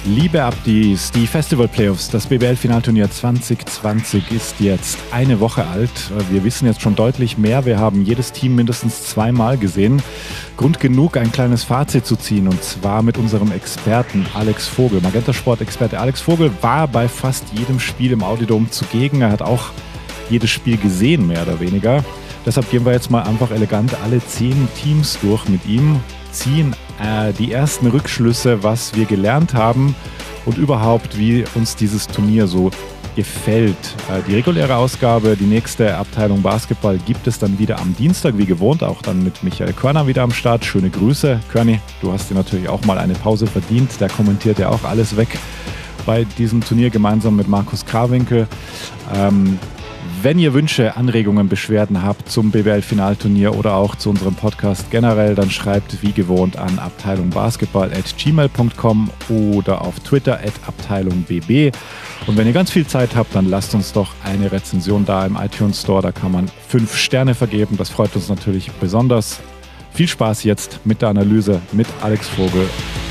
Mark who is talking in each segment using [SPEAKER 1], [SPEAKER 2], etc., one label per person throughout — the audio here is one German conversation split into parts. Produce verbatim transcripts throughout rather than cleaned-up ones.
[SPEAKER 1] Liebe Abdis, die Festival Playoffs, das B B L-Finalturnier zwanzig zwanzig ist jetzt eine Woche alt. Wir wissen jetzt schon deutlich mehr. Wir haben jedes Team mindestens zweimal gesehen. Grund genug, ein kleines Fazit zu ziehen, und zwar mit unserem Experten Alex Vogel. Magenta-Sport-Experte Alex Vogel war bei fast jedem Spiel im Audidom zugegen. Er hat auch jedes Spiel gesehen, mehr oder weniger. Deshalb gehen wir jetzt mal einfach elegant alle zehn Teams durch mit ihm, ziehen äh, die ersten Rückschlüsse, was wir gelernt haben und überhaupt, wie uns dieses Turnier so gefällt. Äh, die reguläre Ausgabe, die nächste Abteilung Basketball, gibt es dann wieder am Dienstag, wie gewohnt, auch dann mit Michael Körner wieder am Start. Schöne Grüße. Körni, du hast dir natürlich auch mal eine Pause verdient. Der kommentiert ja auch alles weg bei diesem Turnier gemeinsam mit Markus Krawinkel. Ähm, Wenn ihr Wünsche, Anregungen, Beschwerden habt zum B B L-Finalturnier oder auch zu unserem Podcast generell, dann schreibt wie gewohnt an abteilungbasketball at gmail punkt com oder auf Twitter at abteilungbb. Und wenn ihr ganz viel Zeit habt, dann lasst uns doch eine Rezension da im iTunes Store. Da kann man fünf Sterne vergeben. Das freut uns natürlich besonders. Viel Spaß jetzt mit der Analyse mit Alex Vogel.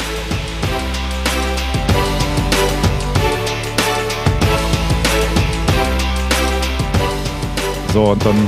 [SPEAKER 1] So, und dann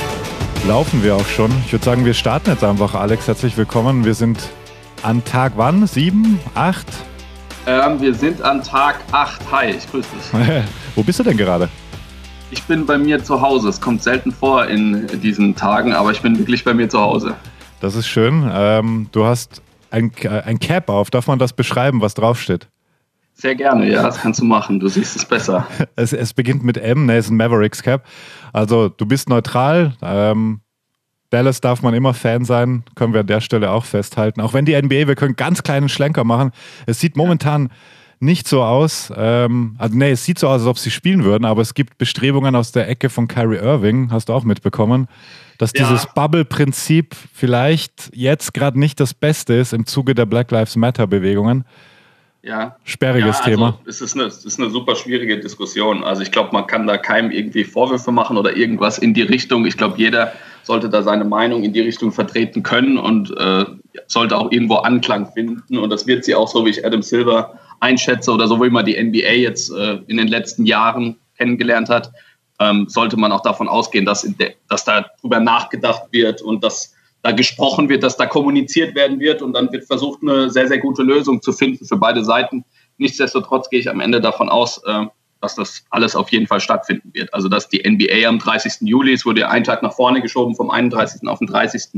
[SPEAKER 1] laufen wir auch schon. Ich würde sagen, wir starten jetzt einfach. Alex, herzlich willkommen. Wir sind an Tag wann? Sieben? Acht?
[SPEAKER 2] Ähm, wir sind an Tag acht. Hi, ich grüße dich.
[SPEAKER 1] Wo bist du denn gerade?
[SPEAKER 2] Ich bin bei mir zu Hause. Es kommt selten vor in diesen Tagen, aber ich bin wirklich bei mir zu Hause.
[SPEAKER 1] Das ist schön. Ähm, du hast ein, ein Cap auf. Darf man das beschreiben, was draufsteht?
[SPEAKER 2] Sehr gerne, ja, das kannst du machen. Du siehst es besser.
[SPEAKER 1] Es, es beginnt mit M, ne, ist ein Mavericks Cap. Also du bist neutral. Ähm, Dallas darf man immer Fan sein, können wir an der Stelle auch festhalten. Auch wenn die N B A, wir können ganz kleinen Schlenker machen. Es sieht momentan nicht so aus, ähm, also nee, es sieht so aus, als ob sie spielen würden, aber es gibt Bestrebungen aus der Ecke von Kyrie Irving, hast du auch mitbekommen, dass ja. dieses Bubble-Prinzip vielleicht jetzt gerade nicht das Beste ist im Zuge der Black Lives Matter-Bewegungen.
[SPEAKER 2] Ja.
[SPEAKER 1] Sperriges
[SPEAKER 2] ja,
[SPEAKER 1] Thema.
[SPEAKER 2] Also es ist eine, es ist eine super schwierige Diskussion. Also ich glaube, man kann da keinem irgendwie Vorwürfe machen oder irgendwas in die Richtung. Ich glaube, jeder sollte da seine Meinung in die Richtung vertreten können und äh, sollte auch irgendwo Anklang finden. Und das wird sie auch, so wie ich Adam Silver einschätze oder so wie man die N B A jetzt äh, in den letzten Jahren kennengelernt hat, ähm, sollte man auch davon ausgehen, dass, in de- dass da drüber nachgedacht wird und dass da gesprochen wird, dass da kommuniziert werden wird und dann wird versucht, eine sehr, sehr gute Lösung zu finden für beide Seiten. Nichtsdestotrotz gehe ich am Ende davon aus, dass das alles auf jeden Fall stattfinden wird. Also dass die N B A am dreißigsten Juli, es wurde ja einen Tag nach vorne geschoben, vom einunddreißigsten auf den dreißigsten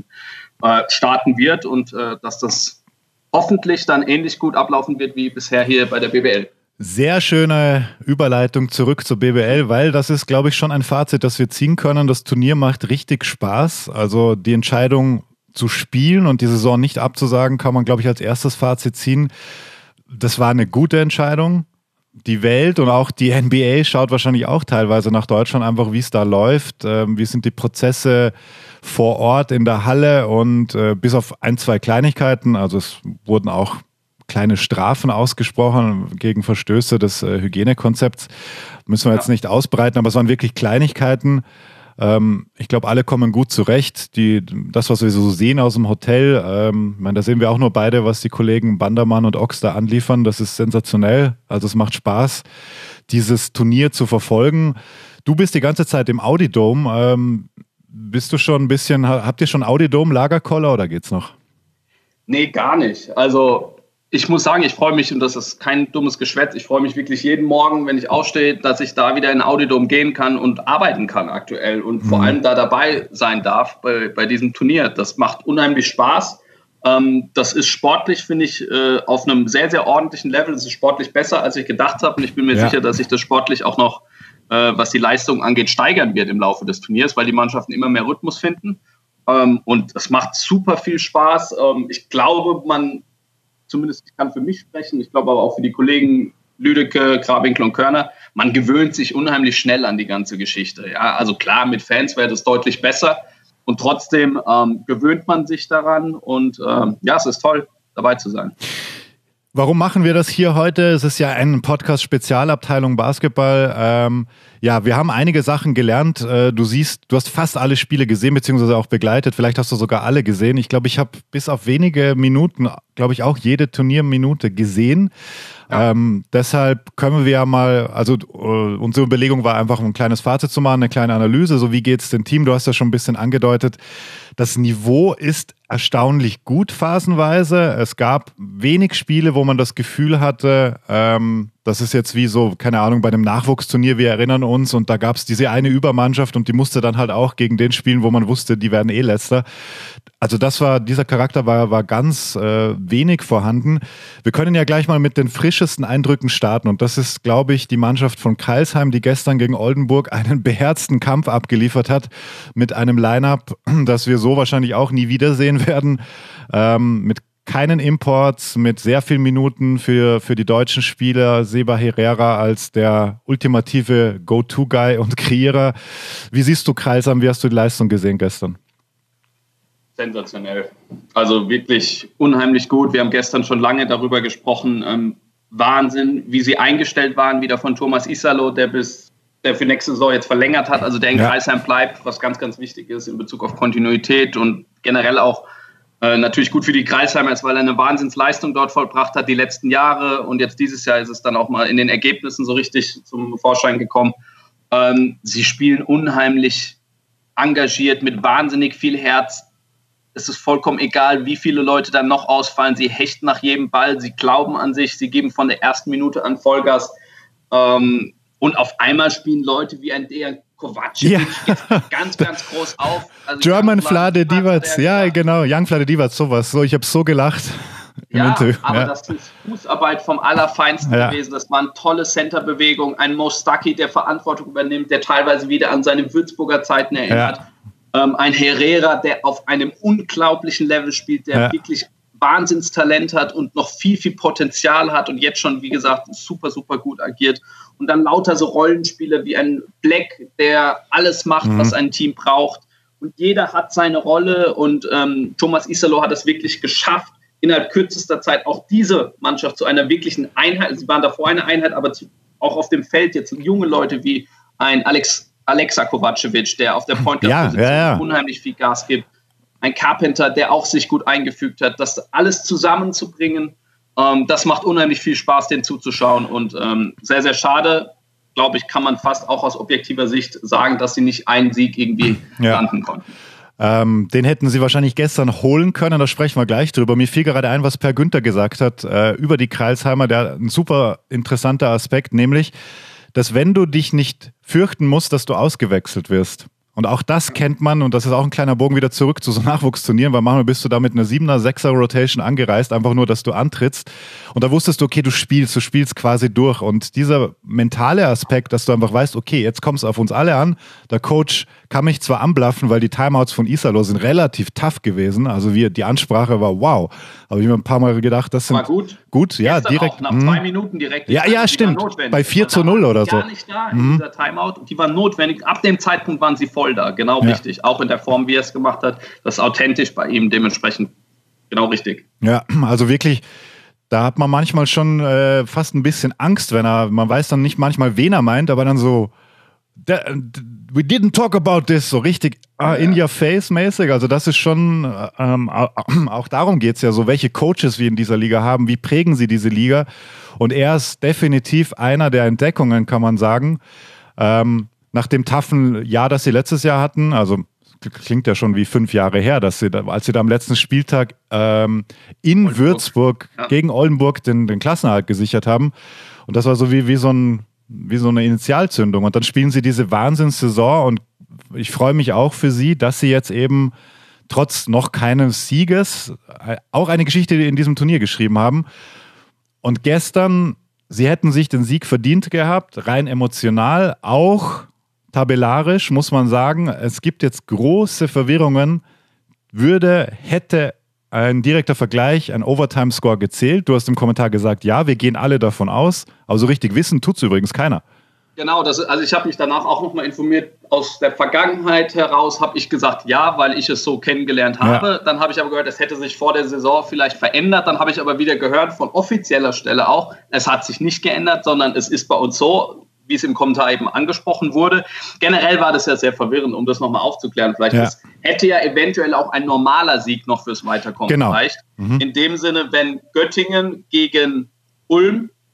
[SPEAKER 2] starten wird und dass das hoffentlich dann ähnlich gut ablaufen wird wie bisher hier bei der B B L.
[SPEAKER 1] Sehr schöne Überleitung zurück zur B B L, weil das ist, glaube ich, schon ein Fazit, das wir ziehen können. Das Turnier macht richtig Spaß. Also die Entscheidung zu spielen und die Saison nicht abzusagen, kann man, glaube ich, als erstes Fazit ziehen. Das war eine gute Entscheidung. Die Welt und auch die N B A schaut wahrscheinlich auch teilweise nach Deutschland, einfach wie es da läuft. Ähm, wie sind die Prozesse vor Ort in der Halle und äh, bis auf ein, zwei Kleinigkeiten, also es wurden auch kleine Strafen ausgesprochen gegen Verstöße des äh, Hygienekonzepts. Müssen wir jetzt ja. nicht ausbreiten, aber es waren wirklich Kleinigkeiten. Ähm, ich glaube, alle kommen gut zurecht. Die, das, was wir so sehen aus dem Hotel, ähm, ich meine, da sehen wir auch nur beide, was die Kollegen Bandermann und Ochs da anliefern. Das ist sensationell. Also es macht Spaß, dieses Turnier zu verfolgen. Du bist die ganze Zeit im Audidom. Ähm, bist du schon ein bisschen, habt ihr schon Audidom, Lagerkoller oder geht's noch?
[SPEAKER 2] Nee, gar nicht. Also ich muss sagen, ich freue mich, und das ist kein dummes Geschwätz, ich freue mich wirklich jeden Morgen, wenn ich aufstehe, dass ich da wieder in den Audidom gehen kann und arbeiten kann aktuell und mhm. vor allem da dabei sein darf bei, bei diesem Turnier. Das macht unheimlich Spaß. Ähm, das ist sportlich, finde ich, äh, auf einem sehr, sehr ordentlichen Level. Das ist sportlich besser, als ich gedacht habe, und ich bin mir ja. sicher, dass sich das sportlich auch noch, äh, was die Leistung angeht, steigern wird im Laufe des Turniers, weil die Mannschaften immer mehr Rhythmus finden. Ähm, und es macht super viel Spaß. Ähm, ich glaube, man Zumindest ich kann für mich sprechen, ich glaube aber auch für die Kollegen Lüdecke, Krawinkel und Körner, man gewöhnt sich unheimlich schnell an die ganze Geschichte. Ja, also klar, mit Fans wäre das deutlich besser und trotzdem ähm, gewöhnt man sich daran und ähm, ja, es ist toll, dabei zu sein.
[SPEAKER 1] Warum machen wir das hier heute? Es ist ja ein Podcast Spezialabteilung Basketball. Ähm, ja, wir haben einige Sachen gelernt. Äh, du siehst, du hast fast alle Spiele gesehen, beziehungsweise auch begleitet. Vielleicht hast du sogar alle gesehen. Ich glaube, ich habe bis auf wenige Minuten, glaube ich, auch jede Turnierminute gesehen. Ja. Ähm, deshalb können wir ja mal, also uh, unsere Überlegung war einfach ein kleines Fazit zu machen, eine kleine Analyse, so wie geht es dem Team, du hast ja schon ein bisschen angedeutet, das Niveau ist erstaunlich gut phasenweise, es gab wenig Spiele, wo man das Gefühl hatte, ähm, das ist jetzt wie so, keine Ahnung, bei einem Nachwuchsturnier, wir erinnern uns und da gab es diese eine Übermannschaft und die musste dann halt auch gegen den spielen, wo man wusste, die werden eh letzter. Also das war, dieser Charakter war, war ganz äh, wenig vorhanden. Wir können ja gleich mal mit den frischesten Eindrücken starten und das ist, glaube ich, die Mannschaft von Crailsheim, die gestern gegen Oldenburg einen beherzten Kampf abgeliefert hat mit einem Line-Up, das wir so wahrscheinlich auch nie wiedersehen werden, ähm, mit keinen Imports, mit sehr vielen Minuten für, für die deutschen Spieler, Seba Herrera als der ultimative Go-To-Guy und Kreierer. Wie siehst du Crailsheim, wie hast du die Leistung gesehen gestern?
[SPEAKER 2] Sensationell. Also wirklich unheimlich gut. Wir haben gestern schon lange darüber gesprochen. Ähm, Wahnsinn, wie sie eingestellt waren, wieder von Thomas Isalo, der bis der für nächste Saison jetzt verlängert hat, also der in ja. Crailsheim bleibt, was ganz, ganz wichtig ist in Bezug auf Kontinuität und generell auch äh, natürlich gut für die Crailsheimer ist, weil er eine Wahnsinnsleistung dort vollbracht hat die letzten Jahre und jetzt dieses Jahr ist es dann auch mal in den Ergebnissen so richtig zum Vorschein gekommen. Ähm, sie spielen unheimlich engagiert, mit wahnsinnig viel Herz. Es ist vollkommen egal, wie viele Leute dann noch ausfallen. Sie hechten nach jedem Ball, sie glauben an sich, sie geben von der ersten Minute an Vollgas. Ähm, und auf einmal spielen Leute wie ein Dejan Kovacevic ja. ganz, ganz groß auf. Also
[SPEAKER 1] German Vlade Divac, ja genau, Young Vlade Divac, sowas. So, ich habe so gelacht.
[SPEAKER 2] Ja, aber ja. das ist Fußarbeit vom Allerfeinsten ja. gewesen. Das waren tolle Centerbewegungen. Ein Mo Stuckey, der Verantwortung übernimmt, der teilweise wieder an seine Würzburger Zeiten erinnert. Ja. Ähm, ein Herrera, der auf einem unglaublichen Level spielt, der ja. wirklich Wahnsinnstalent hat und noch viel, viel Potenzial hat und jetzt schon, wie gesagt, super, super gut agiert. Und dann lauter so Rollenspieler wie ein Black, der alles macht, mhm. was ein Team braucht. Und jeder hat seine Rolle und ähm, Thomas Isalo hat es wirklich geschafft, innerhalb kürzester Zeit auch diese Mannschaft zu einer wirklichen Einheit, sie waren davor eine Einheit, aber zu, auch auf dem Feld jetzt junge Leute wie ein Alex, Alexa Kovacevic, der auf der Point Guard-Position ja, ja, ja. unheimlich viel Gas gibt. Ein Carpenter, der auch sich gut eingefügt hat. Das alles zusammenzubringen, ähm, das macht unheimlich viel Spaß, den zuzuschauen. Und ähm, sehr, sehr schade, glaube ich, kann man fast auch aus objektiver Sicht sagen, dass sie nicht einen Sieg irgendwie ja. landen konnten.
[SPEAKER 1] Ähm, den hätten sie wahrscheinlich gestern holen können, da sprechen wir gleich drüber. Mir fiel gerade ein, was Per Günther gesagt hat äh, über die Crailsheimer, der ein super interessanter Aspekt, nämlich, dass wenn du dich nicht fürchten musst, dass du ausgewechselt wirst. Und auch das kennt man, und das ist auch ein kleiner Bogen wieder zurück zu so Nachwuchsturnieren, weil manchmal bist du da mit einer siebener, sechser Rotation angereist, einfach nur, dass du antrittst. Und da wusstest du, okay, du spielst, du spielst quasi durch. Und dieser mentale Aspekt, dass du einfach weißt, okay, jetzt kommt es auf uns alle an. Der Coach kann mich zwar anblaffen, weil die Timeouts von Isalo sind relativ tough gewesen. Also wir, die Ansprache war wow. Aber ich habe mir ein paar Mal gedacht, das sind...
[SPEAKER 2] War gut.
[SPEAKER 1] Gut, ja, direkt.
[SPEAKER 2] Auch nach mh. zwei Minuten direkt.
[SPEAKER 1] Ja, ja, stimmt. Bei vier zu null oder so.
[SPEAKER 2] Gar nicht da in mhm. dieser Timeout. Die waren notwendig. Ab dem Zeitpunkt waren sie voll da. Genau ja. richtig. Auch in der Form, wie er es gemacht hat. Das ist authentisch bei ihm dementsprechend. Genau richtig.
[SPEAKER 1] Ja, also wirklich, da hat man manchmal schon äh, fast ein bisschen Angst, wenn er, man weiß dann nicht manchmal, wen er meint, aber dann so, we didn't talk about this, so richtig uh, in your face mäßig. Also das ist schon, ähm, auch darum geht es ja so, welche Coaches wir in dieser Liga haben, wie prägen sie diese Liga. Und er ist definitiv einer der Entdeckungen, kann man sagen. Ähm, nach dem taffen Jahr, das sie letztes Jahr hatten, also klingt ja schon wie fünf Jahre her, dass sie, da, als sie da am letzten Spieltag ähm, in Oldenburg. Würzburg ja. gegen Oldenburg den, den Klassenerhalt gesichert haben. Und das war so wie, wie so ein wie so eine Initialzündung. Und dann spielen sie diese Wahnsinnssaison und ich freue mich auch für sie, dass sie jetzt eben trotz noch keines Sieges auch eine Geschichte in diesem Turnier geschrieben haben. Und gestern, sie hätten sich den Sieg verdient gehabt, rein emotional, auch tabellarisch muss man sagen, es gibt jetzt große Verwirrungen, würde, hätte ein direkter Vergleich, ein Overtime-Score gezählt. Du hast im Kommentar gesagt, ja, wir gehen alle davon aus. Aber so richtig wissen tut es übrigens keiner.
[SPEAKER 2] Genau, das, also ich habe mich danach auch nochmal informiert. Aus der Vergangenheit heraus habe ich gesagt, ja, weil ich es so kennengelernt habe. Ja. Dann habe ich aber gehört, es hätte sich vor der Saison vielleicht verändert. Dann habe ich aber wieder gehört von offizieller Stelle auch, es hat sich nicht geändert, sondern es ist bei uns so, wie es im Kommentar eben angesprochen wurde. Generell war das ja sehr verwirrend, um das nochmal aufzuklären. Vielleicht
[SPEAKER 1] ja.
[SPEAKER 2] das hätte ja eventuell auch ein normaler Sieg noch fürs Weiterkommen
[SPEAKER 1] genau.
[SPEAKER 2] gereicht.
[SPEAKER 1] Mhm.
[SPEAKER 2] In dem Sinne, wenn Göttingen gegen Ulm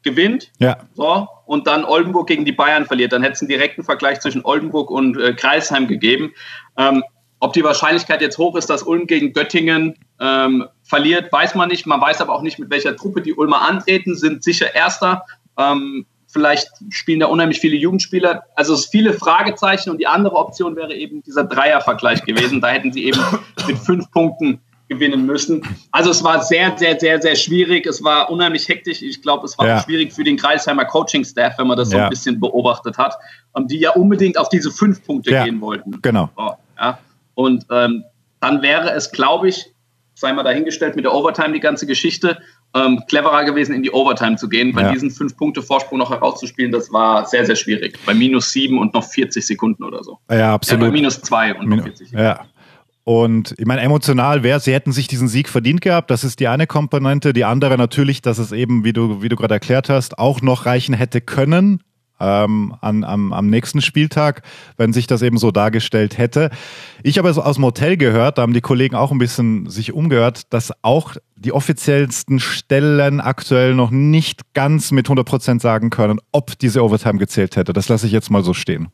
[SPEAKER 2] gewinnt,
[SPEAKER 1] ja.
[SPEAKER 2] so, und dann Oldenburg gegen die Bayern verliert. Dann hätte es einen direkten Vergleich zwischen Oldenburg und äh, Crailsheim gegeben. Ähm, ob die Wahrscheinlichkeit jetzt hoch ist, dass Ulm gegen Göttingen ähm, verliert, weiß man nicht. Man weiß aber auch nicht, mit welcher Truppe die Ulmer antreten, sind sicher Erster. Ähm, vielleicht spielen da unheimlich viele Jugendspieler. Also es sind viele Fragezeichen und die andere Option wäre eben dieser Dreiervergleich gewesen. Da hätten sie eben mit fünf Punkten gewinnen müssen. Also es war sehr, sehr, sehr, sehr schwierig. Es war unheimlich hektisch. Ich glaube, es war ja. auch schwierig für den Crailsheimer Coaching-Staff, wenn man das so ja. ein bisschen beobachtet hat, die ja unbedingt auf diese fünf Punkte ja. gehen wollten.
[SPEAKER 1] Genau.
[SPEAKER 2] So, ja. Und ähm, dann wäre es, glaube ich, sei mal dahingestellt mit der Overtime, die ganze Geschichte, ähm, cleverer gewesen, in die Overtime zu gehen, weil ja. diesen fünf Punkte Vorsprung noch herauszuspielen, das war sehr, sehr schwierig. Bei minus sieben und noch vierzig Sekunden oder so.
[SPEAKER 1] Ja, absolut.
[SPEAKER 2] Ja, bei minus zwei und
[SPEAKER 1] Min-
[SPEAKER 2] noch vierzig Sekunden.
[SPEAKER 1] Ja. Und ich meine, emotional wäre, sie hätten sich diesen Sieg verdient gehabt. Das ist die eine Komponente. Die andere natürlich, dass es eben, wie du, wie du gerade erklärt hast, auch noch reichen hätte können. Ähm, an, am, am nächsten Spieltag, wenn sich das eben so dargestellt hätte. Ich habe es aus dem Hotel gehört, da haben die Kollegen auch ein bisschen sich umgehört, dass auch die offiziellsten Stellen aktuell noch nicht ganz mit hundert Prozent sagen können, ob diese Overtime gezählt hätte. Das lasse ich jetzt mal so stehen.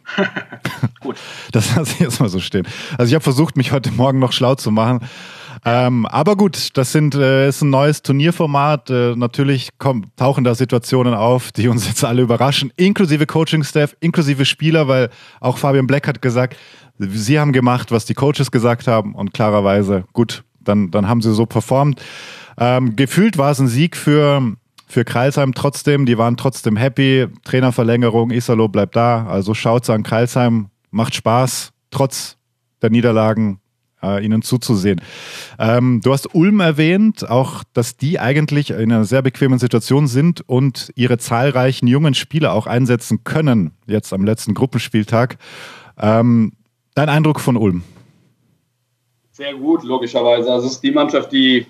[SPEAKER 2] Gut.
[SPEAKER 1] Das lasse ich jetzt mal so stehen. Also ich habe versucht, mich heute Morgen noch schlau zu machen. Ähm, aber gut, das sind, äh, ist ein neues Turnierformat. Äh, natürlich kommen, tauchen da Situationen auf, die uns jetzt alle überraschen, inklusive Coaching-Staff, inklusive Spieler, weil auch Fabian Black hat gesagt, sie haben gemacht, was die Coaches gesagt haben und klarerweise, gut, dann, dann haben sie so performt. Ähm, gefühlt war es ein Sieg für, für Crailsheim trotzdem, die waren trotzdem happy. Trainerverlängerung, Isalo bleibt da, also schaut's an Crailsheim, macht Spaß, trotz der Niederlagen Äh, ihnen zuzusehen. Ähm, du hast Ulm erwähnt, auch dass die eigentlich in einer sehr bequemen Situation sind und ihre zahlreichen jungen Spieler auch einsetzen können, jetzt am letzten Gruppenspieltag. Ähm, dein Eindruck von Ulm?
[SPEAKER 2] Sehr gut, logischerweise. Also es ist die Mannschaft, die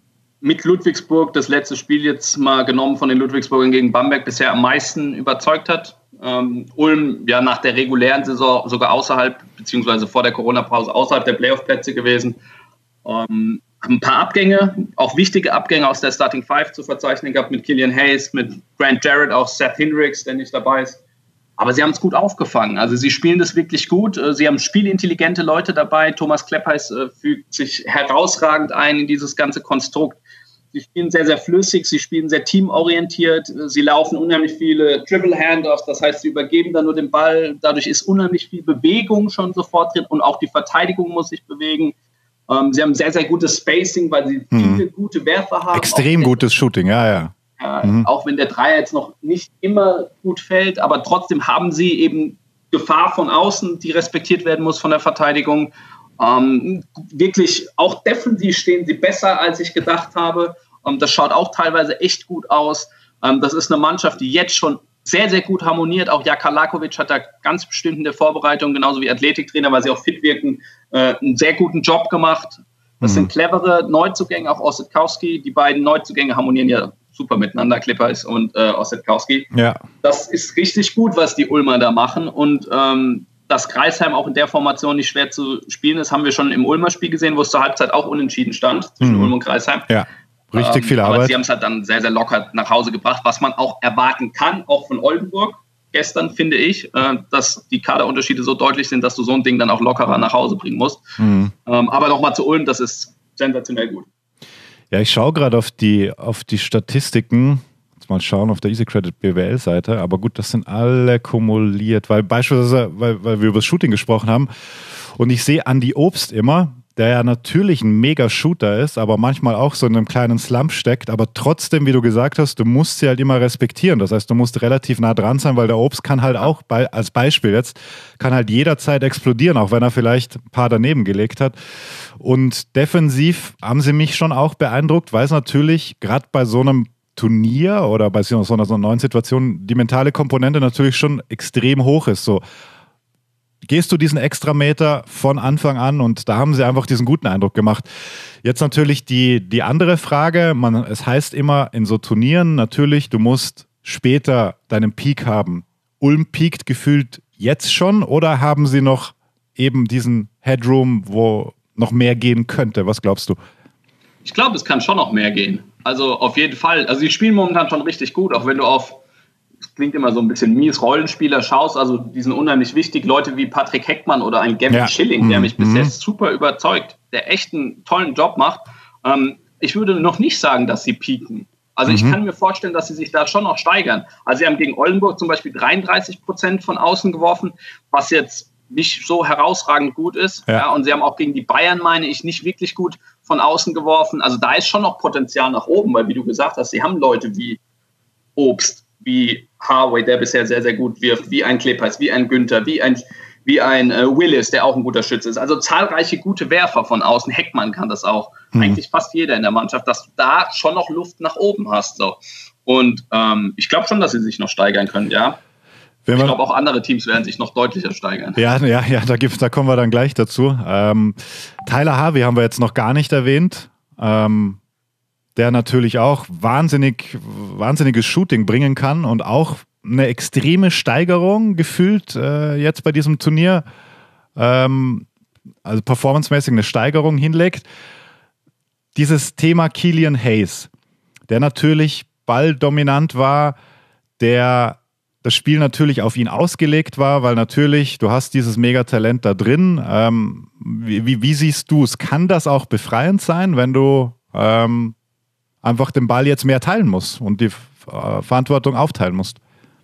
[SPEAKER 2] mit Ludwigsburg das letzte Spiel jetzt mal genommen von den Ludwigsburgern gegen Bamberg bisher am meisten überzeugt hat. Ähm, Ulm ja nach der regulären Saison sogar außerhalb, beziehungsweise vor der Corona-Pause außerhalb der Playoff-Plätze gewesen. Ähm, ein paar Abgänge, auch wichtige Abgänge aus der Starting Five zu verzeichnen gehabt, mit Killian Hayes, mit Grant Jarrett, auch Seth Hendricks, der nicht dabei ist. Aber sie haben es gut aufgefangen. Also sie spielen das wirklich gut. Sie haben spielintelligente Leute dabei. Thomas Kleppeis äh, fügt sich herausragend ein in dieses ganze Konstrukt. Sie spielen sehr, sehr flüssig, sie spielen sehr teamorientiert, sie laufen unheimlich viele Dribble-Handoffs, das heißt, sie übergeben dann nur den Ball, dadurch ist unheimlich viel Bewegung schon sofort drin und auch die Verteidigung muss sich bewegen. Ähm, sie haben sehr, sehr gutes Spacing, weil sie viele mhm. gute Werfer haben.
[SPEAKER 1] Extrem gutes Shooting, ja, ja.
[SPEAKER 2] Äh, mhm. Auch wenn der Dreier jetzt noch nicht immer gut fällt, aber trotzdem haben sie eben Gefahr von außen, die respektiert werden muss von der Verteidigung. Ähm, wirklich auch defensiv stehen sie besser, als ich gedacht habe. Ähm, das schaut auch teilweise echt gut aus. Ähm, das ist eine Mannschaft, die jetzt schon sehr, sehr gut harmoniert. Auch Jaka Lakovic hat da ganz bestimmt in der Vorbereitung, genauso wie Athletiktrainer, weil sie auch fit wirken, äh, einen sehr guten Job gemacht. Das mhm. sind clevere Neuzugänge, auch Ossetkowski. Die beiden Neuzugänge harmonieren ja super miteinander, Klippers und äh, Ossetkowski.
[SPEAKER 1] Ja.
[SPEAKER 2] Das ist richtig gut, was die Ulmer da machen. Und ähm, dass Crailsheim auch in der Formation nicht schwer zu spielen ist, haben wir schon im Ulmer Spiel gesehen, wo es zur Halbzeit auch unentschieden stand zwischen mhm. Ulm und Crailsheim.
[SPEAKER 1] Ja, richtig ähm, viel
[SPEAKER 2] aber
[SPEAKER 1] Arbeit.
[SPEAKER 2] Sie haben es halt dann sehr, sehr locker nach Hause gebracht, was man auch erwarten kann, auch von Oldenburg. Gestern finde ich, äh, dass die Kaderunterschiede so deutlich sind, dass du so ein Ding dann auch lockerer nach Hause bringen musst. Mhm. Ähm, aber nochmal zu Ulm, das ist sensationell gut.
[SPEAKER 1] Ja, ich schaue gerade auf die, auf die Statistiken. Mal schauen auf der EasyCredit B W L-Seite, aber gut, das sind alle kumuliert, weil beispielsweise, weil, weil wir über das Shooting gesprochen haben und ich sehe Andi Obst immer, der ja natürlich ein Mega-Shooter ist, aber manchmal auch so in einem kleinen Slump steckt, aber trotzdem, wie du gesagt hast, du musst sie halt immer respektieren, das heißt, du musst relativ nah dran sein, weil der Obst kann halt auch, bei, als Beispiel jetzt, kann halt jederzeit explodieren, auch wenn er vielleicht ein paar daneben gelegt hat. Und defensiv haben sie mich schon auch beeindruckt, weil es natürlich gerade bei so einem Turnier oder bei so einer, so einer neuen Situation die mentale Komponente natürlich schon extrem hoch ist. So, gehst du diesen Extrameter von Anfang an und da haben sie einfach diesen guten Eindruck gemacht. Jetzt natürlich die, die andere Frage, man, es heißt immer in so Turnieren natürlich, du musst später deinen Peak haben. Ulm peakt gefühlt jetzt schon oder haben sie noch eben diesen Headroom, wo noch mehr gehen könnte? Was glaubst du?
[SPEAKER 2] Ich glaube, es kann schon noch mehr gehen. Also auf jeden Fall. Also die spielen momentan schon richtig gut, auch wenn du auf, das klingt immer so ein bisschen mies, Rollenspieler schaust, also die sind unheimlich wichtig. Leute wie Patrick Heckmann oder ein Gavin ja. Schilling, der mich mhm. bisher super überzeugt, der echt einen tollen Job macht. Ähm, ich würde noch nicht sagen, dass sie pieken. Also mhm. ich kann mir vorstellen, dass sie sich da schon noch steigern. Also sie haben gegen Oldenburg zum Beispiel dreiunddreißig Prozent von außen geworfen, was jetzt nicht so herausragend gut ist. Ja. Ja, und sie haben auch gegen die Bayern, meine ich, nicht wirklich gut von außen geworfen. Also da ist schon noch Potenzial nach oben, weil wie du gesagt hast, sie haben Leute wie Obst, wie Harvey, der bisher sehr, sehr gut wirft, wie ein Klepeis, wie ein Günther, wie ein, wie ein äh, Willis, der auch ein guter Schütze ist. Also zahlreiche gute Werfer von außen. Heckmann kann das auch. Mhm. Eigentlich fast jeder in der Mannschaft, dass du da schon noch Luft nach oben hast. So. Und ähm, ich glaube schon, dass sie sich noch steigern können, ja. Wenn ich glaube, auch andere Teams werden sich noch deutlicher steigern.
[SPEAKER 1] Ja, ja, ja, da, gibt's, da kommen wir dann gleich dazu. Ähm, Tyler Harvey haben wir jetzt noch gar nicht erwähnt. Ähm, der natürlich auch wahnsinnig, wahnsinniges Shooting bringen kann und auch eine extreme Steigerung gefühlt äh, jetzt bei diesem Turnier, ähm, also performancemäßig eine Steigerung hinlegt. Dieses Thema Killian Hayes, der natürlich balldominant war, der das Spiel natürlich auf ihn ausgelegt war, weil natürlich, du hast dieses Megatalent da drin. Ähm, wie, wie, wie siehst du es? Kann das auch befreiend sein, wenn du ähm, einfach den Ball jetzt mehr teilen musst und die äh, Verantwortung aufteilen musst?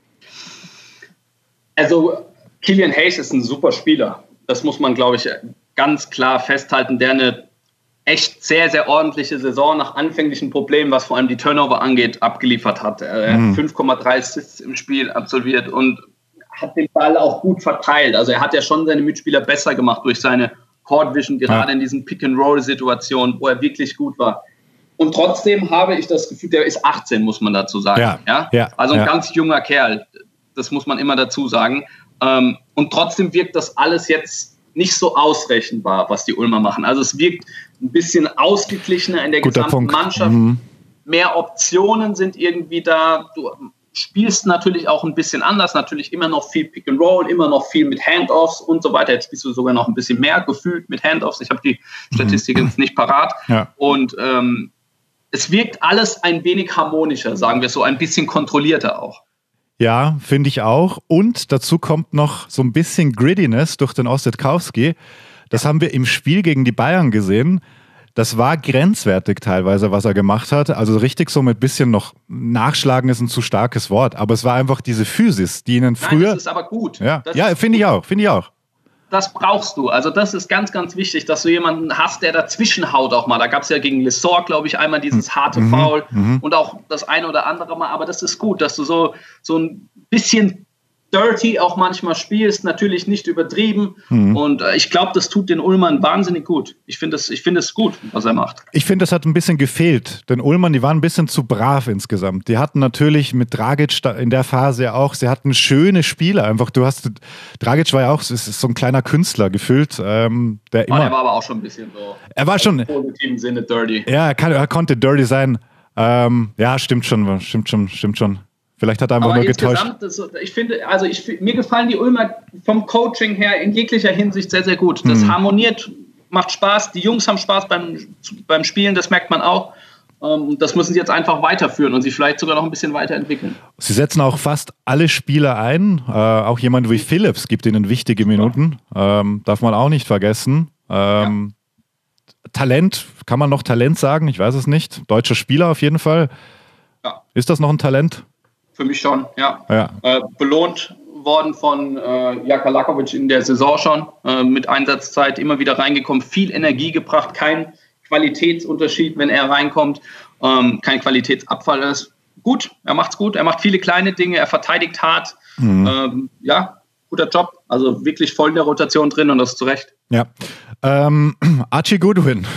[SPEAKER 2] Also Killian Hayes ist ein super Spieler. Das muss man, glaube ich, ganz klar festhalten, der eine echt sehr, sehr ordentliche Saison nach anfänglichen Problemen, was vor allem die Turnover angeht, abgeliefert hat. Er mhm. hat fünf Komma drei Assists im Spiel absolviert und hat den Ball auch gut verteilt. Also er hat ja schon seine Mitspieler besser gemacht durch seine Court Vision, gerade ja. in diesen Pick-and-Roll-Situationen, wo er wirklich gut war. Und trotzdem habe ich das Gefühl, der ist achtzehn, muss man dazu sagen. Ja. Ja? Ja. Also ein ja. ganz junger Kerl, das muss man immer dazu sagen. Und trotzdem wirkt das alles jetzt nicht so ausrechenbar, was die Ulmer machen. Also es wirkt ein bisschen ausgeglichener in der Guter gesamten Punkt. Mannschaft. Mhm. Mehr Optionen sind irgendwie da. Du spielst natürlich auch ein bisschen anders. Natürlich immer noch viel Pick and Roll, immer noch viel mit Handoffs und so weiter. Jetzt spielst du sogar noch ein bisschen mehr gefühlt mit Handoffs. Ich habe die Statistik mhm. jetzt nicht parat. Ja. Und ähm, es wirkt alles ein wenig harmonischer, sagen wir so, ein bisschen kontrollierter auch.
[SPEAKER 1] Ja, finde ich auch. Und dazu kommt noch so ein bisschen Grittiness durch den Ossetkowski. Das haben wir im Spiel gegen die Bayern gesehen. Das war grenzwertig teilweise, was er gemacht hat. Also richtig so mit bisschen noch nachschlagen ist ein zu starkes Wort. Aber es war einfach diese Physis, die ihnen früher... Nein, das
[SPEAKER 2] ist aber gut.
[SPEAKER 1] Ja, ja finde ich auch, finde ich auch.
[SPEAKER 2] Das brauchst du. Also das ist ganz, ganz wichtig, dass du jemanden hast, der dazwischen haut auch mal. Da gab es ja gegen Lessort, glaube ich, einmal dieses harte mhm, Foul mhm. und auch das eine oder andere Mal. Aber das ist gut, dass du so, so ein bisschen dirty auch manchmal spielst. Natürlich nicht übertrieben. Mhm. Und äh, ich glaube, das tut den Ulmern wahnsinnig gut. Ich finde es ich find es gut, was er macht.
[SPEAKER 1] Ich finde, das hat ein bisschen gefehlt. Den Ulmern, die waren ein bisschen zu brav insgesamt. Die hatten natürlich mit Dragic in der Phase auch, sie hatten schöne Spiele einfach. Du hast, Dragic war ja auch, es ist so ein kleiner Künstler gefühlt. Ähm, der immer,
[SPEAKER 2] oh, er war aber auch schon ein bisschen so.
[SPEAKER 1] Er war schon.
[SPEAKER 2] Im positiven Sinne dirty.
[SPEAKER 1] Ja, er, kann, er konnte dirty sein. Ähm, ja, stimmt schon, stimmt schon, stimmt schon. Vielleicht hat er einfach
[SPEAKER 2] aber
[SPEAKER 1] nur getäuscht.
[SPEAKER 2] Das, ich finde, also ich, mir gefallen die Ulmer vom Coaching her in jeglicher Hinsicht sehr, sehr gut. Das mhm. harmoniert, macht Spaß. Die Jungs haben Spaß beim, beim Spielen, das merkt man auch. Ähm, das müssen sie jetzt einfach weiterführen und sich vielleicht sogar noch ein bisschen weiterentwickeln.
[SPEAKER 1] Sie setzen auch fast alle Spieler ein. Äh, auch jemand wie Phillips gibt ihnen wichtige Minuten. Ähm, darf man auch nicht vergessen. Ähm, ja. Talent, kann man noch Talent sagen? Ich weiß es nicht. Deutscher Spieler auf jeden Fall. Ja. Ist das noch ein Talent?
[SPEAKER 2] Für mich schon, ja.
[SPEAKER 1] ja.
[SPEAKER 2] Äh, belohnt worden von äh, Jaka Lakovic in der Saison schon, äh, mit Einsatzzeit immer wieder reingekommen, viel Energie gebracht, kein Qualitätsunterschied, wenn er reinkommt, ähm, kein Qualitätsabfall ist. Gut, er macht's gut, er macht viele kleine Dinge, er verteidigt hart. Mhm. Ähm, ja, guter Job, also wirklich voll in der Rotation drin und das zu Recht.
[SPEAKER 1] Ja, ähm, Archie Goodwin.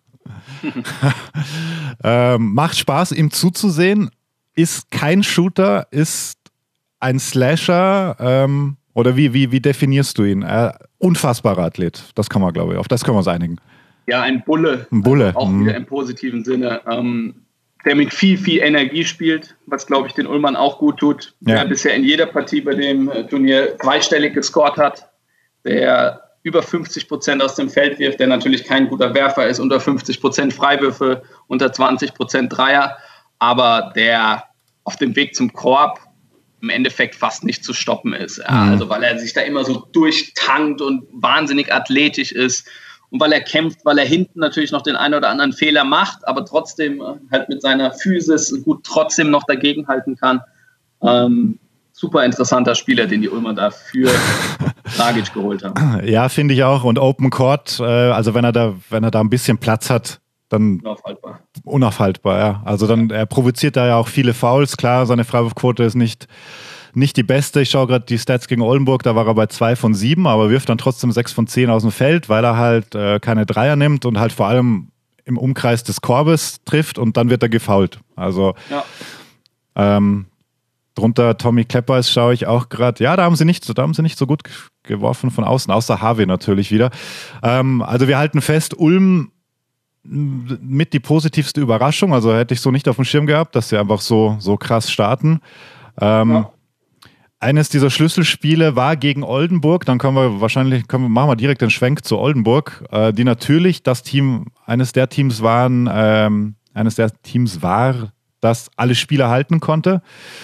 [SPEAKER 1] ähm, macht Spaß, ihm zuzusehen. Ist kein Shooter, ist ein Slasher, ähm, oder wie, wie, wie definierst du ihn? Äh, unfassbarer Athlet, das kann man, glaube ich, auf das können wir uns einigen.
[SPEAKER 2] Ja, ein Bulle.
[SPEAKER 1] Ein Bulle.
[SPEAKER 2] Also auch mhm. wieder im positiven Sinne, ähm, der mit viel, viel Energie spielt, was, glaube ich, den Ulmern auch gut tut. Ja. Der bisher in jeder Partie bei dem Turnier zweistellig gescored hat, der über fünfzig Prozent aus dem Feld wirft, der natürlich kein guter Werfer ist, unter fünfzig Prozent Freiwürfe, unter zwanzig Prozent Dreier, aber der auf dem Weg zum Korb im Endeffekt fast nicht zu stoppen ist. Ja, mhm. Also weil er sich da immer so durchtankt und wahnsinnig athletisch ist und weil er kämpft, weil er hinten natürlich noch den einen oder anderen Fehler macht, aber trotzdem halt mit seiner Physis gut trotzdem noch dagegenhalten kann. Ähm, super interessanter Spieler, den die Ulmer da für Dragic geholt haben.
[SPEAKER 1] Ja, finde ich auch. Und Open Court, äh, also wenn er da, wenn er da ein bisschen Platz hat, dann
[SPEAKER 2] unaufhaltbar.
[SPEAKER 1] Unaufhaltbar, ja. Also dann, er provoziert da ja auch viele Fouls. Klar, seine Freiwurfquote ist nicht, nicht die beste. Ich schaue gerade die Stats gegen Oldenburg, da war er bei zwei von sieben, aber wirft dann trotzdem sechs von zehn aus dem Feld, weil er halt äh, keine Dreier nimmt und halt vor allem im Umkreis des Korbes trifft und dann wird er gefoult. Also
[SPEAKER 2] ja.
[SPEAKER 1] ähm, drunter Tommy Kleppers schaue ich auch gerade. Ja, da haben sie nicht, da haben sie nicht so gut geworfen von außen, außer Harvey natürlich wieder. Ähm, also wir halten fest, Ulm mit die positivste Überraschung. Also hätte ich so nicht auf dem Schirm gehabt, dass sie einfach so, so krass starten. Ähm, ja. Eines dieser Schlüsselspiele war gegen Oldenburg. Dann können wir wahrscheinlich, können wir, machen wir direkt den Schwenk zu Oldenburg, äh, die natürlich das Team, eines der Teams waren, ähm, eines der Teams war, das alle Spieler halten konnte.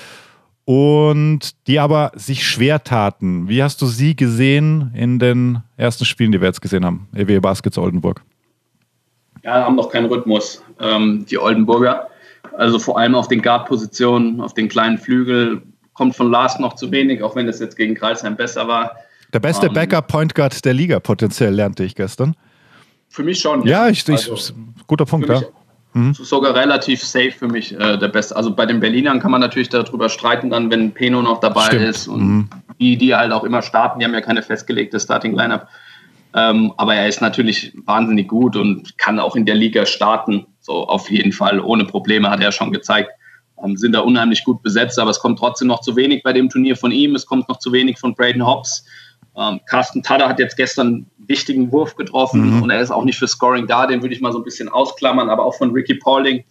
[SPEAKER 1] Und die aber sich schwer taten. Wie hast du sie gesehen in den ersten Spielen, die wir jetzt gesehen haben? E W Baskets Oldenburg.
[SPEAKER 2] Ja, haben noch keinen Rhythmus, ähm, die Oldenburger. Also vor allem auf den Guard-Positionen, auf den kleinen Flügel, kommt von Lars noch zu wenig, auch wenn das jetzt gegen Kreilsheim besser war.
[SPEAKER 1] Der beste ähm, Backup-Point Guard der Liga potenziell, lernte ich gestern.
[SPEAKER 2] Für mich schon.
[SPEAKER 1] Ja, ich, ich, also, guter Punkt, ja.
[SPEAKER 2] Mhm. Sogar relativ safe für mich äh, der Beste. Also bei den Berlinern kann man natürlich darüber streiten, dann wenn Peno noch dabei
[SPEAKER 1] Stimmt.
[SPEAKER 2] ist und
[SPEAKER 1] mhm.
[SPEAKER 2] die, die halt auch immer starten, die haben ja keine festgelegte Starting-Lineup. Ähm, aber er ist natürlich wahnsinnig gut und kann auch in der Liga starten, so auf jeden Fall, ohne Probleme, hat er schon gezeigt. Ähm, sind da unheimlich gut besetzt, aber es kommt trotzdem noch zu wenig bei dem Turnier von ihm, es kommt noch zu wenig von Braden Hobbs. Ähm, Carsten Tadder hat jetzt gestern einen wichtigen Wurf getroffen mhm. und er ist auch nicht für Scoring da, den würde ich mal so ein bisschen ausklammern, aber auch von Ricky Paulding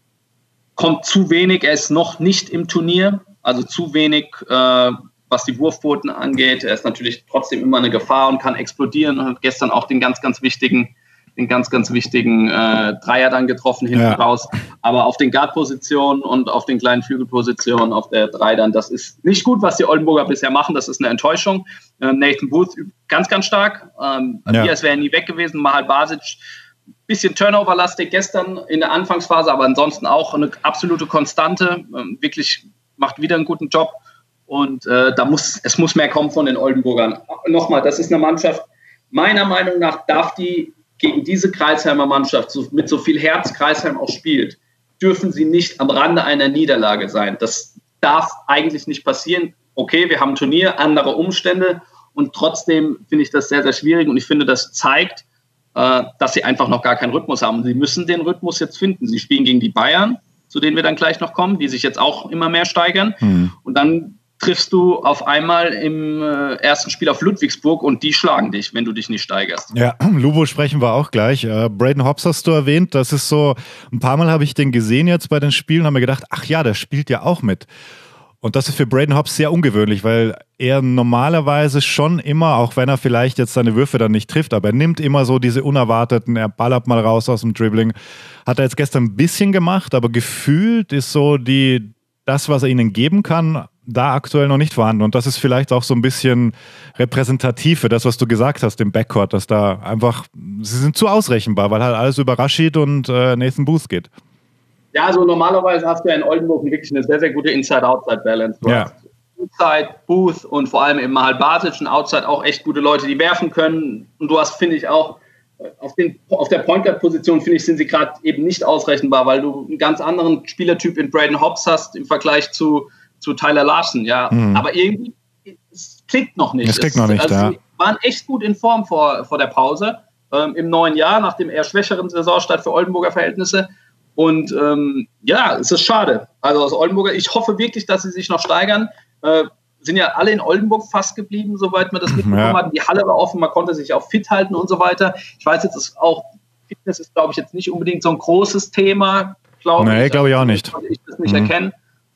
[SPEAKER 2] kommt zu wenig, er ist noch nicht im Turnier, also zu wenig, äh, was die Wurfquoten angeht. Er ist natürlich trotzdem immer eine Gefahr und kann explodieren und hat gestern auch den ganz, ganz wichtigen, den ganz, ganz wichtigen äh, Dreier dann getroffen hinten ja. raus. Aber auf den Guard-Positionen und auf den kleinen Flügelpositionen, auf der drei dann, das ist nicht gut, was die Oldenburger bisher machen. Das ist eine Enttäuschung. Äh, Nathan Booth ganz, ganz stark. Ähm, ja. Diaz wäre nie weg gewesen. Mahal Basic, bisschen Turnover-lastig gestern in der Anfangsphase, aber ansonsten auch eine absolute Konstante. Ähm, wirklich macht wieder einen guten Job. Und äh, da muss, es muss mehr kommen von den Oldenburgern. Nochmal, das ist eine Mannschaft, meiner Meinung nach darf die gegen diese Kreisheimer Mannschaft, so, mit so viel Herz Kreisheim auch spielt, dürfen sie nicht am Rande einer Niederlage sein. Das darf eigentlich nicht passieren. Okay, wir haben ein Turnier, andere Umstände und trotzdem finde ich das sehr, sehr schwierig und ich finde, das zeigt, äh, dass sie einfach noch gar keinen Rhythmus haben. Sie müssen den Rhythmus jetzt finden. Sie spielen gegen die Bayern, zu denen wir dann gleich noch kommen, die sich jetzt auch immer mehr steigern. Mhm. Und dann triffst du auf einmal im äh, ersten Spiel auf Ludwigsburg und die schlagen dich, wenn du dich nicht steigerst.
[SPEAKER 1] Ja, Lubo sprechen wir auch gleich. Äh, Braden Hobbs hast du erwähnt, das ist so, ein paar Mal habe ich den gesehen jetzt bei den Spielen, haben mir gedacht, ach ja, der spielt ja auch mit. Und das ist für Braden Hobbs sehr ungewöhnlich, weil er normalerweise schon immer, auch wenn er vielleicht jetzt seine Würfe dann nicht trifft, aber er nimmt immer so diese unerwarteten, er ballert mal raus aus dem Dribbling. Hat er jetzt gestern ein bisschen gemacht, aber gefühlt ist so die, das, was er ihnen geben kann, da aktuell noch nicht vorhanden. Und das ist vielleicht auch so ein bisschen repräsentativ für das, was du gesagt hast im Backcourt, dass da einfach, sie sind zu ausrechenbar, weil halt alles über Rashid und äh, Nathan Booth geht.
[SPEAKER 2] Ja, also normalerweise hast du ja in Oldenburg wirklich eine sehr, sehr gute Inside-Outside-Balance. Du
[SPEAKER 1] ja.
[SPEAKER 2] hast Inside, Booth und vor allem eben Mahal Basic und Outside auch echt gute Leute, die werfen können. Und du hast, finde ich, auch auf, den, auf der Point Guard-Position, finde ich, sind sie gerade eben nicht ausrechenbar, weil du einen ganz anderen Spielertyp in Braden Hobbs hast im Vergleich zu zu Tyler Larson, ja. Mhm. Aber irgendwie, es klickt noch nicht.
[SPEAKER 1] Es klickt noch nicht,
[SPEAKER 2] also,
[SPEAKER 1] ja.
[SPEAKER 2] Sie waren echt gut in Form vor, vor der Pause, ähm, im neuen Jahr, nach dem eher schwächeren Saisonstart für Oldenburger Verhältnisse. Und ähm, ja, es ist schade. Also aus Oldenburger, ich hoffe wirklich, dass sie sich noch steigern. Äh, sind ja alle in Oldenburg fast geblieben, soweit man das mitbekommen ja. hat. Die Halle war offen, man konnte sich auch fit halten und so weiter. Ich weiß jetzt, ist auch, Fitness ist, glaube ich, jetzt nicht unbedingt so ein großes Thema. Glaube
[SPEAKER 1] nee, glaube ich auch nicht.
[SPEAKER 2] Konnte ich das nicht mhm. erkennen.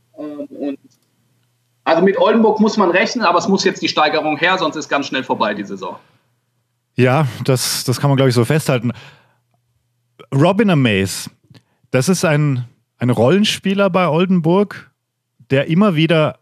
[SPEAKER 2] Und also mit Oldenburg muss man rechnen, aber es muss jetzt die Steigerung her, sonst ist ganz schnell vorbei die Saison.
[SPEAKER 1] Ja, das, das kann man, glaube ich, so festhalten. Robin Amaze, das ist ein, ein Rollenspieler bei Oldenburg, der immer wieder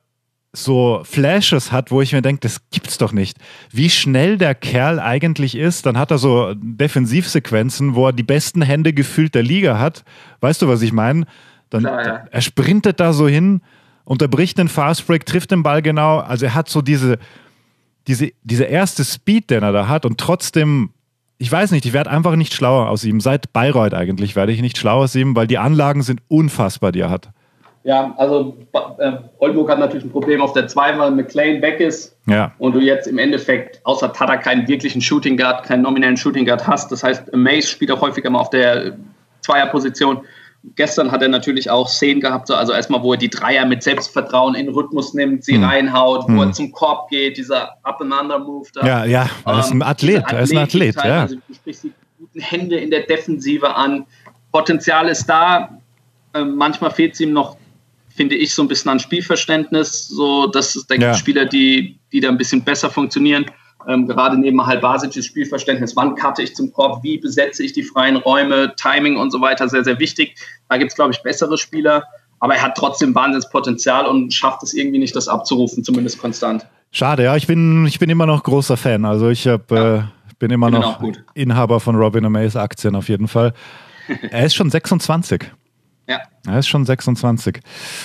[SPEAKER 1] so Flashes hat, wo ich mir denke, das gibt's doch nicht. Wie schnell der Kerl eigentlich ist, dann hat er so Defensivsequenzen, wo er die besten Hände gefühlt der Liga hat. Weißt du, was ich meine? Dann, Klar, ja. Er sprintet da so hin, unterbricht den Fastbreak, trifft den Ball genau. Also er hat so diese, diese, diese erste Speed, den er da hat, und trotzdem, ich weiß nicht, ich werde einfach nicht schlauer aus ihm. Seit Bayreuth eigentlich werde ich nicht schlauer aus ihm, weil die Anlagen sind unfassbar, die er hat.
[SPEAKER 2] Ja, also äh, Oldenburg hat natürlich ein Problem auf der zwei, weil McLean weg ist.
[SPEAKER 1] Ja.
[SPEAKER 2] Und du jetzt im Endeffekt außer Tada keinen wirklichen Shooting Guard, keinen nominellen Shooting Guard hast. Das heißt, Amaze spielt auch häufiger mal auf der Zweierposition. Gestern hat er natürlich auch Szenen gehabt, also erstmal, wo er die Dreier mit Selbstvertrauen in den Rhythmus nimmt, sie hm. reinhaut, wo hm. er zum Korb geht, dieser Up-and-Under-Move da.
[SPEAKER 1] Ja, ja, er ist ein Athlet, er ist ein Athlet, ja.
[SPEAKER 2] Also du sprichst die guten Hände in der Defensive an. Potenzial ist da. Ähm, manchmal fehlt es ihm noch, finde ich, so ein bisschen an Spielverständnis. So, das ist, denke ich, ja. Spieler, die, die da ein bisschen besser funktionieren. Ähm, gerade neben Halbasic's Spielverständnis, wann cutte ich zum Korb, wie besetze ich die freien Räume, Timing und so weiter, sehr, sehr wichtig. Da gibt es, glaube ich, bessere Spieler, aber er hat trotzdem Wahnsinnspotenzial und schafft es irgendwie nicht, das abzurufen, zumindest konstant.
[SPEAKER 1] Schade, ja, ich bin, ich bin immer noch großer Fan. Also ich hab, ja. äh, bin immer bin noch Inhaber von Robin Amaze Aktien auf jeden Fall. Er ist schon sechsundzwanzig.
[SPEAKER 2] Ja.
[SPEAKER 1] Er ist schon sechsundzwanzig.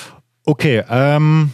[SPEAKER 1] Okay, ähm,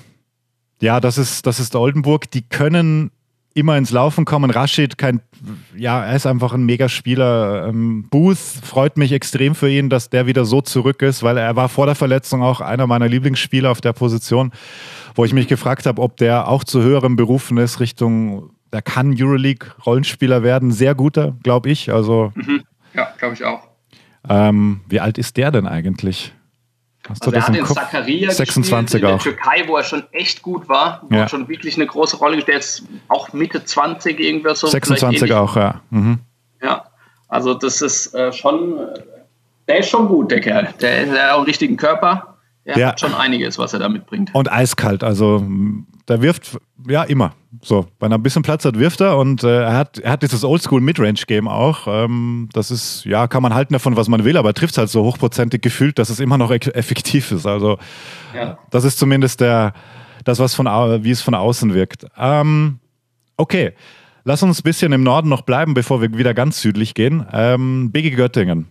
[SPEAKER 1] ja, das ist, das ist Oldenburg. Die können immer ins Laufen kommen. Rashid, kein, ja, er ist einfach ein Megaspieler. Ähm, Booth, freut mich extrem für ihn, dass der wieder so zurück ist, weil er war vor der Verletzung auch einer meiner Lieblingsspieler auf der Position, wo ich mich gefragt habe, ob der auch zu höherem berufen ist, Richtung, der kann Euroleague-Rollenspieler werden. Sehr guter, glaube ich. Also,
[SPEAKER 2] mhm. Ja, glaube ich auch.
[SPEAKER 1] Ähm, wie alt ist der denn eigentlich? Hast
[SPEAKER 2] also
[SPEAKER 1] du das
[SPEAKER 2] er hat
[SPEAKER 1] im
[SPEAKER 2] in
[SPEAKER 1] Kopf?
[SPEAKER 2] Sakarya
[SPEAKER 1] sechsundzwanzig
[SPEAKER 2] gespielt, in
[SPEAKER 1] auch.
[SPEAKER 2] der Türkei, wo er schon echt gut war, wo
[SPEAKER 1] ja.
[SPEAKER 2] er schon wirklich eine große Rolle gespielt hat, ist auch Mitte zwanzig irgendwas so.
[SPEAKER 1] sechsundzwanzig auch, ja. Mhm.
[SPEAKER 2] Ja, also das ist äh, schon, der ist schon gut, der Kerl. Der, der hat auch einen richtigen Körper. Der ja. hat schon einiges, was er da mitbringt.
[SPEAKER 1] Und eiskalt, also der wirft ja immer. So, wenn er ein bisschen Platz hat, wirft er, und äh, er hat er hat dieses Oldschool-Midrange-Game auch. Ähm, das ist, ja, kann man halten davon, was man will, aber er trifft es halt so hochprozentig gefühlt, dass es immer noch e- effektiv ist. Also ja. das ist zumindest der, das, was von, wie es von außen wirkt. Ähm, okay, lass uns ein bisschen im Norden noch bleiben, bevor wir wieder ganz südlich gehen. Ähm, B G Göttingen,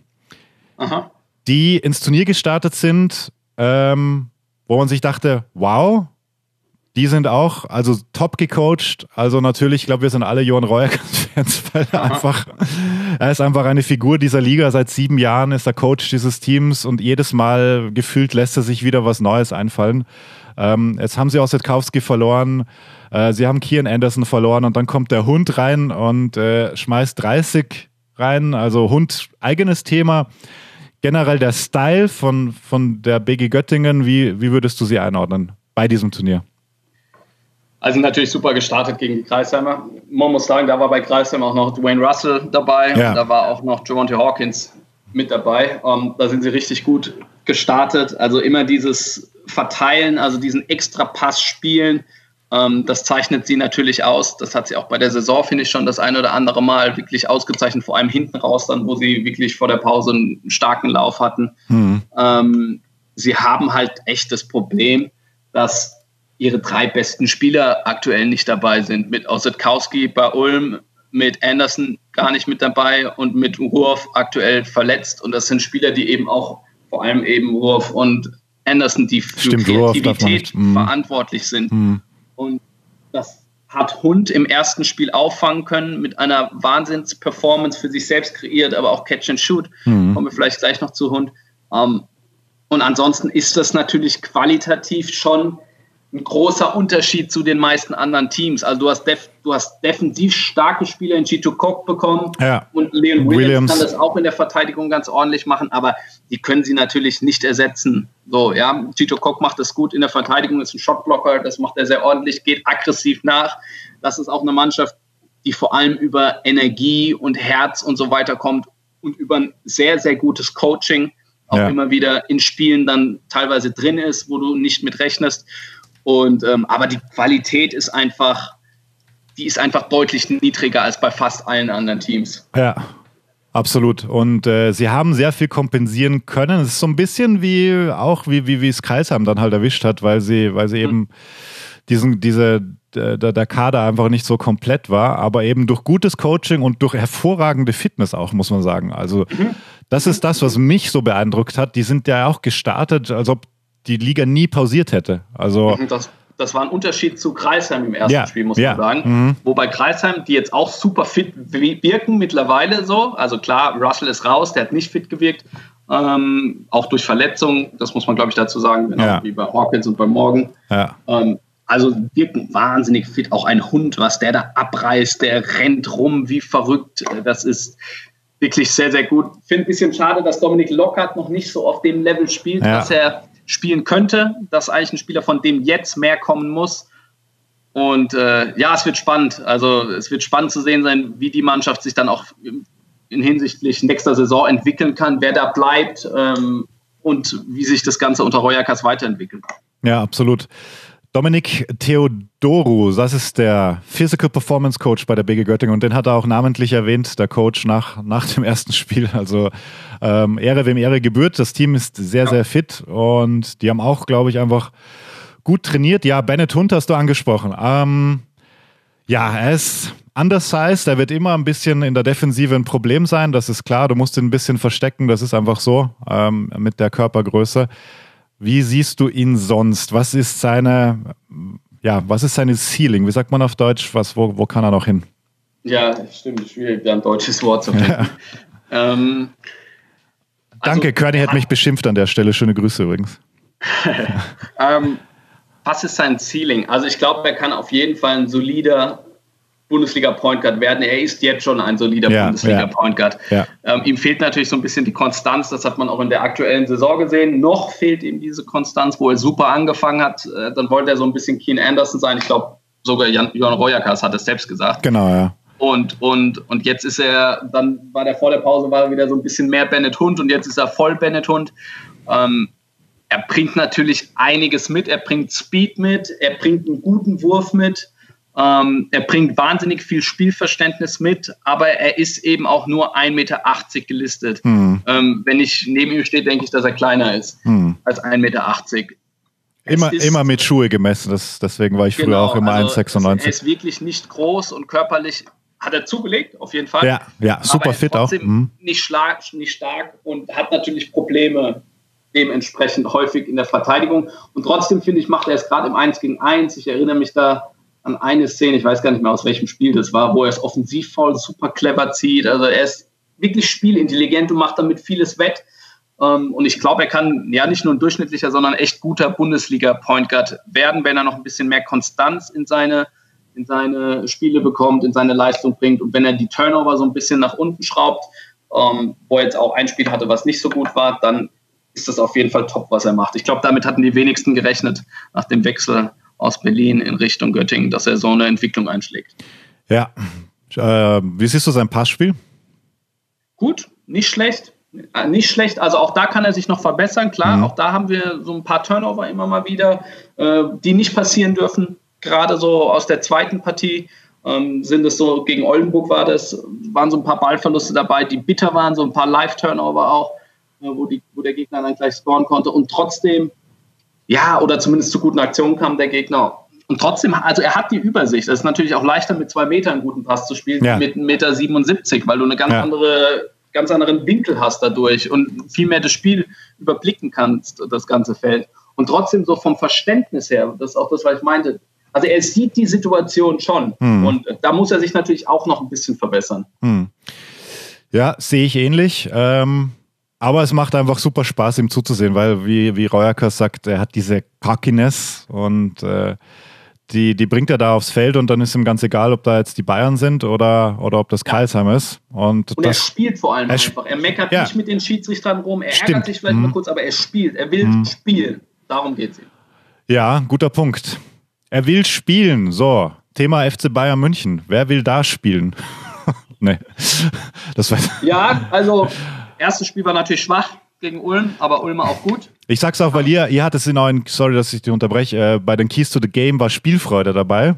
[SPEAKER 2] Aha.
[SPEAKER 1] die ins Turnier gestartet sind, ähm, wo man sich dachte, wow, die sind auch, also top gecoacht. Also natürlich, ich glaube, wir sind alle Johann Reuer-Fans, weil er einfach, er ist einfach eine Figur dieser Liga. Seit sieben Jahren ist er Coach dieses Teams und jedes Mal gefühlt lässt er sich wieder was Neues einfallen. Ähm, jetzt haben sie Ossetkowski verloren, äh, sie haben Kian Anderson verloren, und dann kommt der Hund rein und äh, schmeißt dreißig rein. Also Hund, eigenes Thema. Generell der Style von, von der B G Göttingen, wie, wie würdest du sie einordnen bei diesem Turnier?
[SPEAKER 2] Also natürlich super gestartet gegen die Kreisheimer. Man muss sagen, da war bei Kreisheim auch noch Dwayne Russell dabei.
[SPEAKER 1] Ja.
[SPEAKER 2] Und da war auch noch Javonte Hawkins mit dabei. Um, da sind sie richtig gut gestartet. Also immer dieses Verteilen, also diesen Extrapass spielen, um, das zeichnet sie natürlich aus. Das hat sie auch bei der Saison, finde ich, schon das ein oder andere Mal wirklich ausgezeichnet. Vor allem hinten raus dann, wo sie wirklich vor der Pause einen starken Lauf hatten.
[SPEAKER 1] Mhm.
[SPEAKER 2] Um, sie haben halt echt das Problem, dass ihre drei besten Spieler aktuell nicht dabei sind. Mit Ossetkowski bei Ulm, mit Anderson gar nicht mit dabei und mit Wurf aktuell verletzt. Und das sind Spieler, die eben auch, vor allem eben Wurf und Anderson, die für
[SPEAKER 1] Stimmt,
[SPEAKER 2] Kreativität
[SPEAKER 1] mm.
[SPEAKER 2] verantwortlich sind.
[SPEAKER 1] Mm.
[SPEAKER 2] Und das hat Hund im ersten Spiel auffangen können, mit einer Wahnsinns-Performance für sich selbst kreiert, aber auch Catch and Shoot. Mm. Kommen wir vielleicht gleich noch zu Hund. Um, und ansonsten ist das natürlich qualitativ schon ein großer Unterschied zu den meisten anderen Teams. Also du hast, def- du hast defensiv starke Spieler in Chito Kok bekommen,
[SPEAKER 1] ja.
[SPEAKER 2] und Leon Williams,
[SPEAKER 1] Williams
[SPEAKER 2] kann das auch in der Verteidigung ganz ordentlich machen, aber die können sie natürlich nicht ersetzen. So, ja, Chito Kok macht das gut in der Verteidigung, ist ein Shotblocker, das macht er sehr ordentlich, geht aggressiv nach. Das ist auch eine Mannschaft, die vor allem über Energie und Herz und so weiter kommt und über ein sehr, sehr gutes Coaching auch ja. immer wieder in Spielen dann teilweise drin ist, wo du nicht mit rechnest. Und, ähm, aber die Qualität ist einfach, die ist einfach deutlich niedriger als bei fast allen anderen Teams.
[SPEAKER 1] Ja, absolut. Und äh, sie haben sehr viel kompensieren können. Es ist so ein bisschen wie auch wie, wie, wie es Kreisheim dann halt erwischt hat, weil sie, weil sie mhm. eben diesen, diese, der, der Kader einfach nicht so komplett war, aber eben durch gutes Coaching und durch hervorragende Fitness auch, muss man sagen. Also mhm. das ist das, was mich so beeindruckt hat. Die sind ja auch gestartet, als ob die Liga nie pausiert hätte. Also
[SPEAKER 2] mhm, das Das war ein Unterschied zu Kreisheim im ersten ja, Spiel, muss
[SPEAKER 1] ja.
[SPEAKER 2] man sagen.
[SPEAKER 1] Mhm.
[SPEAKER 2] Wobei Kreisheim, die jetzt auch super fit wirken mittlerweile so. Also klar, Russell ist raus, der hat nicht fit gewirkt. Ähm, auch durch Verletzungen, das muss man, glaube ich, dazu sagen, genau, ja. wie bei Hawkins und bei Morgan.
[SPEAKER 1] Ja.
[SPEAKER 2] Ähm, also wirken wahnsinnig fit. Auch ein Hund, was der da abreißt, der rennt rum wie verrückt. Das ist wirklich sehr, sehr gut. Ich finde ein bisschen schade, dass Dominik Lockhart noch nicht so auf dem Level spielt, ja. dass er spielen könnte. Das ist eigentlich ein Spieler, von dem jetzt mehr kommen muss. Und äh, ja, es wird spannend. Also es wird spannend zu sehen sein, wie die Mannschaft sich dann auch in hinsichtlich nächster Saison entwickeln kann, wer da bleibt ähm, und wie sich das Ganze unter Royakas weiterentwickelt.
[SPEAKER 1] Ja, absolut. Dominik Theodorou, das ist der Physical Performance Coach bei der B G Göttingen und den hat er auch namentlich erwähnt, der Coach nach, nach dem ersten Spiel. Also ähm, Ehre wem Ehre gebührt. Das Team ist sehr, ja. sehr fit und die haben auch, glaube ich, einfach gut trainiert. Ja, Bennett Hunt hast du angesprochen. Ähm, ja, er ist undersized, er wird immer ein bisschen in der Defensive ein Problem sein, das ist klar. Du musst ihn ein bisschen verstecken, das ist einfach so ähm, mit der Körpergröße. Wie siehst du ihn sonst? Was ist seine, ja, was ist seine Ceiling? Wie sagt man auf Deutsch? Was, wo, wo kann er noch hin?
[SPEAKER 2] Ja, stimmt, schwierig, da ein deutsches Wort zu finden. Ja. ähm,
[SPEAKER 1] Danke, also, Körny hat mich beschimpft an der Stelle. Schöne Grüße übrigens.
[SPEAKER 2] ähm, was ist sein Ceiling? Also ich glaube, er kann auf jeden Fall ein solider Bundesliga-Point Guard werden. Er ist jetzt schon ein solider ja, Bundesliga-Point Guard.
[SPEAKER 1] Ja, ja.
[SPEAKER 2] ähm, ihm fehlt natürlich so ein bisschen die Konstanz, das hat man auch in der aktuellen Saison gesehen. Noch fehlt ihm diese Konstanz, wo er super angefangen hat. Äh, dann wollte er so ein bisschen Keen Anderson sein. Ich glaube, sogar Jan, Jan Royakas hat es selbst gesagt.
[SPEAKER 1] Genau, ja.
[SPEAKER 2] Und, und, und jetzt ist er, dann war der vor der Pause, war er wieder so ein bisschen mehr Bennett Hunt und jetzt ist er voll Bennett Hunt. Ähm, er bringt natürlich einiges mit. Er bringt Speed mit, er bringt einen guten Wurf mit. Ähm, er bringt wahnsinnig viel Spielverständnis mit, aber er ist eben auch nur ein Meter achtzig gelistet. Hm. Ähm, wenn ich neben ihm stehe, denke ich, dass er kleiner ist hm. als ein Meter achtzig.
[SPEAKER 1] Immer, immer mit Schuhe gemessen, das, deswegen war ich früher genau, auch immer also eins Komma sechsundneunzig.
[SPEAKER 2] Er ist wirklich nicht groß und körperlich hat er zugelegt, auf jeden Fall.
[SPEAKER 1] Ja, ja super aber fit auch.
[SPEAKER 2] Mhm. Nicht, schlag, nicht stark und hat natürlich Probleme dementsprechend häufig in der Verteidigung. Und trotzdem, finde ich, macht er es gerade im eins gegen eins. Ich erinnere mich da an eine Szene, ich weiß gar nicht mehr, aus welchem Spiel das war, wo er es Offensivfoul super clever zieht. Also er ist wirklich spielintelligent und macht damit vieles wett. Und ich glaube, er kann ja nicht nur ein durchschnittlicher, sondern echt guter Bundesliga-Point Guard werden, wenn er noch ein bisschen mehr Konstanz in seine, in seine Spiele bekommt, in seine Leistung bringt und wenn er die Turnover so ein bisschen nach unten schraubt, wo er jetzt auch ein Spiel hatte, was nicht so gut war, dann ist das auf jeden Fall top, was er macht. Ich glaube, damit hatten die wenigsten gerechnet nach dem Wechsel aus Berlin in Richtung Göttingen, dass er so eine Entwicklung einschlägt.
[SPEAKER 1] Ja, äh, wie siehst du sein Passspiel?
[SPEAKER 2] Gut, nicht schlecht. Nicht schlecht, also auch da kann er sich noch verbessern, klar, mhm. auch da haben wir so ein paar Turnover immer mal wieder, äh, die nicht passieren dürfen, gerade so aus der zweiten Partie ähm, sind es so, gegen Oldenburg war das, waren so ein paar Ballverluste dabei, die bitter waren, so ein paar Live-Turnover auch, äh, wo, die, wo der Gegner dann gleich scoren konnte und trotzdem ja, oder zumindest zu guten Aktionen kam der Gegner. Und trotzdem, also er hat die Übersicht. Es ist natürlich auch leichter, mit zwei Metern einen guten Pass zu spielen, ja. mit einem Meter siebenundsiebzig, weil du eine ganz ja. andere, ganz anderen Winkel hast dadurch und viel mehr das Spiel überblicken kannst, das ganze Feld. Und trotzdem so vom Verständnis her, das ist auch das, was ich meinte. Also er sieht die Situation schon. Hm. Und da muss er sich natürlich auch noch ein bisschen verbessern.
[SPEAKER 1] Hm. Ja, sehe ich ähnlich. Ähm Aber es macht einfach super Spaß, ihm zuzusehen, weil, wie, wie Royakas sagt, er hat diese Cockiness und äh, die, die bringt er da aufs Feld und dann ist ihm ganz egal, ob da jetzt die Bayern sind oder, oder ob das ja. Karlsheim ist. Und,
[SPEAKER 2] und
[SPEAKER 1] das,
[SPEAKER 2] er spielt vor allem
[SPEAKER 1] er
[SPEAKER 2] einfach. Er meckert ja. nicht mit den Schiedsrichtern rum, er
[SPEAKER 1] Stimmt.
[SPEAKER 2] ärgert sich vielleicht mhm. mal kurz, aber er spielt. Er will mhm. spielen. Darum geht es ihm.
[SPEAKER 1] Ja, guter Punkt. Er will spielen. So, Thema F C Bayern München. Wer will da spielen? nee. Das weiß
[SPEAKER 2] ja, also erstes Spiel war natürlich schwach gegen Ulm, aber Ulm auch gut.
[SPEAKER 1] Ich sag's auch, weil ihr, ihr hattet es in euren, sorry, dass ich dich unterbreche, äh, bei den Keys to the Game war Spielfreude dabei.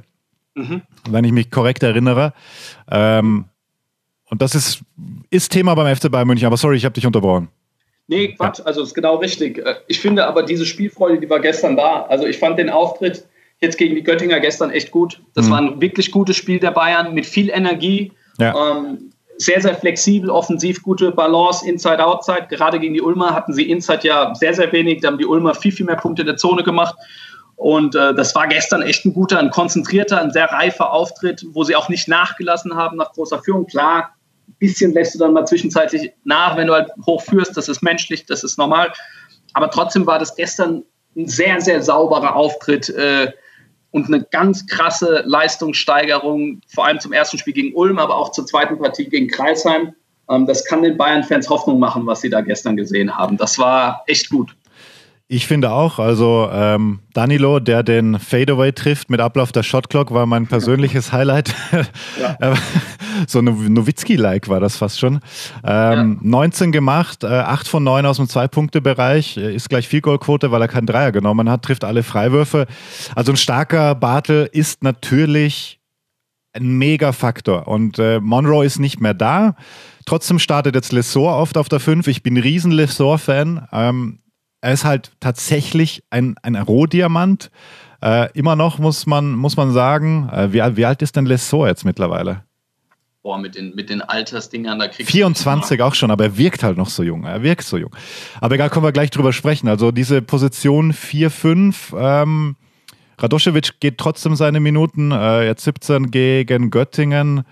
[SPEAKER 1] mhm. wenn ich mich korrekt erinnere. Ähm, und das ist, ist Thema beim F C Bayern München, aber sorry, ich habe dich unterbrochen.
[SPEAKER 2] Nee, Quatsch, ja. Also ist genau richtig. Ich finde aber diese Spielfreude, die war gestern da. Also ich fand den Auftritt jetzt gegen die Göttinger gestern echt gut. Das mhm. war ein wirklich gutes Spiel der Bayern mit viel Energie. Ja. Ähm, sehr, sehr flexibel, offensiv, gute Balance, Inside, Outside. Gerade gegen die Ulmer hatten sie Inside ja sehr, sehr wenig. Da haben die Ulmer viel, viel mehr Punkte in der Zone gemacht. Und äh, das war gestern echt ein guter, ein konzentrierter, ein sehr reifer Auftritt, wo sie auch nicht nachgelassen haben nach großer Führung. Klar, ein bisschen lässt du dann mal zwischenzeitlich nach, wenn du halt hochführst. Das ist menschlich, das ist normal. Aber trotzdem war das gestern ein sehr, sehr sauberer Auftritt äh, und eine ganz krasse Leistungssteigerung, vor allem zum ersten Spiel gegen Ulm, aber auch zur zweiten Partie gegen Crailsheim. Ähm, das kann den Bayern-Fans Hoffnung machen, was sie da gestern gesehen haben. Das war echt gut.
[SPEAKER 1] Ich finde auch, also ähm, Danilo, der den Fadeaway trifft mit Ablauf der Shotclock, war mein persönliches Highlight. Ja. So Nowitzki-like war das fast schon. Ähm, ja. neunzehn gemacht, äh, acht von neun aus dem Zwei-Punkte-Bereich, ist gleich Field-Goal-Quote, weil er keinen Dreier genommen hat, trifft alle Freiwürfe. Also ein starker Bartel ist natürlich ein Mega-Faktor und äh, Monroe ist nicht mehr da. Trotzdem startet jetzt Lesor oft auf der fünf. Ich bin ein riesen Lesor-Fan. Ähm, Er ist halt tatsächlich ein, ein Rohdiamant. Äh, immer noch, muss man, muss man sagen. Äh, wie, wie alt ist denn Lesor jetzt mittlerweile?
[SPEAKER 2] Boah, mit den, mit den Altersdingern, da kriegst
[SPEAKER 1] vierundzwanzig
[SPEAKER 2] du
[SPEAKER 1] auch schon, aber er wirkt halt noch so jung. Er wirkt so jung. Aber egal, können wir gleich drüber sprechen. Also diese Position vier fünf, ähm, Radošević geht trotzdem seine Minuten. Äh, jetzt siebzehn gegen Göttingen.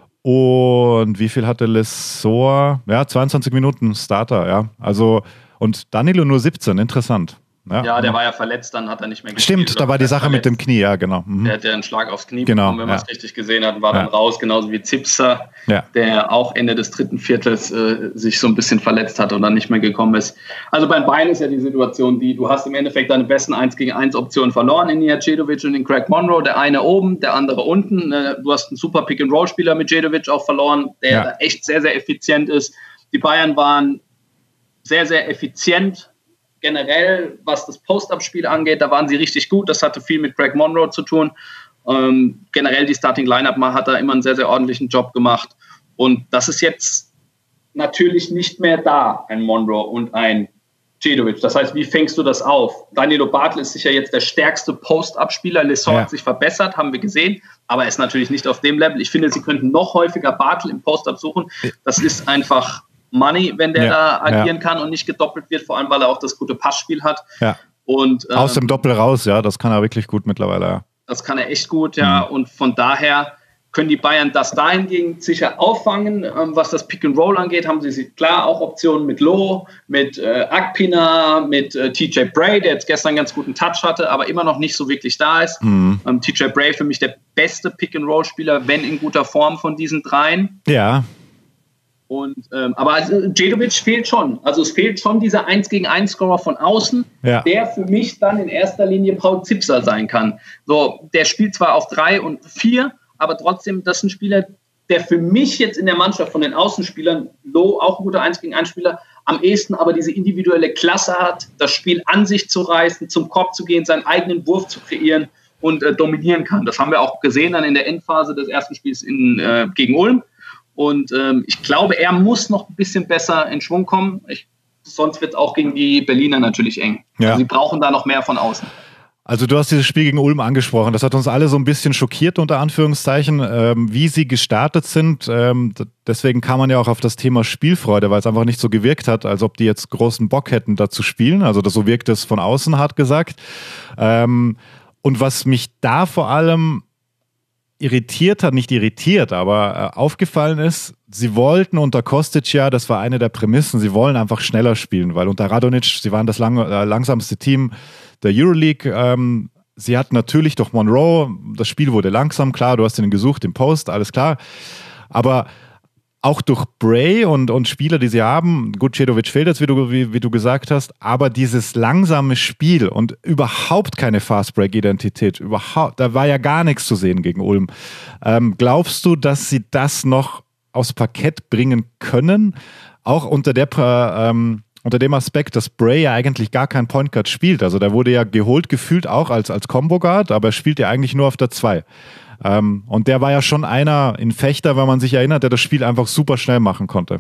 [SPEAKER 1] Und wie viel hatte Lesor? Ja, zweiundzwanzig Minuten Starter, ja. Also und Danilo nur siebzehn, interessant. Ja,
[SPEAKER 2] ja, der war ja verletzt, dann hat er nicht mehr
[SPEAKER 1] gespielt. Stimmt, da war die Sache mit dem Knie, ja, genau.
[SPEAKER 2] Mhm. Der hat ja einen Schlag aufs Knie
[SPEAKER 1] genau,
[SPEAKER 2] bekommen, wenn man es
[SPEAKER 1] ja.
[SPEAKER 2] richtig gesehen hat, war dann ja. raus, genauso wie Zipser,
[SPEAKER 1] ja.
[SPEAKER 2] der auch Ende des dritten Viertels äh, sich so ein bisschen verletzt hat und dann nicht mehr gekommen ist. Also beim Bayern ist ja die Situation, die du hast im Endeffekt deine besten eins gegen eins Optionen verloren in Nijacedovic und in Craig Monroe, der eine oben, der andere unten. Du hast einen super Pick-and-Roll-Spieler mit Cedovic auch verloren, der ja. echt sehr, sehr effizient ist. Die Bayern waren sehr, sehr effizient. Generell, was das Post-Up-Spiel angeht, da waren sie richtig gut. Das hatte viel mit Craig Monroe zu tun. Ähm, generell die Starting-Lineup hat da immer einen sehr, sehr ordentlichen Job gemacht. Und das ist jetzt natürlich nicht mehr da, ein Monroe und ein Cedovic. Das heißt, wie fängst du das auf? Danilo Bartel ist sicher jetzt der stärkste Post-Up-Spieler. Lesor ja. hat sich verbessert, haben wir gesehen. Aber er ist natürlich nicht auf dem Level. Ich finde, sie könnten noch häufiger Bartel im Post-Up suchen. Das ist einfach Money, wenn der ja, da agieren ja. kann und nicht gedoppelt wird, vor allem, weil er auch das gute Passspiel hat.
[SPEAKER 1] Ja.
[SPEAKER 2] Und, ähm,
[SPEAKER 1] aus dem Doppel raus, ja, das kann er wirklich gut mittlerweile. Ja.
[SPEAKER 2] Das kann er echt gut, ja. Mhm. Und von daher können die Bayern das dahingehend sicher auffangen. Ähm, was das Pick and Roll angeht, haben sie klar auch Optionen mit Loh, mit äh, Akpina, mit äh, T J Bray, der jetzt gestern einen ganz guten Touch hatte, aber immer noch nicht so wirklich da ist. Mhm. Ähm, T J Bray für mich der beste Pick and Roll Spieler, wenn in guter Form von diesen dreien.
[SPEAKER 1] Ja.
[SPEAKER 2] Und, ähm, aber also, Cedovic fehlt schon. Also es fehlt schon dieser eins gegen eins Scorer von außen, ja. der für mich dann in erster Linie Paul Zipser sein kann. So, der spielt zwar auf drei und vier, aber trotzdem, das ist ein Spieler, der für mich jetzt in der Mannschaft von den Außenspielern, Loh, auch ein guter eins gegen eins Spieler, am ehesten aber diese individuelle Klasse hat, das Spiel an sich zu reißen, zum Korb zu gehen, seinen eigenen Wurf zu kreieren und äh, dominieren kann. Das haben wir auch gesehen dann in der Endphase des ersten Spiels in, äh, gegen Ulm. Und ähm, ich glaube, er muss noch ein bisschen besser in Schwung kommen. Ich, sonst wird es auch gegen die Berliner natürlich eng. Ja. Also sie brauchen da noch mehr von außen.
[SPEAKER 1] Also du hast dieses Spiel gegen Ulm angesprochen. Das hat uns alle so ein bisschen schockiert, unter Anführungszeichen, ähm, wie sie gestartet sind. Ähm, deswegen kam man ja auch auf das Thema Spielfreude, weil es einfach nicht so gewirkt hat, als ob die jetzt großen Bock hätten, da zu spielen. Also das, so wirkt es von außen, hart gesagt. Ähm, und was mich da vor allem irritiert hat, nicht irritiert, aber äh, aufgefallen ist, sie wollten unter Kostic ja, das war eine der Prämissen, sie wollen einfach schneller spielen, weil unter Radonic, sie waren das lang, äh, langsamste Team der Euroleague. Ähm, sie hatten natürlich durch Monroe, das Spiel wurde langsam, klar, du hast ihn gesucht, im Post, alles klar. Aber auch durch Bray und, und Spieler, die sie haben, gut, Cedovic fehlt jetzt, wie du, wie, wie du gesagt hast, aber dieses langsame Spiel und überhaupt keine Fast-Break-Identität, überhaupt, da war ja gar nichts zu sehen gegen Ulm. Ähm, glaubst du, dass sie das noch aufs Parkett bringen können? Auch unter der ähm, unter dem Aspekt, dass Bray ja eigentlich gar kein Point Guard spielt. Also der wurde ja geholt, gefühlt auch als, als Combo Guard, aber er spielt ja eigentlich nur auf der zwei. Ähm, und der war ja schon einer in Fechter, wenn man sich erinnert, der das Spiel einfach super schnell machen konnte.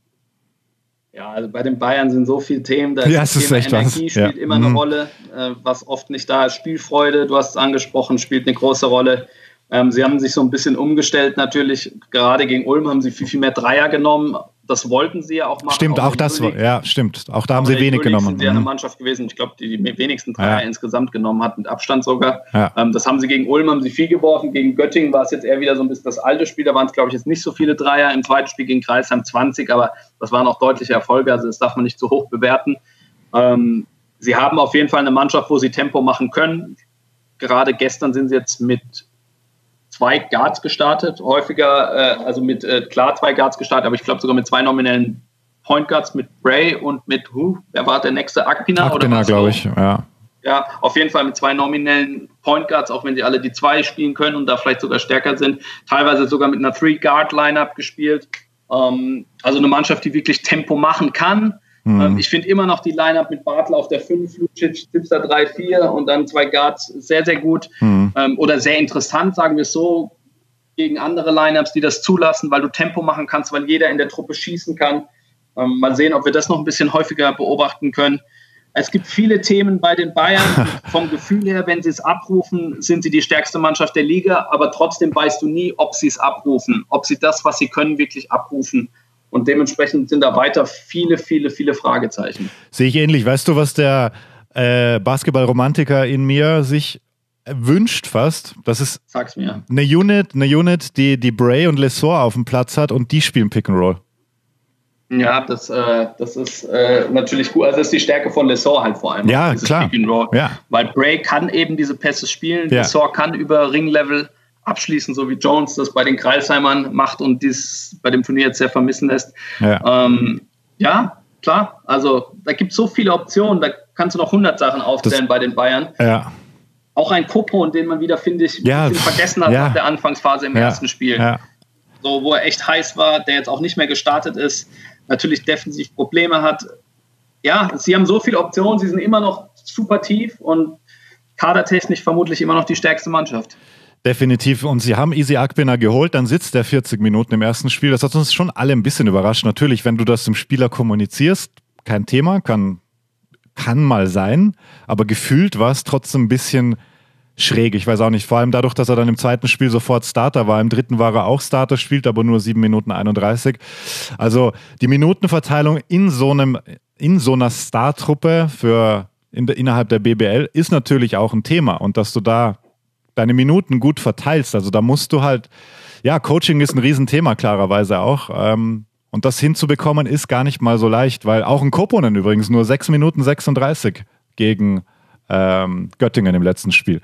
[SPEAKER 2] Ja, also bei den Bayern sind so viele Themen, da
[SPEAKER 1] ja,
[SPEAKER 2] ist
[SPEAKER 1] das
[SPEAKER 2] das Thema
[SPEAKER 1] echt
[SPEAKER 2] Energie
[SPEAKER 1] was.
[SPEAKER 2] spielt
[SPEAKER 1] ja.
[SPEAKER 2] immer
[SPEAKER 1] mhm.
[SPEAKER 2] eine Rolle, äh, was oft nicht da ist. Spielfreude, du hast es angesprochen, spielt eine große Rolle. Ähm, sie haben sich so ein bisschen umgestellt natürlich, gerade gegen Ulm haben sie viel, viel mehr Dreier genommen. Das wollten sie ja auch machen.
[SPEAKER 1] Stimmt, auch, auch das war, ja, stimmt. Auch da haben sie wenig genommen.
[SPEAKER 2] Sind sie ja eine Mannschaft gewesen, ich glaube, die die wenigsten Dreier
[SPEAKER 1] ja.
[SPEAKER 2] insgesamt genommen hat, mit Abstand sogar.
[SPEAKER 1] Ja.
[SPEAKER 2] Ähm, das haben sie gegen Ulm, haben sie viel geworfen. Gegen Göttingen war es jetzt eher wieder so ein bisschen das alte Spiel. Da waren es, glaube ich, jetzt nicht so viele Dreier. Im zweiten Spiel gegen Kreisheim zwanzig, aber das waren auch deutliche Erfolge. Also das darf man nicht zu hoch bewerten. Ähm, sie haben auf jeden Fall eine Mannschaft, wo sie Tempo machen können. Gerade gestern sind sie jetzt mit zwei Guards gestartet, häufiger, äh, also mit, äh, klar zwei Guards gestartet, aber ich glaube sogar mit zwei nominellen Point Guards, mit Bray und mit, huh, wer war der nächste, Akpina?
[SPEAKER 1] Akpina, glaube ich, ja.
[SPEAKER 2] Ja, auf jeden Fall mit zwei nominellen Point Guards, auch wenn sie alle die zwei spielen können und da vielleicht sogar stärker sind. Teilweise sogar mit einer Three-Guard-Lineup gespielt. Ähm, also eine Mannschaft, die wirklich Tempo machen kann. Mhm. Ich finde immer noch die Line-Up mit Bartel auf der fünf, Lucic, Zipser drei vier und dann zwei Guards sehr, sehr gut. Mhm. Ähm, oder sehr interessant, sagen wir es so, gegen andere Line-Ups, die das zulassen, weil du Tempo machen kannst, weil jeder in der Truppe schießen kann. Ähm, mal sehen, ob wir das noch ein bisschen häufiger beobachten können. Es gibt viele Themen bei den Bayern. Vom Gefühl her, wenn sie es abrufen, sind sie die stärkste Mannschaft der Liga, aber trotzdem weißt du nie, ob sie es abrufen, ob sie das, was sie können, wirklich abrufen. Und dementsprechend sind da weiter viele, viele, viele Fragezeichen.
[SPEAKER 1] Sehe ich ähnlich. Weißt du, was der äh, Basketball-Romantiker in mir sich wünscht fast? Das ist
[SPEAKER 2] Sag's mir.
[SPEAKER 1] Eine Unit, eine Unit, die, die Bray und Lesor auf dem Platz hat und die spielen Pick and Roll.
[SPEAKER 2] Ja, das, äh, das ist äh, natürlich gut. Also das ist die Stärke von Lesor halt vor allem.
[SPEAKER 1] Ja, klar.
[SPEAKER 2] Pick and Roll.
[SPEAKER 1] Ja.
[SPEAKER 2] Weil Bray kann eben diese Pässe spielen.
[SPEAKER 1] Ja.
[SPEAKER 2] Lesor kann über Ringlevel abschließen, so wie Jones das bei den Kreisheimern macht und dies bei dem Turnier jetzt sehr vermissen lässt.
[SPEAKER 1] Ja,
[SPEAKER 2] ähm, ja klar. Also da gibt es so viele Optionen. Da kannst du noch hundert Sachen aufzählen das, bei den Bayern.
[SPEAKER 1] Ja.
[SPEAKER 2] Auch ein Kopo, den man wieder, finde ich,
[SPEAKER 1] ja.
[SPEAKER 2] vergessen hat
[SPEAKER 1] ja.
[SPEAKER 2] nach der Anfangsphase im
[SPEAKER 1] ja.
[SPEAKER 2] ersten Spiel.
[SPEAKER 1] Ja.
[SPEAKER 2] So, wo er echt heiß war, der jetzt auch nicht mehr gestartet ist, natürlich defensiv Probleme hat. Ja, sie haben so viele Optionen, sie sind immer noch super tief und kadertechnisch vermutlich immer noch die stärkste Mannschaft.
[SPEAKER 1] Definitiv. Und sie haben Easy Akpina geholt, dann sitzt er vierzig Minuten im ersten Spiel. Das hat uns schon alle ein bisschen überrascht. Natürlich, wenn du das dem Spieler kommunizierst, kein Thema, kann, kann mal sein, aber gefühlt war es trotzdem ein bisschen schräg. Ich weiß auch nicht, vor allem dadurch, dass er dann im zweiten Spiel sofort Starter war. Im dritten war er auch Starter, spielt aber nur sieben Minuten einunddreißig. Also die Minutenverteilung in so einem, in so einer Star-Truppe für in, innerhalb der B B L ist natürlich auch ein Thema. Und dass du da deine Minuten gut verteilst. Also da musst du halt, ja, Coaching ist ein Riesenthema klarerweise auch. Ähm, und das hinzubekommen ist gar nicht mal so leicht, weil auch ein Koponen übrigens nur sechs Minuten sechsunddreißig gegen ähm, Göttingen im letzten Spiel.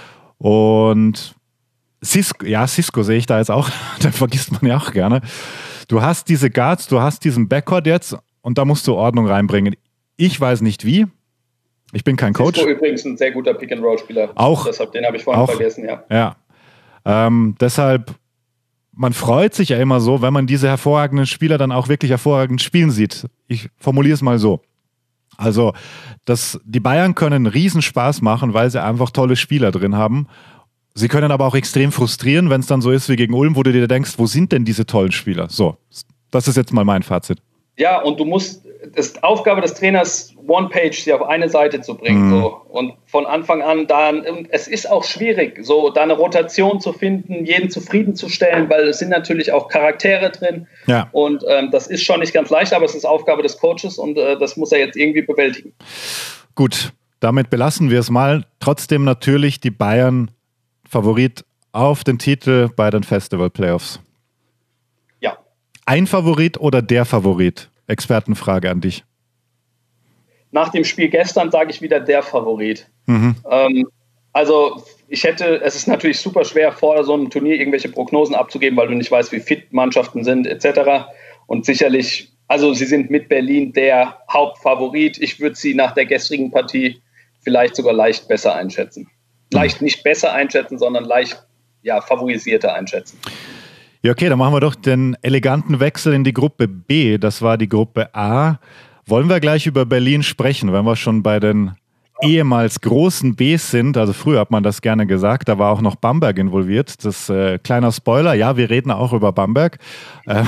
[SPEAKER 1] Und Cisco, ja, Cisco sehe ich da jetzt auch, da vergisst man ja auch gerne. Du hast diese Guards, du hast diesen Backcourt jetzt und da musst du Ordnung reinbringen. Ich weiß nicht wie. Ich bin kein Coach.
[SPEAKER 2] Cisco übrigens ein sehr guter Pick-and-Roll-Spieler.
[SPEAKER 1] Auch.
[SPEAKER 2] Deshalb, den habe ich vorhin
[SPEAKER 1] auch,
[SPEAKER 2] vergessen, ja.
[SPEAKER 1] Ja. Ähm, deshalb, man freut sich ja immer so, wenn man diese hervorragenden Spieler dann auch wirklich hervorragend spielen sieht. Ich formuliere es mal so. Also, das, die Bayern können Riesenspaß machen, weil sie einfach tolle Spieler drin haben. Sie können aber auch extrem frustrieren, wenn es dann so ist wie gegen Ulm, wo du dir denkst, wo sind denn diese tollen Spieler? So, das ist jetzt mal mein Fazit.
[SPEAKER 2] Ja, und du musst, das ist Aufgabe des Trainers, One-Page sie auf eine Seite zu bringen. Mhm. So. Und von Anfang an da, es ist auch schwierig, so da eine Rotation zu finden, jeden zufriedenzustellen, weil es sind natürlich auch Charaktere drin.
[SPEAKER 1] Ja.
[SPEAKER 2] Und ähm, das ist schon nicht ganz leicht, aber es ist Aufgabe des Coaches und äh, das muss er jetzt irgendwie bewältigen.
[SPEAKER 1] Gut, damit belassen wir es mal. Trotzdem natürlich die Bayern Favorit auf den Titel bei den Festival-Playoffs.
[SPEAKER 2] Ja.
[SPEAKER 1] Ein Favorit oder der Favorit? Expertenfrage an dich.
[SPEAKER 2] Nach dem Spiel gestern sage ich wieder der Favorit.
[SPEAKER 1] Mhm.
[SPEAKER 2] Ähm, also ich hätte, es ist natürlich super schwer, vor so einem Turnier irgendwelche Prognosen abzugeben, weil du nicht weißt, wie fit Mannschaften sind et cetera. Und sicherlich, also sie sind mit Berlin der Hauptfavorit. Ich würde sie nach der gestrigen Partie vielleicht sogar leicht besser einschätzen. Leicht nicht besser einschätzen, sondern leicht ja, favorisierter einschätzen.
[SPEAKER 1] Ja, okay, dann machen wir doch den eleganten Wechsel in die Gruppe B. Das war die Gruppe A. Wollen wir gleich über Berlin sprechen, wenn wir schon bei den ehemals großen Bs sind, also früher hat man das gerne gesagt, da war auch noch Bamberg involviert. Das äh, kleiner Spoiler, ja, wir reden auch über Bamberg. Äh,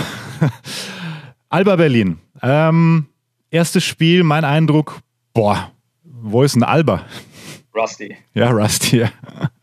[SPEAKER 1] Alba Berlin. Ähm, erstes Spiel, mein Eindruck, boah, wo ist denn Alba?
[SPEAKER 2] Rusty.
[SPEAKER 1] Ja, Rusty, ja.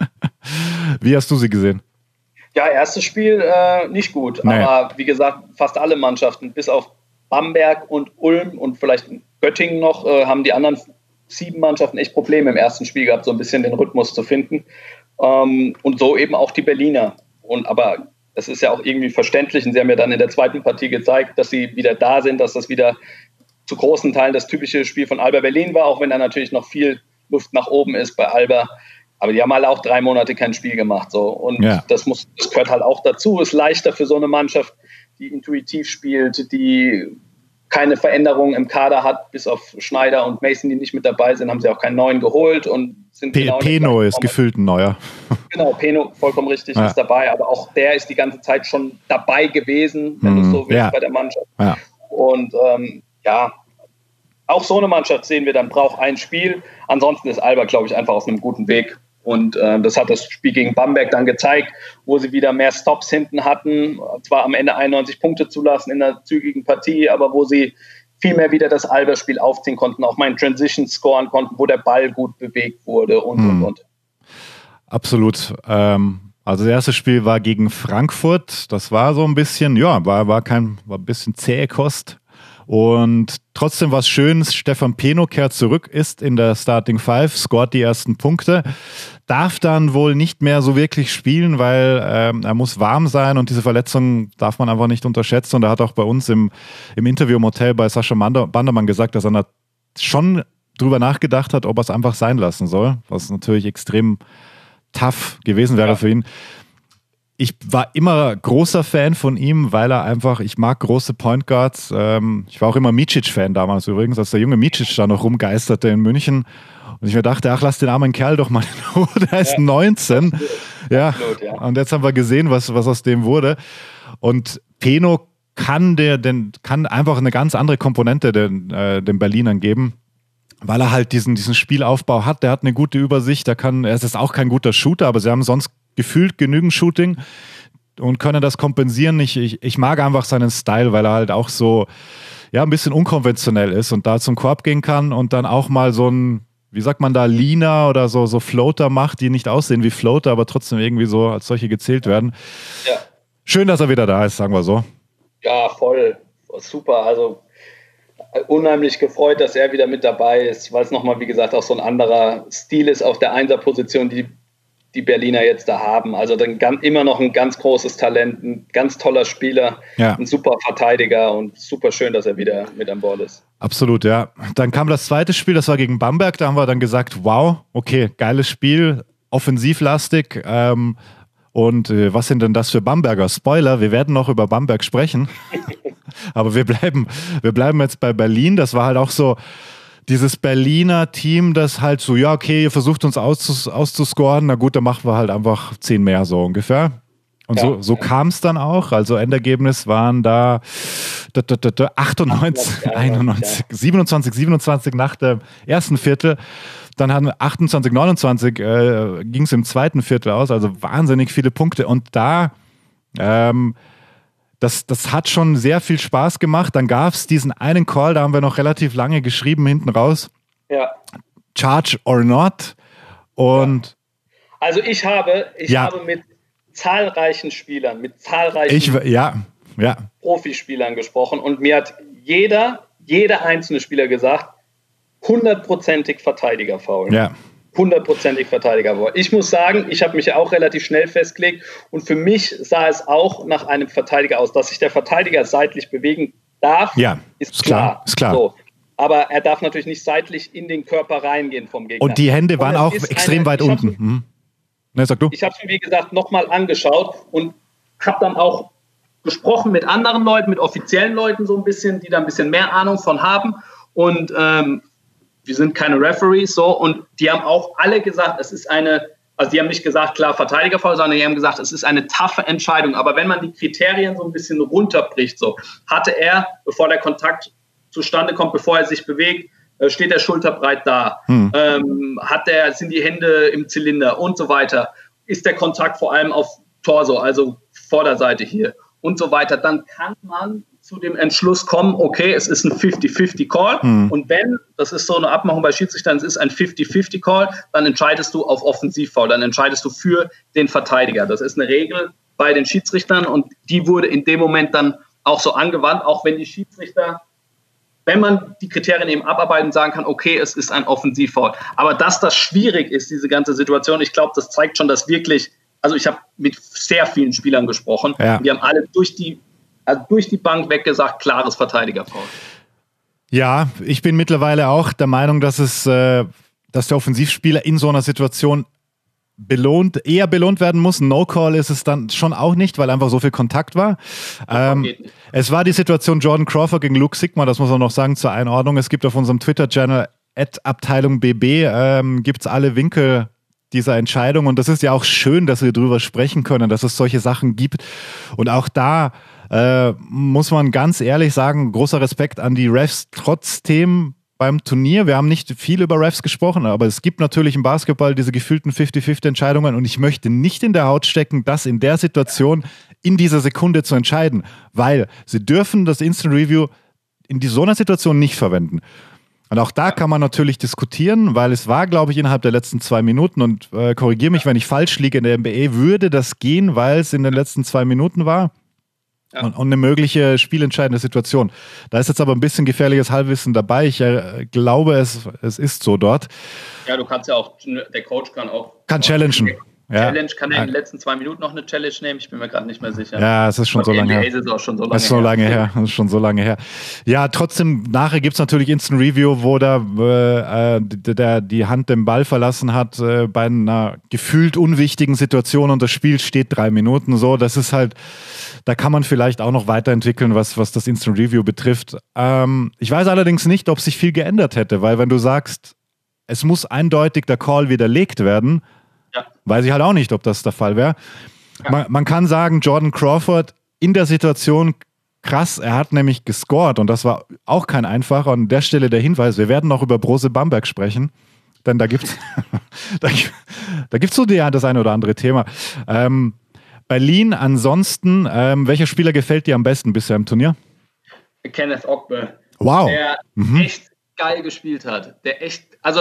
[SPEAKER 1] Wie hast du sie gesehen?
[SPEAKER 2] Ja, erstes Spiel äh, nicht gut, naja. Aber wie gesagt, fast alle Mannschaften, bis auf Bamberg und Ulm und vielleicht Göttingen noch, äh, haben die anderen sieben Mannschaften echt Probleme im ersten Spiel gehabt, so ein bisschen den Rhythmus zu finden. Ähm, und so eben auch die Berliner. Und aber es ist ja auch irgendwie verständlich und sie haben ja dann in der zweiten Partie gezeigt, dass sie wieder da sind, dass das wieder zu großen Teilen das typische Spiel von Alba Berlin war, auch wenn da natürlich noch viel Luft nach oben ist bei Alba. Aber die haben alle auch drei Monate kein Spiel gemacht. So. Und ja. das, muss, das gehört halt auch dazu. Ist leichter für so eine Mannschaft, die intuitiv spielt, die keine Veränderungen im Kader hat, bis auf Schneider und Mason, die nicht mit dabei sind, haben sie auch keinen neuen geholt. Und sind
[SPEAKER 1] P-
[SPEAKER 2] genau
[SPEAKER 1] Peno ist gefühlt ein neuer.
[SPEAKER 2] Genau, Peno, vollkommen richtig, ja. ist dabei. Aber auch der ist die ganze Zeit schon dabei gewesen, wenn hm. du so willst, ja. bei der Mannschaft. Ja. Und ähm, ja, auch so eine Mannschaft sehen wir dann, braucht ein Spiel. Ansonsten ist Alba, glaube ich, einfach auf einem guten Weg. Und äh, das hat das Spiel gegen Bamberg dann gezeigt, wo sie wieder mehr Stops hinten hatten. Zwar am Ende einundneunzig Punkte zulassen in einer zügigen Partie, aber wo sie viel mehr wieder das Alba-Spiel aufziehen konnten, auch mal in Transition scoren konnten, wo der Ball gut bewegt wurde und, hm. und, und.
[SPEAKER 1] Absolut. Ähm, also das erste Spiel war gegen Frankfurt. Das war so ein bisschen, ja, war, war, kein, war ein bisschen zähe Kost. Und trotzdem war es schön, Stefan Peno kehrt zurück, ist in der Starting Five, scoret die ersten Punkte, darf dann wohl nicht mehr so wirklich spielen, weil ähm, er muss warm sein und diese Verletzung darf man einfach nicht unterschätzen. Und er hat auch bei uns im, im Interview im Hotel bei Sascha Bandermann gesagt, dass er schon drüber nachgedacht hat, ob er es einfach sein lassen soll, was natürlich extrem tough gewesen wäre ja. für ihn. Ich war immer großer Fan von ihm, weil er einfach, ich mag große Point Guards. Ähm, ich war auch immer Micic-Fan damals übrigens, als der junge Micic da noch rumgeisterte in München. Und ich mir dachte, ach, lass den armen Kerl doch mal in Ruhe, der ist ja. neunzehn. Ja. Absolut, ja. Und jetzt haben wir gesehen, was, was aus dem wurde. Und Peno kann, der, den, kann einfach eine ganz andere Komponente den, äh, den Berlinern geben, weil er halt diesen, diesen Spielaufbau hat. Der hat eine gute Übersicht, der kann, er ist auch kein guter Shooter, aber sie haben sonst gefühlt genügend Shooting und können das kompensieren. Ich, ich, ich mag einfach seinen Style, weil er halt auch so ja, ein bisschen unkonventionell ist und da zum Korb gehen kann und dann auch mal so ein, wie sagt man da, Leaner oder so, so Floater macht, die nicht aussehen wie Floater, aber trotzdem irgendwie so als solche gezählt werden. Ja. Schön, dass er wieder da ist, sagen wir so.
[SPEAKER 2] Ja, voll. Super. Also unheimlich gefreut, dass er wieder mit dabei ist, weil es nochmal, wie gesagt, auch so ein anderer Stil ist auf der Einser-Position, die die Berliner jetzt da haben. Also dann immer noch ein ganz großes Talent, ein ganz toller Spieler, ja. ein super Verteidiger und super schön, dass er wieder mit an Bord ist.
[SPEAKER 1] Absolut, ja. Dann kam das zweite Spiel, das war gegen Bamberg, da haben wir dann gesagt, wow, okay, geiles Spiel, offensivlastig. Ähm, und äh, was sind denn das für Bamberger? Spoiler, wir werden noch über Bamberg sprechen, aber wir bleiben, wir bleiben jetzt bei Berlin. Das war halt auch so dieses Berliner Team, das halt so, ja, okay, ihr versucht uns auszus- auszuscoren, na gut, dann machen wir halt einfach zehn mehr, so ungefähr. Und ja, so, so ja. kam es dann auch. Also Endergebnis waren da, da, da, da, da achtundneunzig, einundneunzig, ja. siebenundzwanzig, siebenundzwanzig nach dem ersten Viertel. Dann hatten wir achtundzwanzig, neunundzwanzig, äh, ging es im zweiten Viertel aus, also wahnsinnig viele Punkte. Und da, ähm, Das, das hat schon sehr viel Spaß gemacht. Dann gab es diesen einen Call, da haben wir noch relativ lange geschrieben hinten raus.
[SPEAKER 2] Ja.
[SPEAKER 1] Charge or not. Und
[SPEAKER 2] ja. Also ich habe, ich ja. habe mit zahlreichen Spielern, mit zahlreichen
[SPEAKER 1] ich, ja, ja.
[SPEAKER 2] Profispielern gesprochen und mir hat jeder, jeder einzelne Spieler gesagt, hundertprozentig Verteidiger-Foul.
[SPEAKER 1] Ja.
[SPEAKER 2] hundertprozentig Verteidiger war. Ich muss sagen, ich habe mich ja auch relativ schnell festgelegt und für mich sah es auch nach einem Verteidiger aus. Dass sich der Verteidiger seitlich bewegen darf,
[SPEAKER 1] ja,
[SPEAKER 2] ist, ist klar. klar.
[SPEAKER 1] Ist klar.
[SPEAKER 2] So. Aber er darf natürlich nicht seitlich in den Körper reingehen vom Gegner.
[SPEAKER 1] Und die Hände waren auch extrem eine, weit unten. Hm. Ne, sag du.
[SPEAKER 2] Ich habe es mir, wie gesagt, nochmal angeschaut und habe dann auch gesprochen mit anderen Leuten, mit offiziellen Leuten so ein bisschen, die da ein bisschen mehr Ahnung von haben. Und ähm, wir sind keine Referees, so, und die haben auch alle gesagt, es ist eine, also die haben nicht gesagt, klar, Verteidigerfoul, sondern die haben gesagt, es ist eine taffe Entscheidung. Aber wenn man die Kriterien so ein bisschen runterbricht, so, hatte er, bevor der Kontakt zustande kommt, bevor er sich bewegt, Äh, steht er schulterbreit da? Hm. Ähm, hat der, sind die Hände im Zylinder und so weiter? Ist der Kontakt vor allem auf Torso, also Vorderseite hier und so weiter? Dann kann man zu dem Entschluss kommen, okay, es ist ein fifty fifty Call hm. und wenn, das ist so eine Abmachung bei Schiedsrichtern, es ist ein fifty fifty Call, dann entscheidest du auf Offensivfoul, dann entscheidest du für den Verteidiger. Das ist eine Regel bei den Schiedsrichtern und die wurde in dem Moment dann auch so angewandt, auch wenn die Schiedsrichter, wenn man die Kriterien eben abarbeiten und sagen kann, okay, es ist ein Offensivfoul. Aber dass das schwierig ist, diese ganze Situation, ich glaube, das zeigt schon, dass wirklich, also ich habe mit sehr vielen Spielern gesprochen, ja. Die haben alle durch die Also durch die Bank weggesagt, klares Verteidigerfoul.
[SPEAKER 1] Ja, ich bin mittlerweile auch der Meinung, dass es, äh, dass der Offensivspieler in so einer Situation belohnt, eher belohnt werden muss. No-Call ist es dann schon auch nicht, weil einfach so viel Kontakt war. Ähm, es war die Situation Jordan Crawford gegen Luke Sigma, das muss man noch sagen zur Einordnung. Es gibt auf unserem Twitter-Channel at Abteilung B B ähm, gibt es alle Winkel dieser Entscheidung und das ist ja auch schön, dass wir drüber sprechen können, dass es solche Sachen gibt und auch da Äh, muss man ganz ehrlich sagen, großer Respekt an die Refs trotzdem beim Turnier. Wir haben nicht viel über Refs gesprochen, aber es gibt natürlich im Basketball diese gefühlten fifty fifty Entscheidungen und ich möchte nicht in der Haut stecken, das in der Situation in dieser Sekunde zu entscheiden, weil sie dürfen das Instant Review in so einer Situation nicht verwenden. Und auch da kann man natürlich diskutieren, weil es war, glaube ich, innerhalb der letzten zwei Minuten und äh, korrigiere mich, wenn ich falsch liege, in der N B A würde das gehen, weil es in den letzten zwei Minuten war. Ja. Und, und eine mögliche spielentscheidende Situation. Da ist jetzt aber ein bisschen gefährliches Halbwissen dabei. Ich äh, glaube, es, es ist so dort.
[SPEAKER 2] Ja, du kannst ja auch, der Coach kann auch...
[SPEAKER 1] Kann challengen. Ja.
[SPEAKER 2] Challenge, kann er in den letzten zwei Minuten noch eine Challenge nehmen? Ich bin mir gerade nicht mehr sicher.
[SPEAKER 1] Ja, es ist schon so lange her. Es ist auch schon so lange, ist so lange her. her. ist schon so lange her. Ja, trotzdem, nachher gibt es natürlich Instant Review, wo da äh, der die Hand den Ball verlassen hat äh, bei einer gefühlt unwichtigen Situation und das Spiel steht drei Minuten so. Das ist halt, da kann man vielleicht auch noch weiterentwickeln, was, was das Instant Review betrifft. Ähm, ich weiß allerdings nicht, ob sich viel geändert hätte, weil wenn du sagst, es muss eindeutig der Call widerlegt werden, ja. Weiß ich halt auch nicht, ob das der Fall wäre. Ja. Man, man kann sagen, Jordan Crawford in der Situation krass, er hat nämlich gescored und das war auch kein einfacher. Und an der Stelle der Hinweis, wir werden noch über Brose Bamberg sprechen, denn da gibt es da, da gibt's so die, das eine oder andere Thema. Ähm, Berlin, ansonsten, ähm, welcher Spieler gefällt dir am besten bisher im Turnier?
[SPEAKER 2] Kenneth Ogbe.
[SPEAKER 1] Wow.
[SPEAKER 2] Der mhm. echt geil gespielt hat. Der echt, also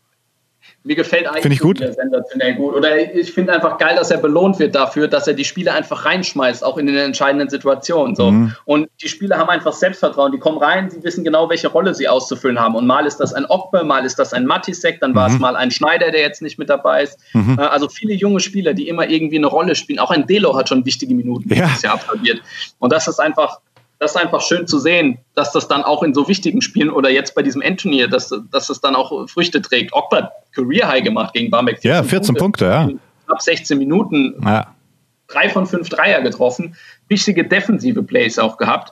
[SPEAKER 2] mir gefällt eigentlich
[SPEAKER 1] ich gut.
[SPEAKER 2] sensationell gut. Oder ich finde einfach geil, dass er belohnt wird dafür, dass er die Spieler einfach reinschmeißt, auch in den entscheidenden Situationen. So. Mhm. Und die Spieler haben einfach Selbstvertrauen. Die kommen rein, sie wissen genau, welche Rolle sie auszufüllen haben. Und mal ist das ein Ogbe, mal ist das ein Matisek, dann war mhm. es mal ein Schneider, der jetzt nicht mit dabei ist. Mhm. Also viele junge Spieler, die immer irgendwie eine Rolle spielen. Auch ein Delo hat schon wichtige Minuten
[SPEAKER 1] ja.
[SPEAKER 2] dieses Jahr absolviert. Und das ist einfach... Das ist einfach schön zu sehen, dass das dann auch in so wichtigen Spielen oder jetzt bei diesem Endturnier, dass, dass das dann auch Früchte trägt. Ogbe hat Career High gemacht gegen Bamberg.
[SPEAKER 1] Ja, vierzehn Punkte, ja.
[SPEAKER 2] Ab sechzehn Minuten, ja. drei von fünf Dreier getroffen, wichtige defensive Plays auch gehabt.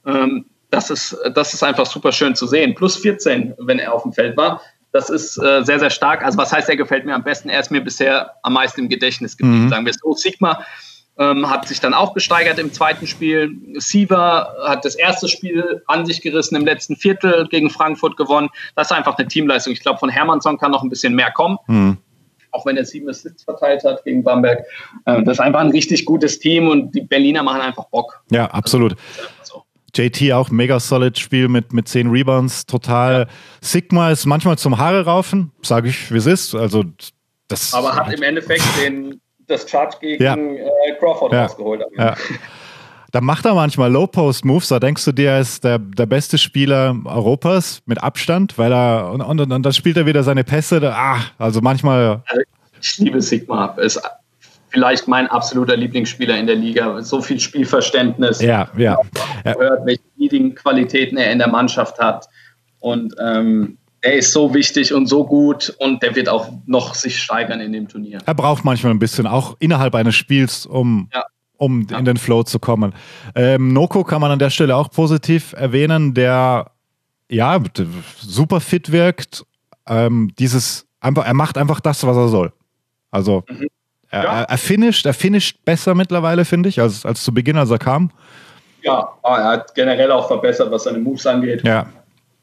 [SPEAKER 2] Das ist, das ist einfach super schön zu sehen. Plus vierzehn, wenn er auf dem Feld war. Das ist äh, sehr, sehr stark. Also was heißt, er gefällt mir am besten? Er ist mir bisher am meisten im Gedächtnis geblieben, mhm. sagen wir es so. Sigma Ähm, hat sich dann auch gesteigert im zweiten Spiel. Siever hat das erste Spiel an sich gerissen im letzten Viertel gegen Frankfurt gewonnen. Das ist einfach eine Teamleistung. Ich glaube, von Hermannsson kann noch ein bisschen mehr kommen. Mhm. Auch wenn er sieben Assists verteilt hat gegen Bamberg. Ähm, das ist einfach ein richtig gutes Team und die Berliner machen einfach Bock.
[SPEAKER 1] Ja, absolut. So. J T auch mega solid Spiel mit, mit zehn Rebounds, total. Ja. Sigma ist manchmal zum Haare raufen, sage ich, wie es ist. Also, das
[SPEAKER 2] Aber hat im Endeffekt den das Charge gegen ja. äh, Crawford ja. rausgeholt.
[SPEAKER 1] Ja. Da macht er manchmal Low-Post-Moves, da denkst du dir, er ist der, der beste Spieler Europas mit Abstand, weil er, und, und, und dann spielt er wieder seine Pässe, da, ah, also manchmal...
[SPEAKER 2] Also ich liebe Sigma, ist vielleicht mein absoluter Lieblingsspieler in der Liga, so viel Spielverständnis,
[SPEAKER 1] ja, ja.
[SPEAKER 2] ja. Hört, welche leading Qualitäten er in der Mannschaft hat und ähm, er ist so wichtig und so gut und der wird auch noch sich steigern in dem Turnier.
[SPEAKER 1] Er braucht manchmal ein bisschen, auch innerhalb eines Spiels, um, ja. um ja. in den Flow zu kommen. Ähm, Noko kann man an der Stelle auch positiv erwähnen, der ja super fit wirkt. Ähm, dieses einfach, er macht einfach das, was er soll. Also mhm. er, ja. er, er finisht, er finisht besser mittlerweile, finde ich, als, als zu Beginn, als er kam.
[SPEAKER 2] Ja, er hat generell auch verbessert, was seine Moves angeht.
[SPEAKER 1] Ja.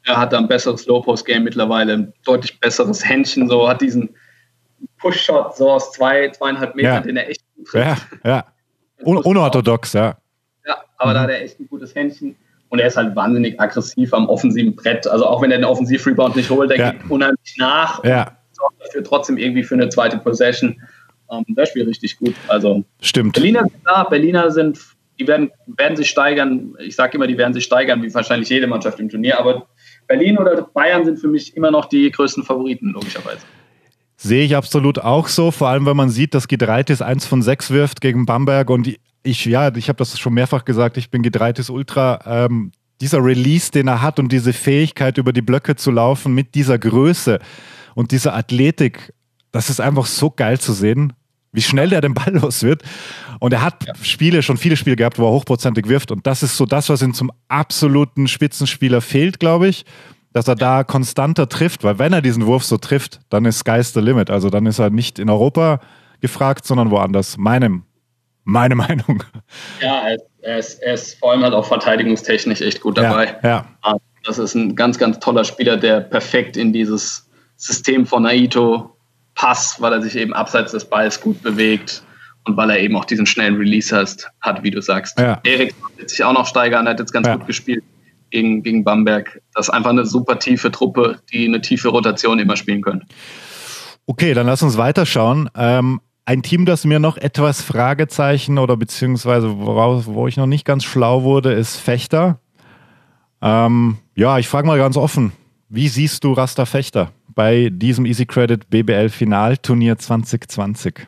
[SPEAKER 2] Er hat da ein besseres Low-Post-Game mittlerweile, ein deutlich besseres Händchen, so hat diesen Push-Shot so aus zwei, zweieinhalb Metern,
[SPEAKER 1] ja.
[SPEAKER 2] den er echt gut trifft.
[SPEAKER 1] Ja, ja. Un- unorthodox, ja.
[SPEAKER 2] Ja, aber mhm. da hat er echt ein gutes Händchen. Und er ist halt wahnsinnig aggressiv am offensiven Brett. Also auch wenn er den Offensiv-Rebound nicht holt, der ja. geht unheimlich nach
[SPEAKER 1] ja.
[SPEAKER 2] und sorgt dafür trotzdem irgendwie für eine zweite Possession. Um, das spielt richtig gut. Also
[SPEAKER 1] stimmt.
[SPEAKER 2] Berliner sind da, Berliner sind, die werden, werden sich steigern. Ich sage immer, die werden sich steigern, wie wahrscheinlich jede Mannschaft im Turnier. Aber Berlin oder Bayern sind für mich immer noch die größten Favoriten, logischerweise.
[SPEAKER 1] Sehe ich absolut auch so, vor allem wenn man sieht, dass Giedraitis eins von sechs wirft gegen Bamberg und ich, ja, ich habe das schon mehrfach gesagt, ich bin Giedraitis Ultra. Ähm, dieser Release, den er hat und diese Fähigkeit, über die Blöcke zu laufen mit dieser Größe und dieser Athletik, das ist einfach so geil zu sehen, wie schnell der den Ball los wird. Und er hat ja. Spiele, schon viele Spiele gehabt, wo er hochprozentig wirft und das ist so das, was ihm zum absoluten Spitzenspieler fehlt, glaube ich. Dass er da konstanter trifft, weil wenn er diesen Wurf so trifft, dann ist Sky's the limit. Also dann ist er nicht in Europa gefragt, sondern woanders. Meinem, meine Meinung.
[SPEAKER 2] Ja, er ist, er, ist, er ist vor allem halt auch verteidigungstechnisch echt gut dabei.
[SPEAKER 1] Ja, ja.
[SPEAKER 2] Das ist ein ganz, ganz toller Spieler, der perfekt in dieses System von Naito passt, weil er sich eben abseits des Balls gut bewegt und weil er eben auch diesen schnellen Release hat, hat wie du sagst. Ja. Erik wird sich auch noch steigern, er hat jetzt ganz ja. gut gespielt. Gegen, gegen Bamberg. Das ist einfach eine super tiefe Truppe, die eine tiefe Rotation immer spielen können.
[SPEAKER 1] Okay, dann lass uns weiterschauen. Ähm, ein Team, das mir noch etwas Fragezeichen oder beziehungsweise woraus, wo ich noch nicht ganz schlau wurde, ist Fechter. Ähm, ja, ich frage mal ganz offen, wie siehst du Rasta Fechter bei diesem Easy Credit B B L Finalturnier zwanzig zwanzig?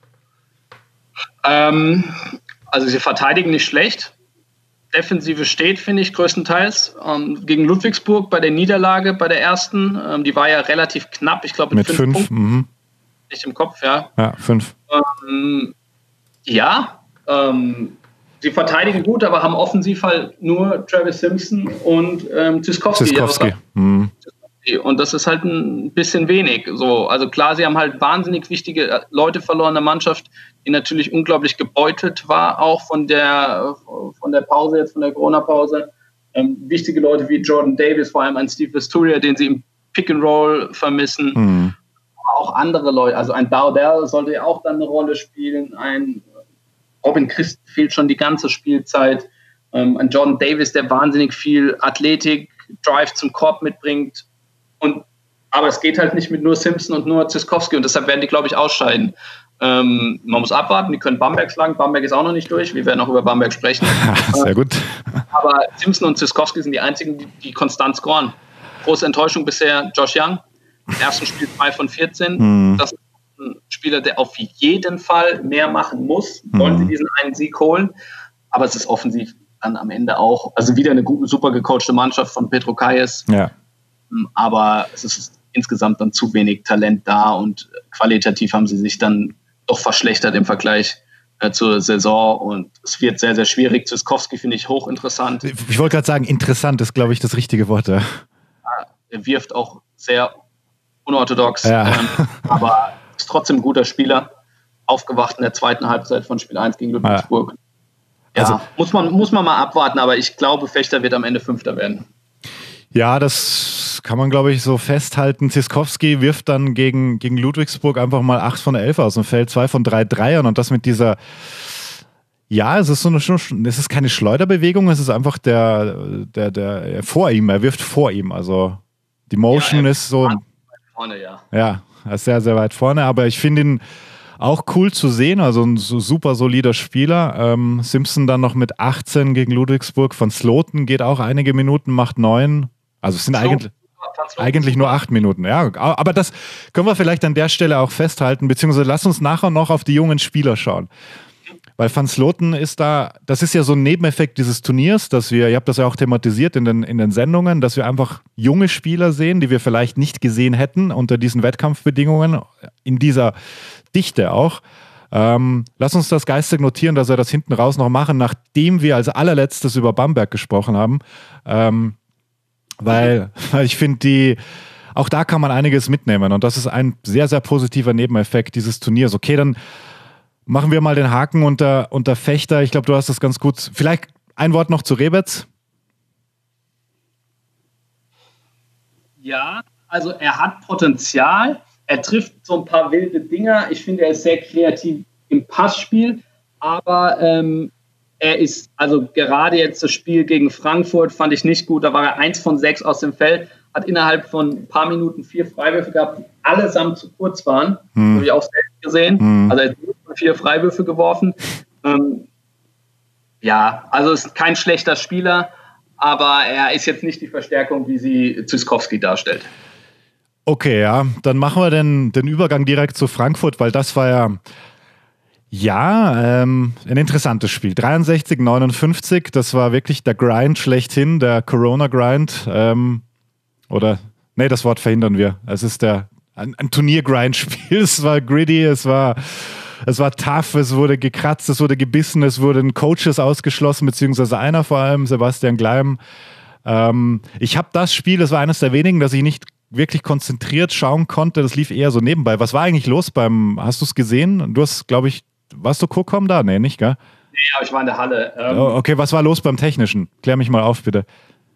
[SPEAKER 2] Ähm, also sie verteidigen nicht schlecht. Defensive steht, finde ich, größtenteils. Ähm, gegen Ludwigsburg bei der Niederlage, bei der ersten, ähm, die war ja relativ knapp, ich glaube mit, mit fünf, fünf Punkten. Mhm. Nicht im Kopf, ja.
[SPEAKER 1] Ja, fünf.
[SPEAKER 2] Ähm, ja, ähm, sie verteidigen gut, aber haben offensiv halt nur Travis Simpson und ähm, Zyskowski.
[SPEAKER 1] Zyskowski. Mhm.
[SPEAKER 2] Und das ist halt ein bisschen wenig. So, also klar, sie haben halt wahnsinnig wichtige Leute verloren, eine Mannschaft, die natürlich unglaublich gebeutelt war, auch von der, von der Pause, jetzt von der Corona-Pause. Ähm, wichtige Leute wie Jordan Davis, vor allem ein Steve Vesturia, den sie im Pick-and-Roll vermissen. Mhm. Auch andere Leute, also ein Dowdell sollte ja auch dann eine Rolle spielen, ein Robin Christ fehlt schon die ganze Spielzeit, ähm, ein Jordan Davis, der wahnsinnig viel Athletik, Drive zum Korb mitbringt. Und, aber es geht halt nicht mit nur Simpson und nur Zyskowski und deshalb werden die, glaube ich, ausscheiden. Ähm, man muss abwarten, die können Bamberg schlagen. Bamberg ist auch noch nicht durch, wir werden auch über Bamberg sprechen.
[SPEAKER 1] Sehr gut.
[SPEAKER 2] Aber Simpson und Zyskowski sind die einzigen, die, die konstant scoren. Große Enttäuschung bisher Josh Young. Im ersten Spiel zwei von vierzehn. Hm. Das ist ein Spieler, der auf jeden Fall mehr machen muss, wollen hm. sie diesen einen Sieg holen. Aber es ist offensiv dann am Ende auch, also wieder eine gut, super gecoachte Mannschaft von Petro Kayes.
[SPEAKER 1] Ja.
[SPEAKER 2] Aber es ist insgesamt dann zu wenig Talent da und qualitativ haben sie sich dann doch verschlechtert im Vergleich äh, zur Saison und es wird sehr, sehr schwierig. Zyskowski finde ich hochinteressant.
[SPEAKER 1] Ich wollte gerade sagen, interessant ist, glaube ich, das richtige Wort. Ja.
[SPEAKER 2] Er wirft auch sehr unorthodox,
[SPEAKER 1] ja.
[SPEAKER 2] ähm, aber ist trotzdem ein guter Spieler. Aufgewacht in der zweiten Halbzeit von Spiel eins gegen Ludwigsburg. Ja, also, muss man, muss man mal abwarten, aber ich glaube, Fechter wird am Ende Fünfter werden.
[SPEAKER 1] Ja, das kann man, glaube ich, so festhalten. Zyskowski wirft dann gegen, gegen Ludwigsburg einfach mal acht von elf aus dem Feld, zwei von drei Dreiern und das mit dieser, ja, es ist so eine, es ist keine Schleuderbewegung, es ist einfach der, der, der vor ihm, er wirft vor ihm, also die Motion ja, ist so,
[SPEAKER 2] vorne, ja.
[SPEAKER 1] Ja, er ist sehr, sehr weit vorne, aber ich finde ihn auch cool zu sehen, also ein super solider Spieler. Ähm, Simpson dann noch mit achtzehn gegen Ludwigsburg, Van Sloten geht auch einige Minuten, macht neun. Also es sind eigentlich, eigentlich nur acht Minuten. Ja, aber das können wir vielleicht an der Stelle auch festhalten, beziehungsweise lass uns nachher noch auf die jungen Spieler schauen. Weil Van Sloten ist da, das ist ja so ein Nebeneffekt dieses Turniers, dass wir, ihr habt das ja auch thematisiert in den, in den Sendungen, dass wir einfach junge Spieler sehen, die wir vielleicht nicht gesehen hätten unter diesen Wettkampfbedingungen, in dieser Dichte auch. Ähm, lass uns das geistig notieren, dass wir das hinten raus noch machen, nachdem wir als allerletztes über Bamberg gesprochen haben. Ähm, weil, weil ich finde, die auch da kann man einiges mitnehmen und das ist ein sehr, sehr positiver Nebeneffekt dieses Turniers. Okay, dann machen wir mal den Haken unter, unter Fechter. Ich glaube, du hast das ganz gut. Vielleicht ein Wort noch zu Rebetz.
[SPEAKER 2] Ja, also er hat Potenzial, er trifft so ein paar wilde Dinger. Ich finde, er ist sehr kreativ im Passspiel, aber ähm, er ist, also gerade jetzt das Spiel gegen Frankfurt fand ich nicht gut. Da war er eins von sechs aus dem Feld, hat innerhalb von ein paar Minuten vier Freiwürfe gehabt, die allesamt zu kurz waren. Hm. Habe ich auch selbst gesehen. Hm. Also er hat vier Freiwürfe geworfen. Ähm, ja, also ist kein schlechter Spieler, aber er ist jetzt nicht die Verstärkung, wie sie Zyskowski darstellt.
[SPEAKER 1] Okay, ja, dann machen wir den, den Übergang direkt zu Frankfurt, weil das war ja Ja, ähm, ein interessantes Spiel. dreiundsechzig neunundfünfzig, das war wirklich der Grind schlechthin, der Corona-Grind. Ähm, oder, nee, das Wort verhindern wir. Es ist der ein, ein Turnier-Grind-Spiel. Es war gritty, es war, es war tough, es wurde gekratzt, es wurde gebissen, es wurden Coaches ausgeschlossen, beziehungsweise einer vor allem, Sebastian Gleim. Ähm, ich habe das Spiel, das war eines der wenigen, das ich nicht wirklich konzentriert schauen konnte. Das lief eher so nebenbei. Was war eigentlich los beim, hast du es gesehen? Du hast, glaube ich, warst du Co-Com da? Nee, nicht, gell?
[SPEAKER 2] Nee, aber ich war in der Halle. Ähm,
[SPEAKER 1] oh, okay, was war los beim Technischen? Klär mich mal auf, bitte.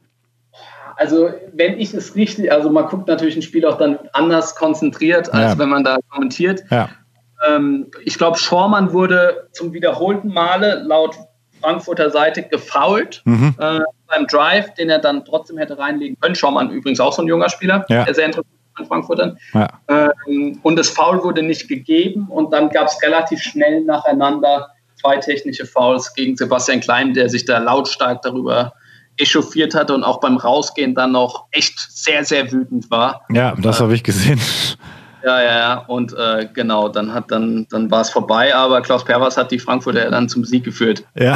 [SPEAKER 2] Also, wenn ich es richtig, also man guckt natürlich ein Spiel auch dann anders konzentriert, als ja. wenn man da kommentiert. Ja. Ähm, ich glaube, Schormann wurde zum wiederholten Male laut Frankfurter Seite gefoult mhm. äh, beim Drive, den er dann trotzdem hätte reinlegen können. Schormann übrigens auch so ein junger Spieler, ja. der sehr interessant an Frankfurtern. Ja. Ähm, und das Foul wurde nicht gegeben und dann gab es relativ schnell nacheinander zwei technische Fouls gegen Sebastian Klein, der sich da lautstark darüber echauffiert hatte und auch beim Rausgehen dann noch echt sehr, sehr wütend war.
[SPEAKER 1] Ja, das äh, habe ich gesehen.
[SPEAKER 2] Ja, ja, ja. Und äh, genau, dann hat dann, dann war es vorbei, aber Klaus Perwas hat die Frankfurter dann zum Sieg geführt.
[SPEAKER 1] Ja,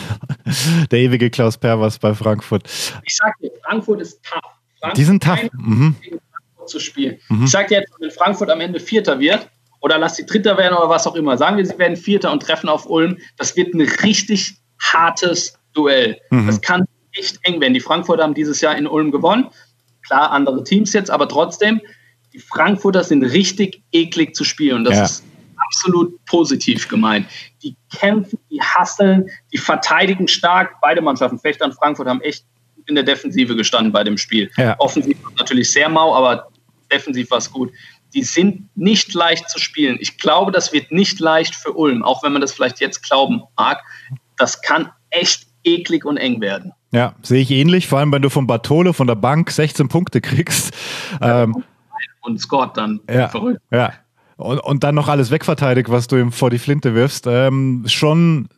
[SPEAKER 1] der ewige Klaus Perwas bei Frankfurt.
[SPEAKER 2] Ich sag dir, Frankfurt ist tough. Frankfurt
[SPEAKER 1] die sind tough. Mhm.
[SPEAKER 2] Gegen Frankfurt zu spielen. Mhm. Ich sag dir jetzt, wenn Frankfurt am Ende Vierter wird, oder lass sie Dritter werden oder was auch immer, sagen wir, sie werden Vierter und treffen auf Ulm, das wird ein richtig hartes Duell. Mhm. Das kann echt eng werden. Die Frankfurter haben dieses Jahr in Ulm gewonnen. Klar, andere Teams jetzt, aber trotzdem, die Frankfurter sind richtig eklig zu spielen. Und das ja. ist absolut positiv gemeint. Die kämpfen, die hasseln, die verteidigen stark. Beide Mannschaften, Fechter und Frankfurt, haben echt in der Defensive gestanden bei dem Spiel. Ja. Offensiv natürlich sehr mau, aber defensiv war es gut. Die sind nicht leicht zu spielen. Ich glaube, das wird nicht leicht für Ulm, auch wenn man das vielleicht jetzt glauben mag. Das kann echt eklig und eng werden.
[SPEAKER 1] Ja, sehe ich ähnlich, vor allem wenn du von Bartolo, von der Bank sechzehn Punkte kriegst. Ähm,
[SPEAKER 2] und Scott dann
[SPEAKER 1] ja, verrückt. Ja. Und, und dann noch alles wegverteidigt, was du ihm vor die Flinte wirfst. Ähm, schon,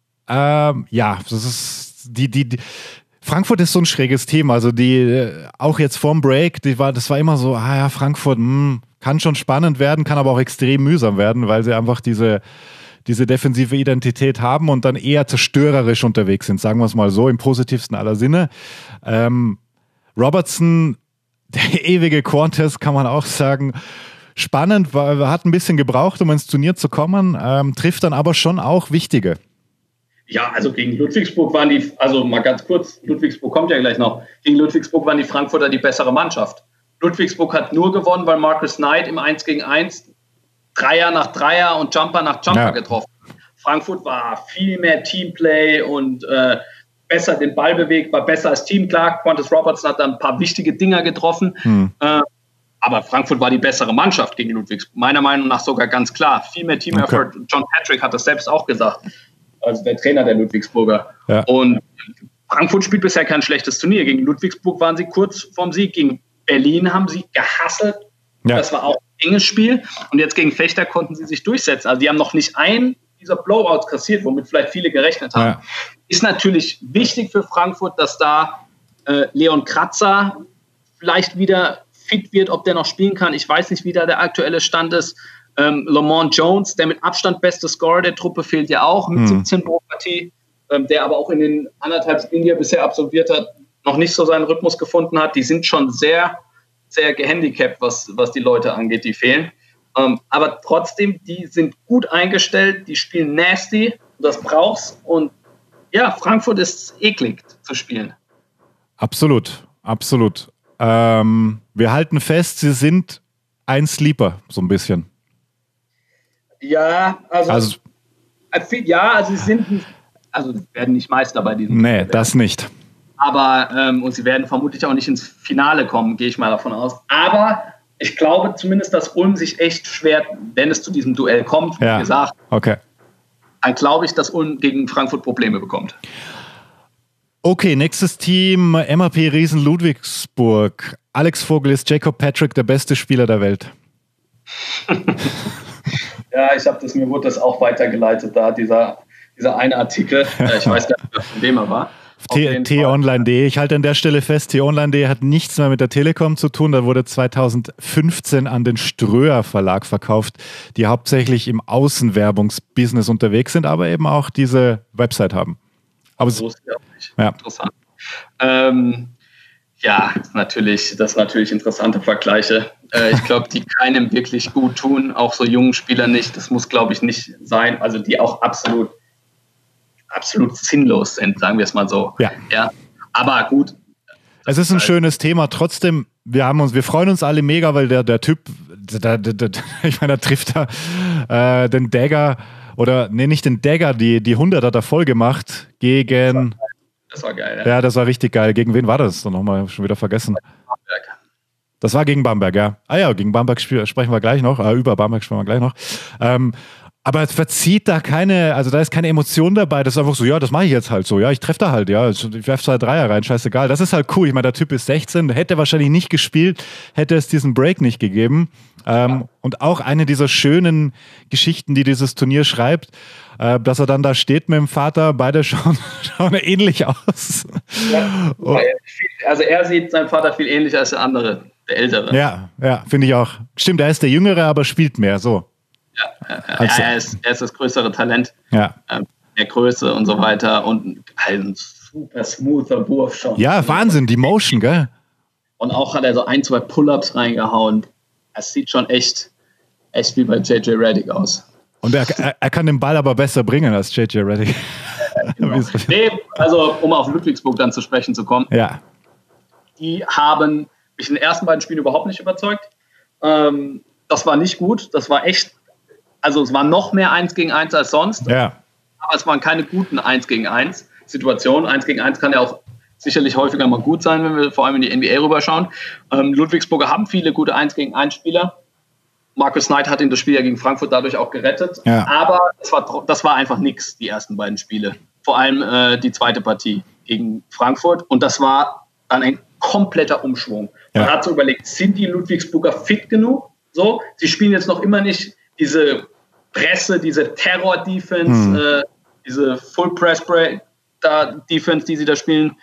[SPEAKER 1] ähm, ja, das ist die, die, die Frankfurt ist so ein schräges Thema. Also die, auch jetzt vorm Break, die war, das war immer so, ah ja, Frankfurt, mh, kann schon spannend werden, kann aber auch extrem mühsam werden, weil sie einfach diese diese defensive Identität haben und dann eher zerstörerisch unterwegs sind, sagen wir es mal so, im positivsten aller Sinne. Ähm, Robertson, der ewige Qantas, kann man auch sagen, spannend, weil hat ein bisschen gebraucht, um ins Turnier zu kommen, ähm, trifft dann aber schon auch wichtige.
[SPEAKER 2] Ja, also gegen Ludwigsburg waren die, also mal ganz kurz, Ludwigsburg kommt ja gleich noch, gegen Ludwigsburg waren die Frankfurter die bessere Mannschaft. Ludwigsburg hat nur gewonnen, weil Marcus Knight im eins gegen eins Dreier nach Dreier und Jumper nach Jumper ja. getroffen. Frankfurt war viel mehr Teamplay und äh, besser den Ball bewegt, war besser als Team. Klar, Qantas Robertson hat dann ein paar wichtige Dinger getroffen, hm. äh, aber Frankfurt war die bessere Mannschaft gegen Ludwigsburg. Meiner Meinung nach sogar ganz klar. Viel mehr Team-Effort. Okay. John Patrick hat das selbst auch gesagt, also der Trainer der Ludwigsburger. Ja. Und Frankfurt spielt bisher kein schlechtes Turnier. Gegen Ludwigsburg waren sie kurz vorm Sieg. Gegen Berlin haben sie gehasselt. Ja. Das war auch ein enges Spiel. Und jetzt gegen Fechter konnten sie sich durchsetzen. Also die haben noch nicht einen dieser Blowouts kassiert, womit vielleicht viele gerechnet haben. Ja. Ist natürlich wichtig für Frankfurt, dass da äh, Leon Kratzer vielleicht wieder fit wird, ob der noch spielen kann. Ich weiß nicht, wie da der aktuelle Stand ist. Ähm, Lamont Jones, der mit Abstand beste Scorer der Truppe, fehlt ja auch mit hm. siebzehn pro Partie, ähm, der aber auch in den anderthalb Spielen, die er bisher absolviert hat, noch nicht so seinen Rhythmus gefunden hat. Die sind schon sehr sehr gehandicapt, was, was die Leute angeht, die fehlen. Ähm, aber trotzdem, die sind gut eingestellt, die spielen nasty, das brauchst. Und ja, Frankfurt ist eklig zu spielen.
[SPEAKER 1] Absolut, absolut. Ähm, wir halten fest, sie sind ein Sleeper, so ein bisschen.
[SPEAKER 2] Ja, also,
[SPEAKER 1] also
[SPEAKER 2] ja, also sie sind nicht, also werden nicht Meister bei diesem
[SPEAKER 1] Nee, Spiel. Das nicht.
[SPEAKER 2] Aber, ähm, und sie werden vermutlich auch nicht ins Finale kommen, gehe ich mal davon aus. Aber ich glaube zumindest, dass Ulm sich echt schwer, wenn es zu diesem Duell kommt, wie
[SPEAKER 1] ja.
[SPEAKER 2] gesagt,
[SPEAKER 1] okay.
[SPEAKER 2] dann glaube ich, dass Ulm gegen Frankfurt Probleme bekommt.
[SPEAKER 1] Okay, nächstes Team, M H P Riesen Ludwigsburg. Alex Vogel ist Jacob Patrick der beste Spieler der Welt.
[SPEAKER 2] Ja, ich habe das, mir wurde das auch weitergeleitet, da dieser, dieser eine Artikel, ich weiß gar nicht, von wem er war.
[SPEAKER 1] T Online punkt de. Ich halte an der Stelle fest, T Online punkt de hat nichts mehr mit der Telekom zu tun. Da wurde zweitausendfünfzehn an den Ströer Verlag verkauft, die hauptsächlich im Außenwerbungsbusiness unterwegs sind, aber eben auch diese Website haben. Aber
[SPEAKER 2] so ist ja auch nicht.
[SPEAKER 1] Ja.
[SPEAKER 2] Interessant. Ähm, ja, natürlich, das sind natürlich interessante Vergleiche. Äh, ich glaube, die keinem wirklich gut tun, auch so jungen Spielern nicht. Das muss, glaube ich, nicht sein. Also die auch absolut absolut sinnlos sind, sagen wir es mal so.
[SPEAKER 1] Ja.
[SPEAKER 2] Ja. Aber gut.
[SPEAKER 1] Es ist ein schönes Thema. Trotzdem, wir haben uns, wir freuen uns alle mega, weil der, der Typ, der, der, der, ich meine, der trifft da äh, den Dagger oder, nee, nicht den Dagger, die, die Hunderter da voll gemacht gegen.
[SPEAKER 2] Das war geil, ja.
[SPEAKER 1] Ja, das war richtig geil. Gegen wen war das? Nochmal, schon wieder vergessen.
[SPEAKER 2] Bamberg.
[SPEAKER 1] Das war gegen Bamberg, ja. Ah ja, gegen Bamberg sprechen wir gleich noch. Äh, über Bamberg sprechen wir gleich noch. Ähm, Aber es verzieht da keine, also da ist keine Emotion dabei. Das ist einfach so, ja, das mache ich jetzt halt so. Ja, ich treffe da halt, ja. Ich werfe zwei Dreier rein, scheißegal. Das ist halt cool. Ich meine, der Typ ist sechzehn, hätte wahrscheinlich nicht gespielt, hätte es diesen Break nicht gegeben. Ähm, ja. Und auch eine dieser schönen Geschichten, die dieses Turnier schreibt, äh, dass er dann da steht mit dem Vater, beide schauen, schauen ähnlich aus.
[SPEAKER 2] Ja, oh. Also er sieht seinen Vater viel ähnlicher als der andere, der Ältere.
[SPEAKER 1] Ja, ja, finde ich auch. Stimmt, er ist der Jüngere, aber spielt mehr, so.
[SPEAKER 2] Ja, also, er, ist, er ist das größere Talent,
[SPEAKER 1] ja.
[SPEAKER 2] äh, der Größe und so weiter und ein super smoother Wurf schon.
[SPEAKER 1] Ja, Wahnsinn, die Motion, gell?
[SPEAKER 2] Und auch hat er so ein, zwei Pull-Ups reingehauen. Es sieht schon echt, echt wie bei J J Redick aus.
[SPEAKER 1] Und er, er, er kann den Ball aber besser bringen als J J Redick.
[SPEAKER 2] Ja, genau. Nee, also um auf Ludwigsburg dann zu sprechen zu kommen.
[SPEAKER 1] Ja.
[SPEAKER 2] Die haben mich in den ersten beiden Spielen überhaupt nicht überzeugt. Ähm, das war nicht gut, das war echt. Also es war noch mehr eins gegen eins als sonst,
[SPEAKER 1] ja.
[SPEAKER 2] aber es waren keine guten eins gegen eins Situationen. eins gegen eins kann ja auch sicherlich häufiger mal gut sein, wenn wir vor allem in die N B A rüberschauen. Ähm, Ludwigsburger haben viele gute eins gegen eins Spieler. Marcus Knight hat ihn das Spiel ja gegen Frankfurt dadurch auch gerettet.
[SPEAKER 1] Ja.
[SPEAKER 2] Aber das war, das war einfach nichts, die ersten beiden Spiele. Vor allem äh, die zweite Partie gegen Frankfurt. Und das war dann ein kompletter Umschwung. Man ja. hat so überlegt, sind die Ludwigsburger fit genug? So, sie spielen jetzt noch immer nicht diese Presse, diese Terror-Defense, hm. äh, diese Full-Press-Defense, die sie da spielen.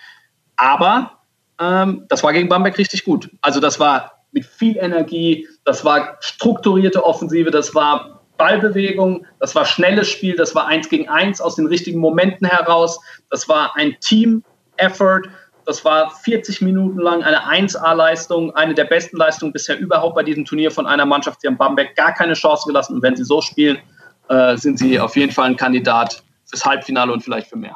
[SPEAKER 2] Aber ähm, das war gegen Bamberg richtig gut. Also das war mit viel Energie, das war strukturierte Offensive, das war Ballbewegung, das war schnelles Spiel, das war eins gegen eins aus den richtigen Momenten heraus, das war ein Team-Effort, das war vierzig Minuten lang eine eins A-Leistung, eine der besten Leistungen bisher überhaupt bei diesem Turnier von einer Mannschaft. Sie haben Bamberg gar keine Chance gelassen und wenn sie so spielen, äh, sind sie auf jeden Fall ein Kandidat fürs Halbfinale und vielleicht für mehr.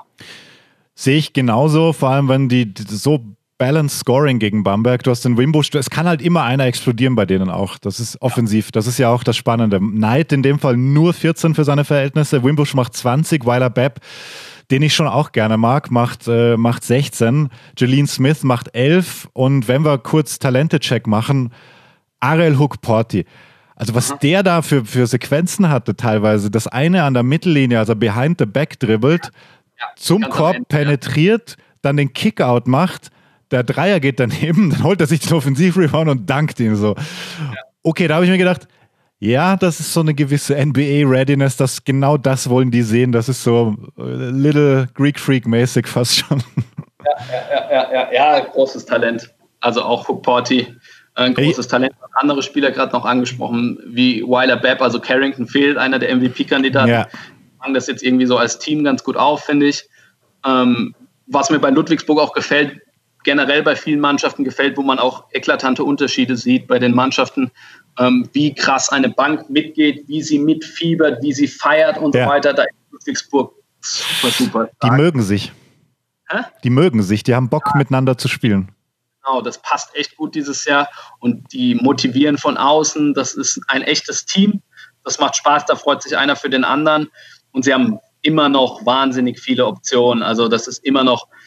[SPEAKER 1] Sehe ich genauso, vor allem wenn die, die so Balanced Scoring gegen Bamberg, du hast den Wimbush, es kann halt immer einer explodieren bei denen auch, das ist offensiv, das ist ja auch das Spannende. Knight in dem Fall nur vierzehn für seine Verhältnisse, Wimbush macht zwanzig, Weiler Bepp, den ich schon auch gerne mag, macht, äh, macht sechzehn, Jeline Smith macht elf und wenn wir kurz Talente-Check machen, Ariel Hook-Porty. Also was der da für, für Sequenzen hatte teilweise, das eine an der Mittellinie, also behind the back dribbelt, ja, zum Korb Ende, penetriert, ja. dann den Kickout macht, der Dreier geht daneben, dann holt er sich den Offensivrebound und dankt ihn so. Ja. Okay, da habe ich mir gedacht, ja, das ist so eine gewisse N B A-Readiness, dass genau das wollen die sehen. Das ist so Little Greek Freak-mäßig fast schon.
[SPEAKER 2] Ja, ja, ja, ja, ja, großes Talent. Also auch Hook Porty, ein großes hey. Talent. Andere Spieler gerade noch angesprochen, wie Weiler Bepp, also Carrington fehlt, einer der M V P-Kandidaten. Ja. Wir fangen das jetzt irgendwie so als Team ganz gut auf, finde ich. Ähm, was mir bei Ludwigsburg auch gefällt, generell bei vielen Mannschaften gefällt, wo man auch eklatante Unterschiede sieht bei den Mannschaften, ähm, wie krass eine Bank mitgeht, wie sie mitfiebert, wie sie feiert und ja. so weiter. Da ist Ludwigsburg super, super stark.
[SPEAKER 1] Die mögen sich. Hä? Die mögen sich, die haben Bock, ja. miteinander zu spielen.
[SPEAKER 2] Genau, das passt echt gut dieses Jahr und die motivieren von außen. Das ist ein echtes Team. Das macht Spaß, da freut sich einer für den anderen. Und sie haben immer noch wahnsinnig viele Optionen. Also das ist immer noch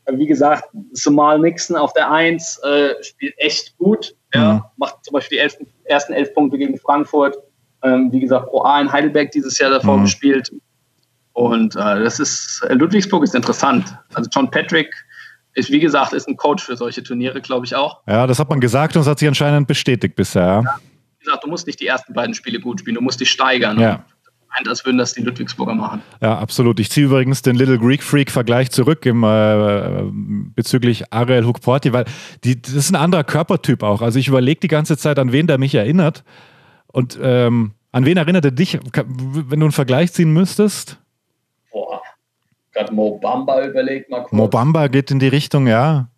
[SPEAKER 2] Wie gesagt, Jamal Nixon auf der Eins äh, spielt echt gut. Ja, mhm. Macht zum Beispiel die elf, ersten elf Punkte gegen Frankfurt. Ähm, wie gesagt, Pro A in Heidelberg dieses Jahr davor mhm. gespielt. Und äh, das ist, Ludwigsburg ist interessant. Also John Patrick ist, wie gesagt, ist ein Coach für solche Turniere, glaube ich auch.
[SPEAKER 1] Ja, das hat man gesagt und es hat sich anscheinend bestätigt bisher. Ja.
[SPEAKER 2] Ja, wie gesagt, du musst nicht die ersten beiden Spiele gut spielen, du musst dich steigern.
[SPEAKER 1] Ja.
[SPEAKER 2] Als würden das die Ludwigsburger machen.
[SPEAKER 1] Ja, absolut. Ich ziehe übrigens den Little Greek Freak-Vergleich zurück im, äh, bezüglich Ariel Hukporti, weil die, das ist ein anderer Körpertyp auch. Also ich überlege die ganze Zeit, an wen der mich erinnert. Und ähm, an wen erinnert er dich, wenn du einen Vergleich ziehen müsstest?
[SPEAKER 2] Boah, gerade Mo Bamba überlegt mal kurz.
[SPEAKER 1] Mo Bamba geht in die Richtung, ja.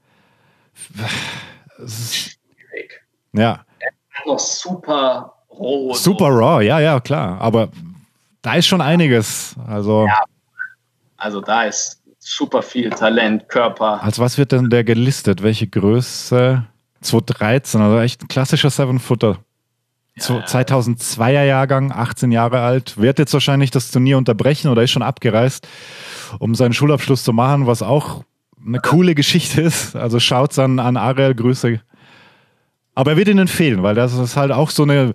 [SPEAKER 2] Schwierig.
[SPEAKER 1] Ja.
[SPEAKER 2] Er ist noch super roh.
[SPEAKER 1] Super so. raw, ja, ja, klar. Aber da ist schon einiges. Also,
[SPEAKER 2] ja, also da ist super viel Talent, Körper.
[SPEAKER 1] Als was wird denn der gelistet? Welche Größe? zweitausenddreizehn, also echt ein klassischer Seven-Footer. Ja. zweitausendzweier Jahrgang, achtzehn Jahre alt. Wird jetzt wahrscheinlich das Turnier unterbrechen oder ist schon abgereist, um seinen Schulabschluss zu machen, was auch eine coole Geschichte ist. Also schaut's an, an Ariel, Grüße. Aber er wird ihnen fehlen, weil das ist halt auch so eine,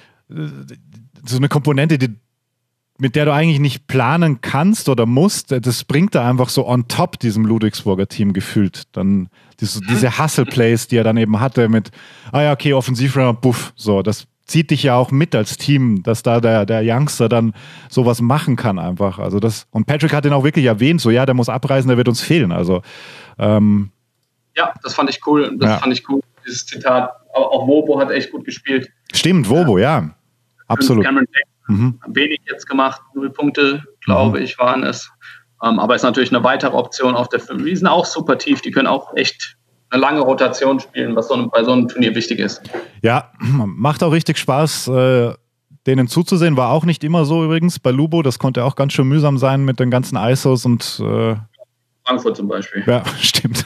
[SPEAKER 1] so eine Komponente, die mit der du eigentlich nicht planen kannst oder musst, das bringt er einfach so on top diesem Ludwigsburger Team gefühlt. Dann diese, diese Hustle-Plays, die er dann eben hatte mit, ah ja, okay, Offensivrunner, buff, so, das zieht dich ja auch mit als Team, dass da der, der Youngster dann sowas machen kann einfach. Also das, und Patrick hat ihn auch wirklich erwähnt, so, ja, der muss abreisen, der wird uns fehlen. Also, ähm,
[SPEAKER 2] ja, das fand ich cool, das ja. fand ich cool, dieses Zitat. Aber auch Wobo hat echt gut gespielt.
[SPEAKER 1] Stimmt, Wobo, ja, ja. Absolut.
[SPEAKER 2] Mhm. Wenig jetzt gemacht, null Punkte, glaube mhm. ich, waren es. Ähm, aber ist natürlich eine weitere Option auf der fünf. Die sind auch super tief, die können auch echt eine lange Rotation spielen, was so ein, bei so einem Turnier wichtig ist.
[SPEAKER 1] Ja, macht auch richtig Spaß, äh, denen zuzusehen. War auch nicht immer so übrigens bei Lubo, das konnte auch ganz schön mühsam sein mit den ganzen I S Os und äh,
[SPEAKER 2] Frankfurt zum Beispiel.
[SPEAKER 1] Ja, stimmt.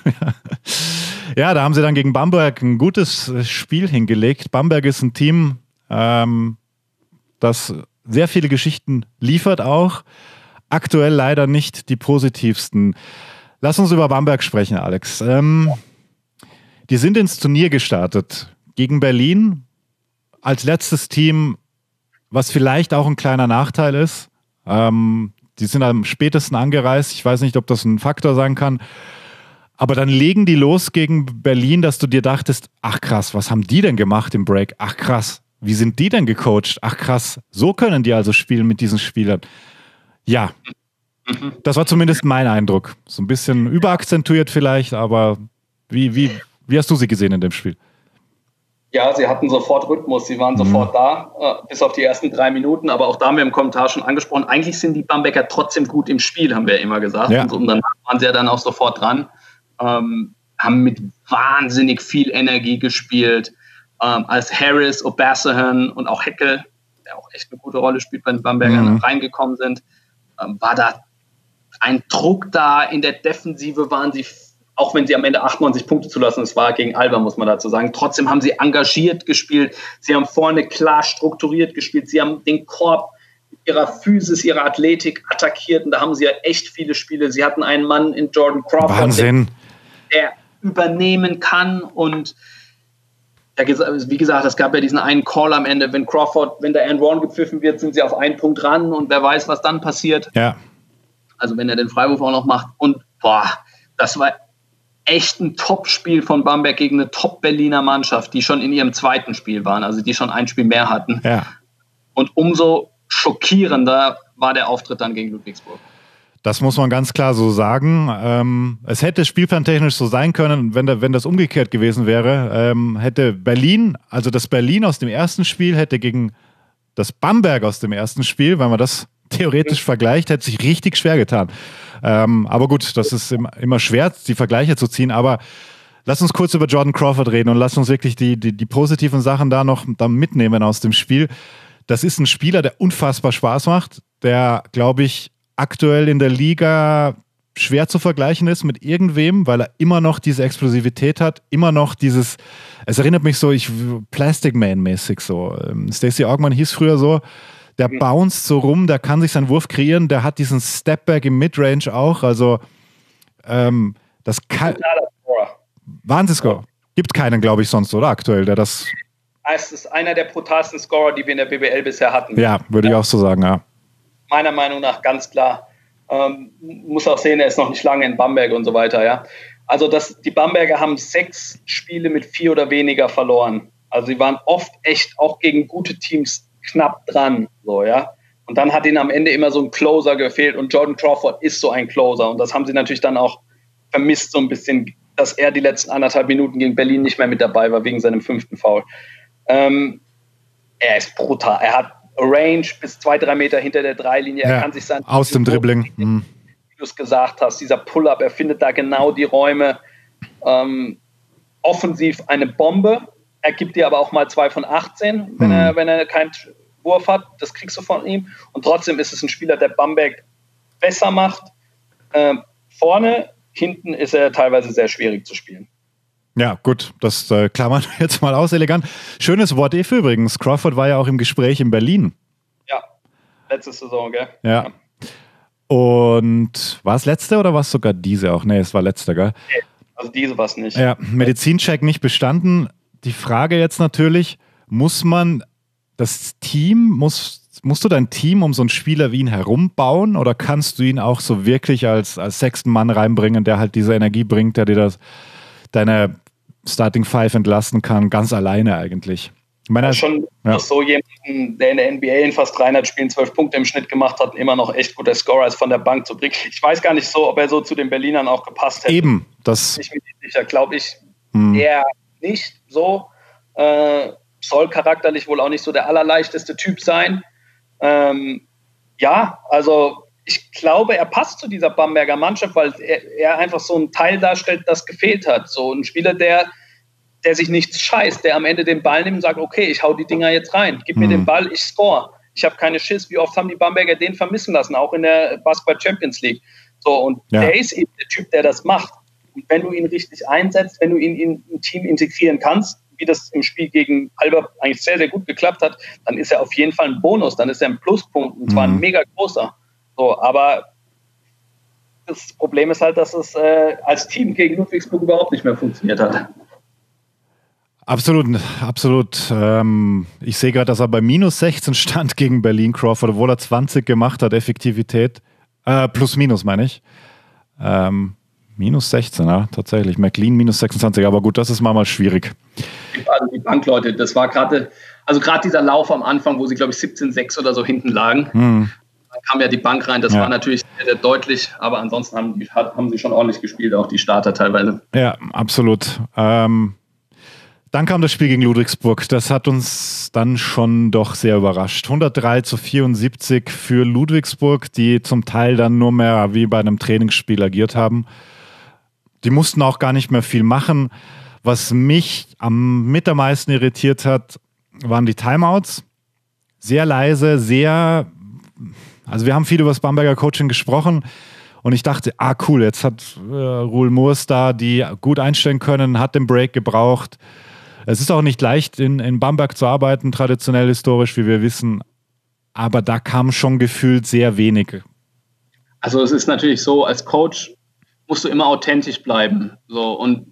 [SPEAKER 1] Ja, da haben sie dann gegen Bamberg ein gutes Spiel hingelegt. Bamberg ist ein Team, ähm, das sehr viele Geschichten liefert auch. Aktuell leider nicht die positivsten. Lass uns über Bamberg sprechen, Alex. Ähm, die sind ins Turnier gestartet gegen Berlin als letztes Team, was vielleicht auch ein kleiner Nachteil ist. Ähm, die sind am spätesten angereist. Ich weiß nicht, ob das ein Faktor sein kann. Aber dann legen die los gegen Berlin, dass du dir dachtest, ach krass, was haben die denn gemacht im Break? Ach krass, wie sind die denn gecoacht? Ach krass, so können die also spielen mit diesen Spielern. Ja, mhm. Das war zumindest mein Eindruck. So ein bisschen überakzentuiert vielleicht, aber wie, wie, wie hast du sie gesehen in dem Spiel?
[SPEAKER 2] Ja, sie hatten sofort Rhythmus, sie waren mhm. sofort da, äh, bis auf die ersten drei Minuten, aber auch da haben wir im Kommentar schon angesprochen, eigentlich sind die Bamberger trotzdem gut im Spiel, haben wir ja immer gesagt. Ja. Und dann waren sie ja dann auch sofort dran, ähm, haben mit wahnsinnig viel Energie gespielt. Ähm, als Harris, O'Bassahan und auch Heckel, der auch echt eine gute Rolle spielt, bei den Bambergern mhm. reingekommen sind, ähm, war da ein Druck da. In der Defensive waren sie, auch wenn sie am Ende achtundneunzig Punkte zulassen, es war gegen Alba, muss man dazu sagen, trotzdem haben sie engagiert gespielt, sie haben vorne klar strukturiert gespielt, sie haben den Korb mit ihrer Physis, ihrer Athletik attackiert und da haben sie ja echt viele Spiele. Sie hatten einen Mann in Jordan Crawford,
[SPEAKER 1] Wahnsinn.
[SPEAKER 2] Der, der übernehmen kann und ja, wie gesagt, es gab ja diesen einen Call am Ende, wenn Crawford, wenn der and one gepfiffen wird, sind sie auf einen Punkt ran und wer weiß, was dann passiert.
[SPEAKER 1] Ja.
[SPEAKER 2] Also wenn er den Freiwurf auch noch macht. Und boah, das war echt ein Top-Spiel von Bamberg gegen eine Top-Berliner Mannschaft, die schon in ihrem zweiten Spiel waren, also die schon ein Spiel mehr hatten.
[SPEAKER 1] Ja.
[SPEAKER 2] Und umso schockierender war der Auftritt dann gegen Ludwigsburg.
[SPEAKER 1] Das muss man ganz klar so sagen. Ähm, es hätte spielplantechnisch so sein können, wenn, da, wenn das umgekehrt gewesen wäre, ähm, hätte Berlin, also das Berlin aus dem ersten Spiel, hätte gegen das Bamberg aus dem ersten Spiel, wenn man das theoretisch mhm. vergleicht, hätte sich richtig schwer getan. Ähm, aber gut, das ist immer, immer schwer, die Vergleiche zu ziehen. Aber lass uns kurz über Jordan Crawford reden und lass uns wirklich die, die, die positiven Sachen da noch da mitnehmen aus dem Spiel. Das ist ein Spieler, der unfassbar Spaß macht, der, glaube ich, aktuell in der Liga schwer zu vergleichen ist mit irgendwem, weil er immer noch diese Explosivität hat, immer noch dieses, es erinnert mich so, ich Plastic Man-mäßig so. Stacey Augmon hieß früher so, der bounced so rum, der kann sich seinen Wurf kreieren, der hat diesen Stepback im Midrange auch, also ähm, Das kann. Wahnsinnscore. Gibt keinen, glaube ich, sonst, oder? Aktuell, der das.
[SPEAKER 2] Es ist einer der brutalsten Scorer, die wir in der B B L bisher hatten.
[SPEAKER 1] Ja, würde ja. ich auch so sagen, ja.
[SPEAKER 2] Meiner Meinung nach ganz klar. Ähm, muss auch sehen, er ist noch nicht lange in Bamberg und so weiter, ja. Also das, die Bamberger haben sechs Spiele mit vier oder weniger verloren. Also sie waren oft echt auch gegen gute Teams knapp dran, so, ja. Und dann hat ihnen am Ende immer so ein Closer gefehlt und Jordan Crawford ist so ein Closer und das haben sie natürlich dann auch vermisst so ein bisschen, dass er die letzten anderthalb Minuten gegen Berlin nicht mehr mit dabei war wegen seinem fünften Foul. Ähm, er ist brutal. Er hat Range bis zwei, drei Meter hinter der Dreilinie. Er
[SPEAKER 1] ja,
[SPEAKER 2] kann sich sein
[SPEAKER 1] aus dem Dribbling. Mhm.
[SPEAKER 2] Wie du es gesagt hast, dieser Pull-Up, er findet da genau die Räume. Ähm, offensiv eine Bombe. Er gibt dir aber auch mal zwei von achtzehn, wenn, mhm. er, wenn er keinen Wurf hat. Das kriegst du von ihm. Und trotzdem ist es ein Spieler, der Bamberg besser macht. Ähm, vorne, hinten ist er teilweise sehr schwierig zu spielen.
[SPEAKER 1] Ja, gut, das äh, klammern wir jetzt mal aus, elegant. Schönes Wort if übrigens. Crawford war ja auch im Gespräch in Berlin.
[SPEAKER 2] Ja, letzte Saison, gell?
[SPEAKER 1] Ja. ja. Und war es letzte oder war es sogar diese auch? Nee, es war letzte, gell?
[SPEAKER 2] Nee, also diese war es nicht.
[SPEAKER 1] Ja, Medizincheck nicht bestanden. Die Frage jetzt natürlich, muss man das Team, muss, musst du dein Team um so einen Spieler wie ihn herumbauen oder kannst du ihn auch so wirklich als, als sechsten Mann reinbringen, der halt diese Energie bringt, der dir das deine Starting Five entlasten kann, ganz alleine eigentlich.
[SPEAKER 2] Ich meine, ja, schon
[SPEAKER 1] ja.
[SPEAKER 2] so jemanden, der in der N B A in fast dreihundert Spielen zwölf Punkte im Schnitt gemacht hat, immer noch echt guter Scorer ist von der Bank zu bringen. Ich weiß gar nicht so, ob er so zu den Berlinern auch gepasst hätte.
[SPEAKER 1] Eben, das.
[SPEAKER 2] Ich bin nicht sicher, glaube ich, hm. eher nicht so. Äh, soll charakterlich wohl auch nicht so der allerleichteste Typ sein. Ähm, ja, also ich glaube, er passt zu dieser Bamberger Mannschaft, weil er, er einfach so einen Teil darstellt, das gefehlt hat. So ein Spieler, der, der sich nichts scheißt, der am Ende den Ball nimmt und sagt, okay, ich hau die Dinger jetzt rein, gib mir mhm. den Ball, ich score. Ich habe keine Schiss. Wie oft haben die Bamberger den vermissen lassen, auch in der Basketball Champions League. So, und ja. der ist eben der Typ, der das macht. Und wenn du ihn richtig einsetzt, wenn du ihn in ein Team integrieren kannst, wie das im Spiel gegen Alba eigentlich sehr, sehr gut geklappt hat, dann ist er auf jeden Fall ein Bonus, dann ist er ein Pluspunkt und zwar ein mega großer. So, aber das Problem ist halt, dass es äh, als Team gegen Ludwigsburg überhaupt nicht mehr funktioniert hat.
[SPEAKER 1] Absolut, absolut. Ähm, ich sehe gerade, dass er bei minus sechzehn stand gegen Berlin Crawford, obwohl er zwanzig gemacht hat, Effektivität. Äh, plus minus meine ich. Ähm, minus sechzehn, ja, tatsächlich. McLean minus sechsundzwanzig, aber gut, das ist mal, mal schwierig.
[SPEAKER 2] Also die Bankleute, das war gerade, also gerade dieser Lauf am Anfang, wo sie, glaube ich, siebzehn sechs oder so hinten lagen. Hm. Dann kam ja die Bank rein, das ja. war natürlich sehr, sehr deutlich, aber ansonsten haben, die, haben sie schon ordentlich gespielt, auch die Starter teilweise.
[SPEAKER 1] Ja, absolut. Ähm, dann kam das Spiel gegen Ludwigsburg, das hat uns dann schon doch sehr überrascht. hundertdrei zu vierundsiebzig für Ludwigsburg, die zum Teil dann nur mehr wie bei einem Trainingsspiel agiert haben. Die mussten auch gar nicht mehr viel machen. Was mich am mit am meisten irritiert hat, waren die Timeouts. Sehr leise, sehr... Also wir haben viel über das Bamberger Coaching gesprochen und ich dachte, ah cool, jetzt hat äh, Ruhl Moors da die gut einstellen können, hat den Break gebraucht. Es ist auch nicht leicht, in, in Bamberg zu arbeiten, traditionell historisch, wie wir wissen, aber da kam schon gefühlt sehr wenig.
[SPEAKER 2] Also es ist natürlich so, als Coach musst du immer authentisch bleiben. So, und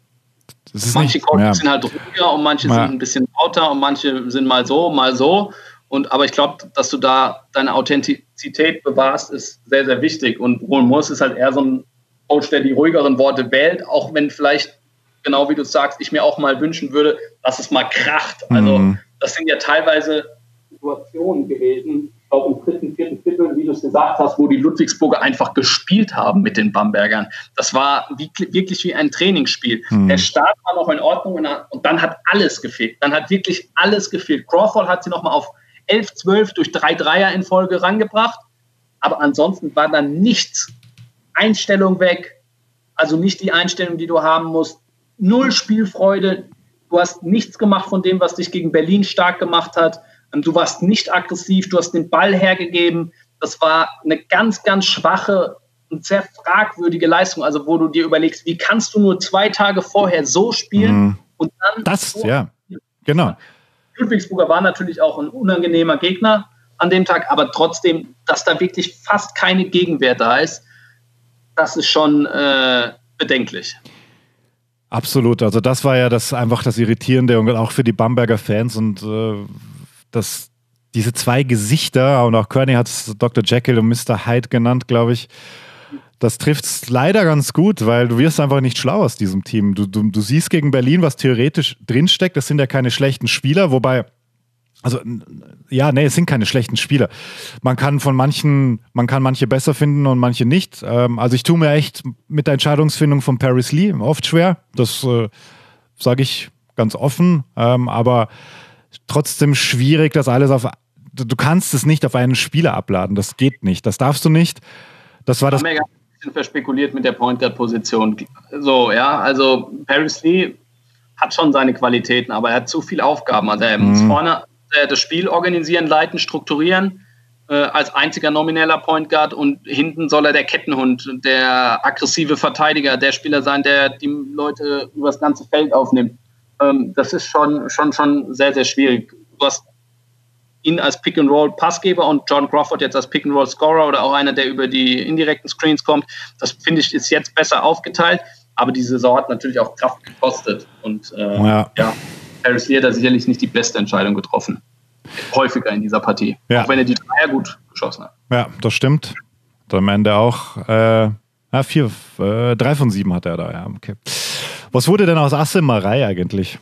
[SPEAKER 2] manche Coaches ja. sind halt ruhiger und manche ja. sind ein bisschen lauter und manche sind mal so, mal so. Und, aber ich glaube, dass du da deine Authentizität bewahrst, ist sehr, sehr wichtig. Und Ruhl Moors ist halt eher so ein Coach, der die ruhigeren Worte wählt, auch wenn vielleicht, genau wie du sagst, ich mir auch mal wünschen würde, dass es mal kracht. Also mhm. das sind ja teilweise Situationen gewesen, ich glaube im dritten, vierten Viertel, wie du es gesagt hast, wo die Ludwigsburger einfach gespielt haben mit den Bambergern. Das war wie, wirklich wie ein Trainingsspiel. Mhm. Der Start war noch in Ordnung und, und dann hat alles gefehlt. Dann hat wirklich alles gefehlt. Crawford hat sie nochmal auf elf zwölf durch drei Dreier in Folge rangebracht, aber ansonsten war dann nichts. Einstellung weg, also nicht die Einstellung, die du haben musst. Null Spielfreude. Du hast nichts gemacht von dem, was dich gegen Berlin stark gemacht hat. Du warst nicht aggressiv, du hast den Ball hergegeben. Das war eine ganz, ganz schwache und sehr fragwürdige Leistung. Also wo du dir überlegst, wie kannst du nur zwei Tage vorher so spielen mhm. und dann...
[SPEAKER 1] Das, so ja, genau.
[SPEAKER 2] Ludwigsburger war natürlich auch ein unangenehmer Gegner an dem Tag, aber trotzdem, dass da wirklich fast keine Gegenwehr da ist, das ist schon, äh, bedenklich.
[SPEAKER 1] Absolut, also das war ja das einfach das Irritierende und auch für die Bamberger Fans und äh, das, diese zwei Gesichter, und auch Kearney hat es Doktor Jekyll und Mister Hyde genannt, glaube ich, das trifft es leider ganz gut, weil du wirst einfach nicht schlau aus diesem Team. Du, du, du siehst gegen Berlin, was theoretisch drinsteckt, das sind ja keine schlechten Spieler, wobei Also, ja, nee, es sind keine schlechten Spieler. Man kann von manchen, man kann manche besser finden und manche nicht. Ähm, also ich tue mir echt mit der Entscheidungsfindung von Paris Lee oft schwer. Das äh, sage ich ganz offen. Ähm, aber trotzdem schwierig, das alles auf, du, du kannst es nicht auf einen Spieler abladen. Das geht nicht. Das darfst du nicht. Das war das.
[SPEAKER 2] Haben wir ein bisschen verspekuliert mit der Point Guard Position. So, ja, also Paris Lee hat schon seine Qualitäten, aber er hat zu viele Aufgaben. Also er muss mhm. vorne das Spiel organisieren, leiten, strukturieren, äh, als einziger nomineller Point Guard, und hinten soll er der Kettenhund, der aggressive Verteidiger, der Spieler sein, der die Leute über das ganze Feld aufnimmt. Ähm, das ist schon, schon, schon sehr, sehr schwierig. Du hast ihn als Pick-and-Roll-Passgeber und John Crawford jetzt als Pick-and-Roll-Scorer oder auch einer, der über die indirekten Screens kommt. Das, finde ich, ist jetzt besser aufgeteilt, aber die Saison hat natürlich auch Kraft gekostet. Und äh, ja. ja, Paris Lee hat da sicherlich nicht die beste Entscheidung getroffen. Häufiger in dieser Partie. Ja. Auch wenn er die Dreier gut geschossen hat.
[SPEAKER 1] Ja, das stimmt. Und am Ende auch äh, ja, vier, äh, drei von sieben hat er da. Ja, okay. Was wurde denn aus Asim Marei eigentlich?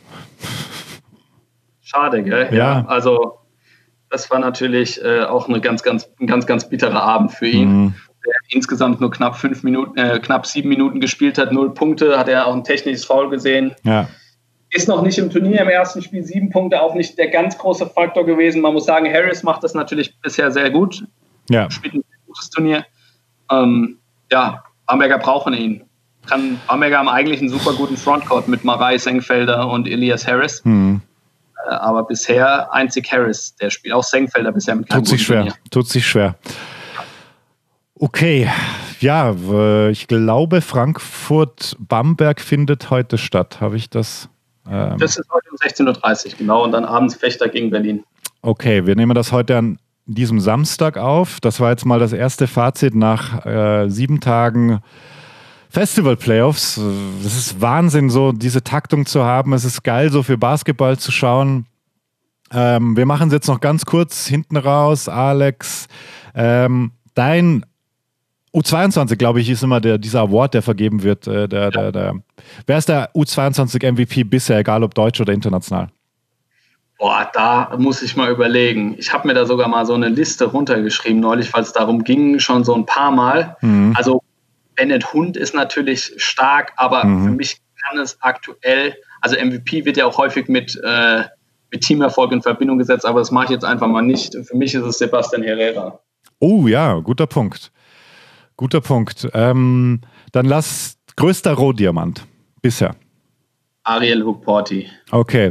[SPEAKER 2] Schade, gell? Ja. ja also das war natürlich äh, auch eine ganz, ganz, ein ganz, ganz bitterer Abend für ihn. Mhm. Der insgesamt nur knapp fünf Minuten, äh, knapp sieben Minuten gespielt hat, null Punkte, hat er auch ein technisches Foul gesehen. Ja. Ist noch nicht im Turnier, im ersten Spiel sieben Punkte, auch nicht der ganz große Faktor gewesen. Man muss sagen, Harris macht das natürlich bisher sehr gut. Ja. Spielt ein gutes Turnier. Ähm, ja, Bamberger brauchen ihn. Kann Bamberger haben eigentlich einen super guten Frontcourt mit Marei, Senkfelder und Elias Harris. Mhm. Äh, aber bisher einzig Harris, der spielt auch Senkfelder bisher mit keinem
[SPEAKER 1] Tut sich schwer, Turnier. Tut sich schwer. Okay, ja, ich glaube, Frankfurt-Bamberg findet heute statt. Habe ich das?
[SPEAKER 2] Ähm das ist heute um sechzehn Uhr dreißig, genau. Und dann abends Fechter gegen Berlin.
[SPEAKER 1] Okay, wir nehmen das heute an diesem Samstag auf. Das war jetzt mal das erste Fazit nach äh, sieben Tagen Festival-Playoffs. Es ist Wahnsinn, so diese Taktung zu haben. Es ist geil, so für Basketball zu schauen. Ähm, wir machen es jetzt noch ganz kurz hinten raus. Alex, ähm, dein U zweiundzwanzig, glaube ich, ist immer der, dieser Award, der vergeben wird. Äh, der, der, der. Wer ist der U zweiundzwanzig M V P bisher, egal ob deutsch oder international?
[SPEAKER 2] Boah, da muss ich mal überlegen. Ich habe mir da sogar mal so eine Liste runtergeschrieben neulich, weil es darum ging, schon so ein paar Mal. Mhm. Also Bennett Hund ist natürlich stark, aber mhm. für mich kann es aktuell, also M V P wird ja auch häufig mit, äh, mit Teamerfolg in Verbindung gesetzt, aber das mache ich jetzt einfach mal nicht. Für mich ist es Sebastian Herrera.
[SPEAKER 1] Oh ja, guter Punkt. Guter Punkt. Ähm, dann lass größter Rohdiamant bisher.
[SPEAKER 2] Ariel Hukporti.
[SPEAKER 1] Okay.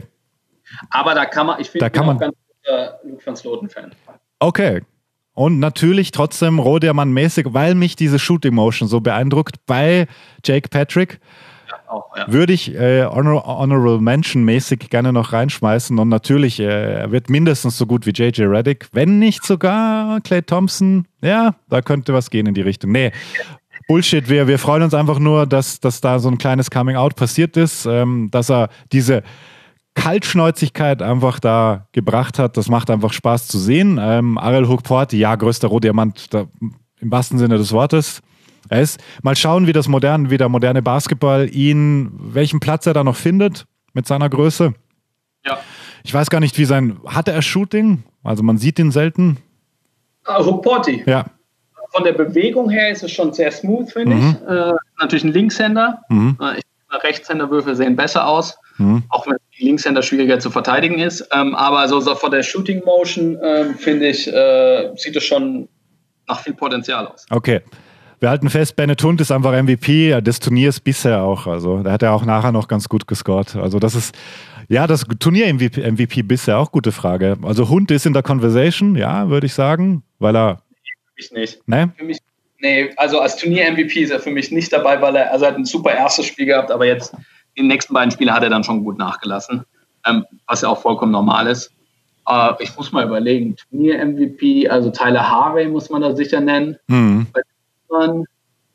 [SPEAKER 2] Aber da kann man, ich finde, ich bin auch ganz guter Luke van Sloten-Fan.
[SPEAKER 1] Okay. Und natürlich trotzdem Rohdiamant-mäßig, weil mich diese Shooting Motion so beeindruckt bei Jake Patrick. Ja, auch, ja. Würde ich äh, Honor- Honorable Mention-mäßig gerne noch reinschmeißen. Und natürlich, äh, er wird mindestens so gut wie J J Redick, wenn nicht sogar Klay Thompson. Ja, da könnte was gehen in die Richtung. Nee, Bullshit. Wir, wir freuen uns einfach nur, dass, dass da so ein kleines Coming-out passiert ist, ähm, dass er diese Kaltschnäuzigkeit einfach da gebracht hat. Das macht einfach Spaß zu sehen. Ähm, Ariel Hukporti, ja, größter Rohdiamant da, im wahrsten Sinne des Wortes. Er ist, mal schauen, wie das moderne, wie der moderne Basketball ihn, welchen Platz er da noch findet mit seiner Größe.
[SPEAKER 2] Ja.
[SPEAKER 1] Ich weiß gar nicht, wie sein, hatte er Shooting? Also man sieht ihn selten.
[SPEAKER 2] Ah, Hukporti.
[SPEAKER 1] Ja.
[SPEAKER 2] Von der Bewegung her ist es schon sehr smooth, finde
[SPEAKER 1] Mhm.
[SPEAKER 2] ich. Äh, natürlich ein Linkshänder.
[SPEAKER 1] Mhm.
[SPEAKER 2] Äh, ich finde, Rechtshänderwürfe sehen besser aus.
[SPEAKER 1] Mhm.
[SPEAKER 2] Auch wenn die Linkshänder schwieriger zu verteidigen ist. Ähm, aber so, so von der Shooting Motion, ähm, finde ich, äh, sieht es schon nach viel Potenzial aus.
[SPEAKER 1] Okay. Wir halten fest, Bennett Hund ist einfach M V P des Turniers bisher auch. Also da hat er auch nachher noch ganz gut gescored. Also das ist, ja, das Turnier-M V P M V P bisher auch gute Frage. Also Hund ist in der Conversation, ja, würde ich sagen, weil er...
[SPEAKER 2] Für mich nicht.
[SPEAKER 1] Nee?
[SPEAKER 2] Für mich, nee, also als Turnier-M V P ist er für mich nicht dabei, weil er, also er hat ein super erstes Spiel gehabt, aber jetzt in den nächsten beiden Spielen hat er dann schon gut nachgelassen, ähm, was ja auch vollkommen normal ist. Äh, ich muss mal überlegen, Turnier-M V P, also Tyler Harvey muss man da sicher nennen.
[SPEAKER 1] Mhm.
[SPEAKER 2] Man,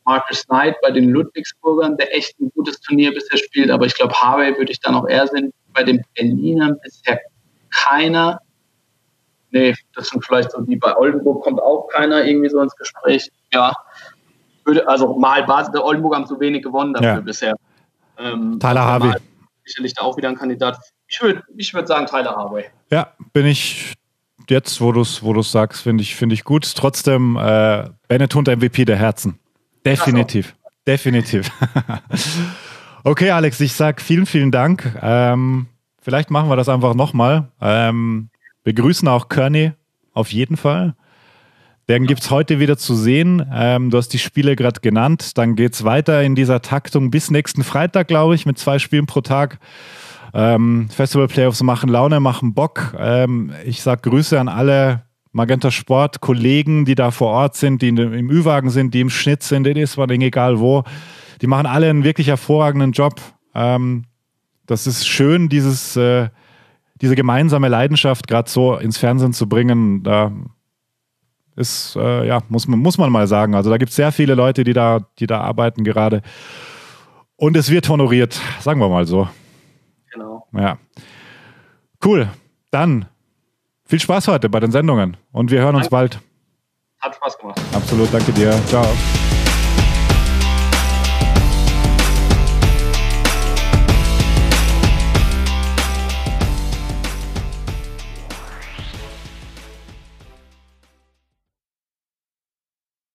[SPEAKER 2] Marcus Knight bei den Ludwigsburgern, der echt ein gutes Turnier bisher spielt. Aber ich glaube, Harvey würde ich dann auch eher sehen. Bei den Berlinern bisher keiner. Nee, das sind vielleicht so, wie bei Oldenburg kommt auch keiner irgendwie so ins Gespräch. Ja, würde, also mal Basis der Oldenburg haben zu wenig gewonnen dafür ja. bisher. Ähm,
[SPEAKER 1] Tyler Harvey.
[SPEAKER 2] Sicherlich da auch wieder ein Kandidat. Ich würde ich würd sagen Tyler Harvey.
[SPEAKER 1] Ja, bin ich jetzt, wo du es wo sagst, finde ich, find ich gut. Trotzdem äh, Bennett Hunter M V P der Herzen. Definitiv. So. Definitiv. Okay, Alex, ich sag vielen, vielen Dank. Ähm, vielleicht machen wir das einfach nochmal. Ähm, wir grüßen auch Kearney auf jeden Fall. Den gibt es heute wieder zu sehen. Ähm, du hast die Spiele gerade genannt. Dann geht es weiter in dieser Taktung bis nächsten Freitag, glaube ich, mit zwei Spielen pro Tag. Ähm, Festival-Playoffs machen Laune, machen Bock. Ähm, ich sage Grüße an alle Magenta Sport-Kollegen, die da vor Ort sind, die im Ü-Wagen sind, die im Schnitt sind, in Ismaning, egal wo. Die machen alle einen wirklich hervorragenden Job. Ähm, das ist schön, dieses, äh, diese gemeinsame Leidenschaft gerade so ins Fernsehen zu bringen. Da ist, äh, ja, muss man, muss man mal sagen. Also da gibt es sehr viele Leute, die da, die da arbeiten gerade. Und es wird honoriert, sagen wir mal so.
[SPEAKER 2] Genau.
[SPEAKER 1] Ja. Cool. Dann viel Spaß heute bei den Sendungen und wir hören uns
[SPEAKER 2] danke.
[SPEAKER 1] bald.
[SPEAKER 2] Hat Spaß gemacht.
[SPEAKER 1] Absolut, danke dir. Ciao.